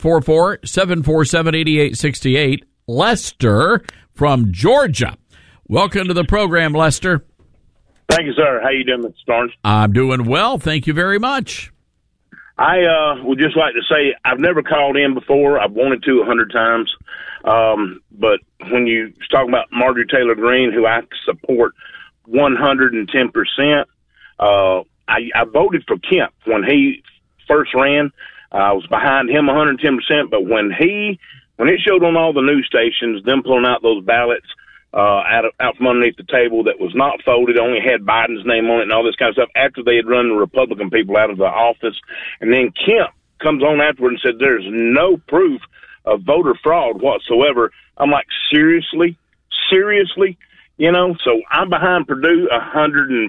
[SPEAKER 1] 844-747-8868. Lester from Georgia. Welcome to the program, Lester.
[SPEAKER 18] Thank you, sir. How you doing, Mr. Starnes?
[SPEAKER 1] I'm doing well. Thank you very much.
[SPEAKER 18] I would just like to say I've never called in before. I've wanted to 100 times. But when you talk about Marjorie Taylor Greene, who I support 110%, I voted for Kemp when he first ran. I was behind him 110%, but when it showed on all the news stations, them pulling out those ballots out from underneath the table that was not folded, only had Biden's name on it and all this kind of stuff, after they had run the Republican people out of the office. And then Kemp comes on afterward and said there's no proof of voter fraud whatsoever. I'm like, seriously? You know, so I'm behind Perdue 110%.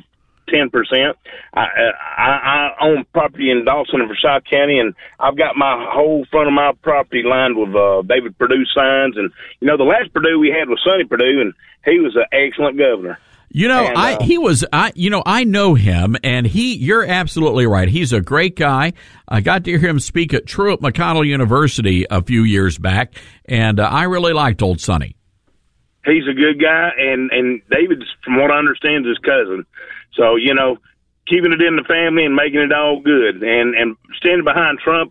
[SPEAKER 18] I own property in Dawson and Forsyth County, and I've got my whole front of my property lined with David Perdue signs. And, you know, the last Perdue we had was Sonny Perdue, and he was an excellent governor.
[SPEAKER 1] You know, and, I know him, and you're absolutely right. He's a great guy. I got to hear him speak at Truett McConnell University a few years back, and I really liked old Sonny.
[SPEAKER 18] He's a good guy, and David's, from what I understand, is his cousin. So, you know, keeping it in the family and making it all good. And standing behind Trump,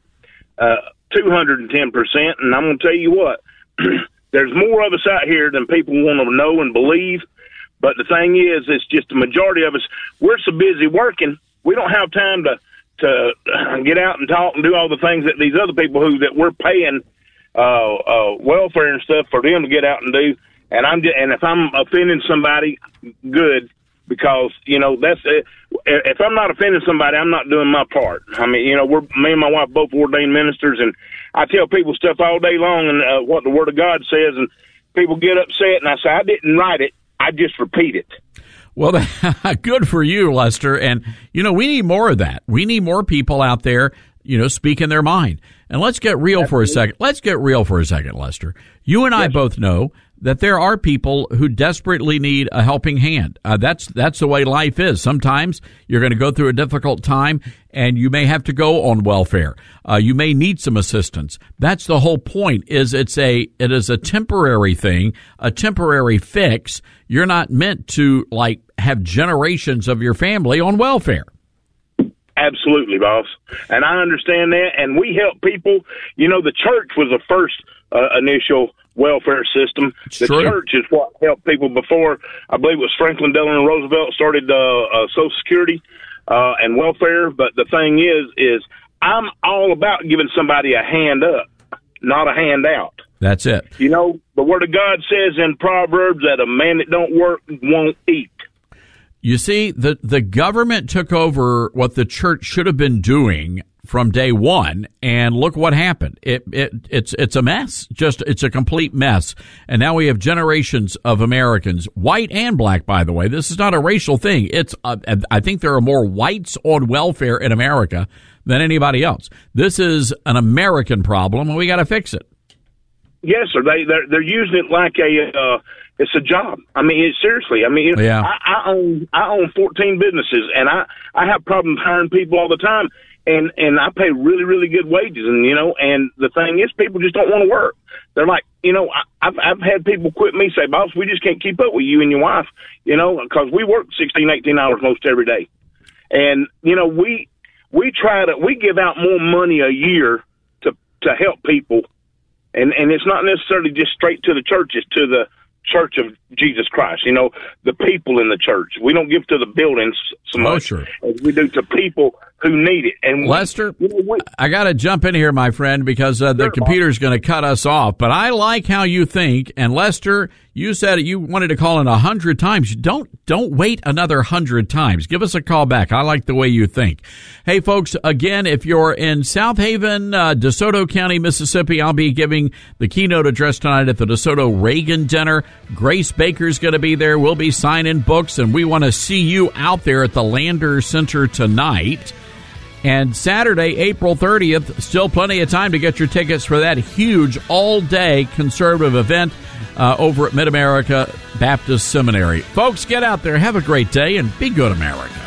[SPEAKER 18] 210%. And I'm going to tell you what, there's more of us out here than people want to know and believe. But the thing is, it's just the majority of us, we're so busy working, we don't have time to get out and talk and do all the things that these other people that we're paying welfare and stuff for them to get out and do. And if I'm offending somebody, good, because, you know, that's if I'm not offending somebody, I'm not doing my part. I mean, you know, me and my wife both ordained ministers, and I tell people stuff all day long and what the Word of God says, and people get upset, and I say, I didn't write it, I just repeat it.
[SPEAKER 1] Well, good for you, Lester. And, you know, we need more of that. We need more people out there, you know, speaking their mind. And let's get real for a second. Let's get real for a second, Lester. You and I both know that there are people who desperately need a helping hand. That's the way life is. Sometimes you're going to go through a difficult time, and you may have to go on welfare. You may need some assistance. That's the whole point. It is a temporary thing, a temporary fix. You're not meant to have generations of your family on welfare.
[SPEAKER 18] Absolutely, boss. And I understand that. And we help people. You know, the church was the first initial welfare system. The church is what helped people before. I believe it was Franklin Delano Roosevelt started Social Security and welfare. But the thing is I'm all about giving somebody a hand up, not a handout.
[SPEAKER 1] That's it.
[SPEAKER 18] You know, the Word of God says in Proverbs that a man that don't work won't eat.
[SPEAKER 1] You see, the government took over what the church should have been doing from day one, and look what happened. It's a mess. It's a complete mess. And now we have generations of Americans, white and black, by the way. This is not a racial thing. I think there are more whites on welfare in America than anybody else. This is an American problem, and we got to fix it.
[SPEAKER 18] Yes, sir. They're using it like it's a job. I mean, seriously. I mean,
[SPEAKER 1] yeah.
[SPEAKER 18] I own 14 businesses, and I have problems hiring people all the time, and I pay really, really good wages, and you know, and the thing is, people just don't want to work. They're like, you know, I've had people quit me, say, boss, we just can't keep up with you and your wife, you know, because we work 16, 18 hours most every day, and you know, we give out more money a year to help people. And it's not necessarily just straight to the church, it's to the Church of Jesus Christ, you know, the people in the church. We don't give to the buildings so much as we do to people who need it. And
[SPEAKER 1] Lester, I got to jump in here, my friend, because the computer's going to cut us off. But I like how you think. And Lester, you said you wanted to call in 100 times. Don't wait another 100 times. Give us a call back. I like the way you think. Hey, folks, again, if you're in South Haven, DeSoto County, Mississippi, I'll be giving the keynote address tonight at the DeSoto Reagan Dinner. Grace Baker's going to be there. We'll be signing books, and we want to see you out there at the Lander Center tonight. And Saturday, April 30th, still plenty of time to get your tickets for that huge all-day conservative event over at Mid-America Baptist Seminary. Folks, get out there, have a great day, and be good, America.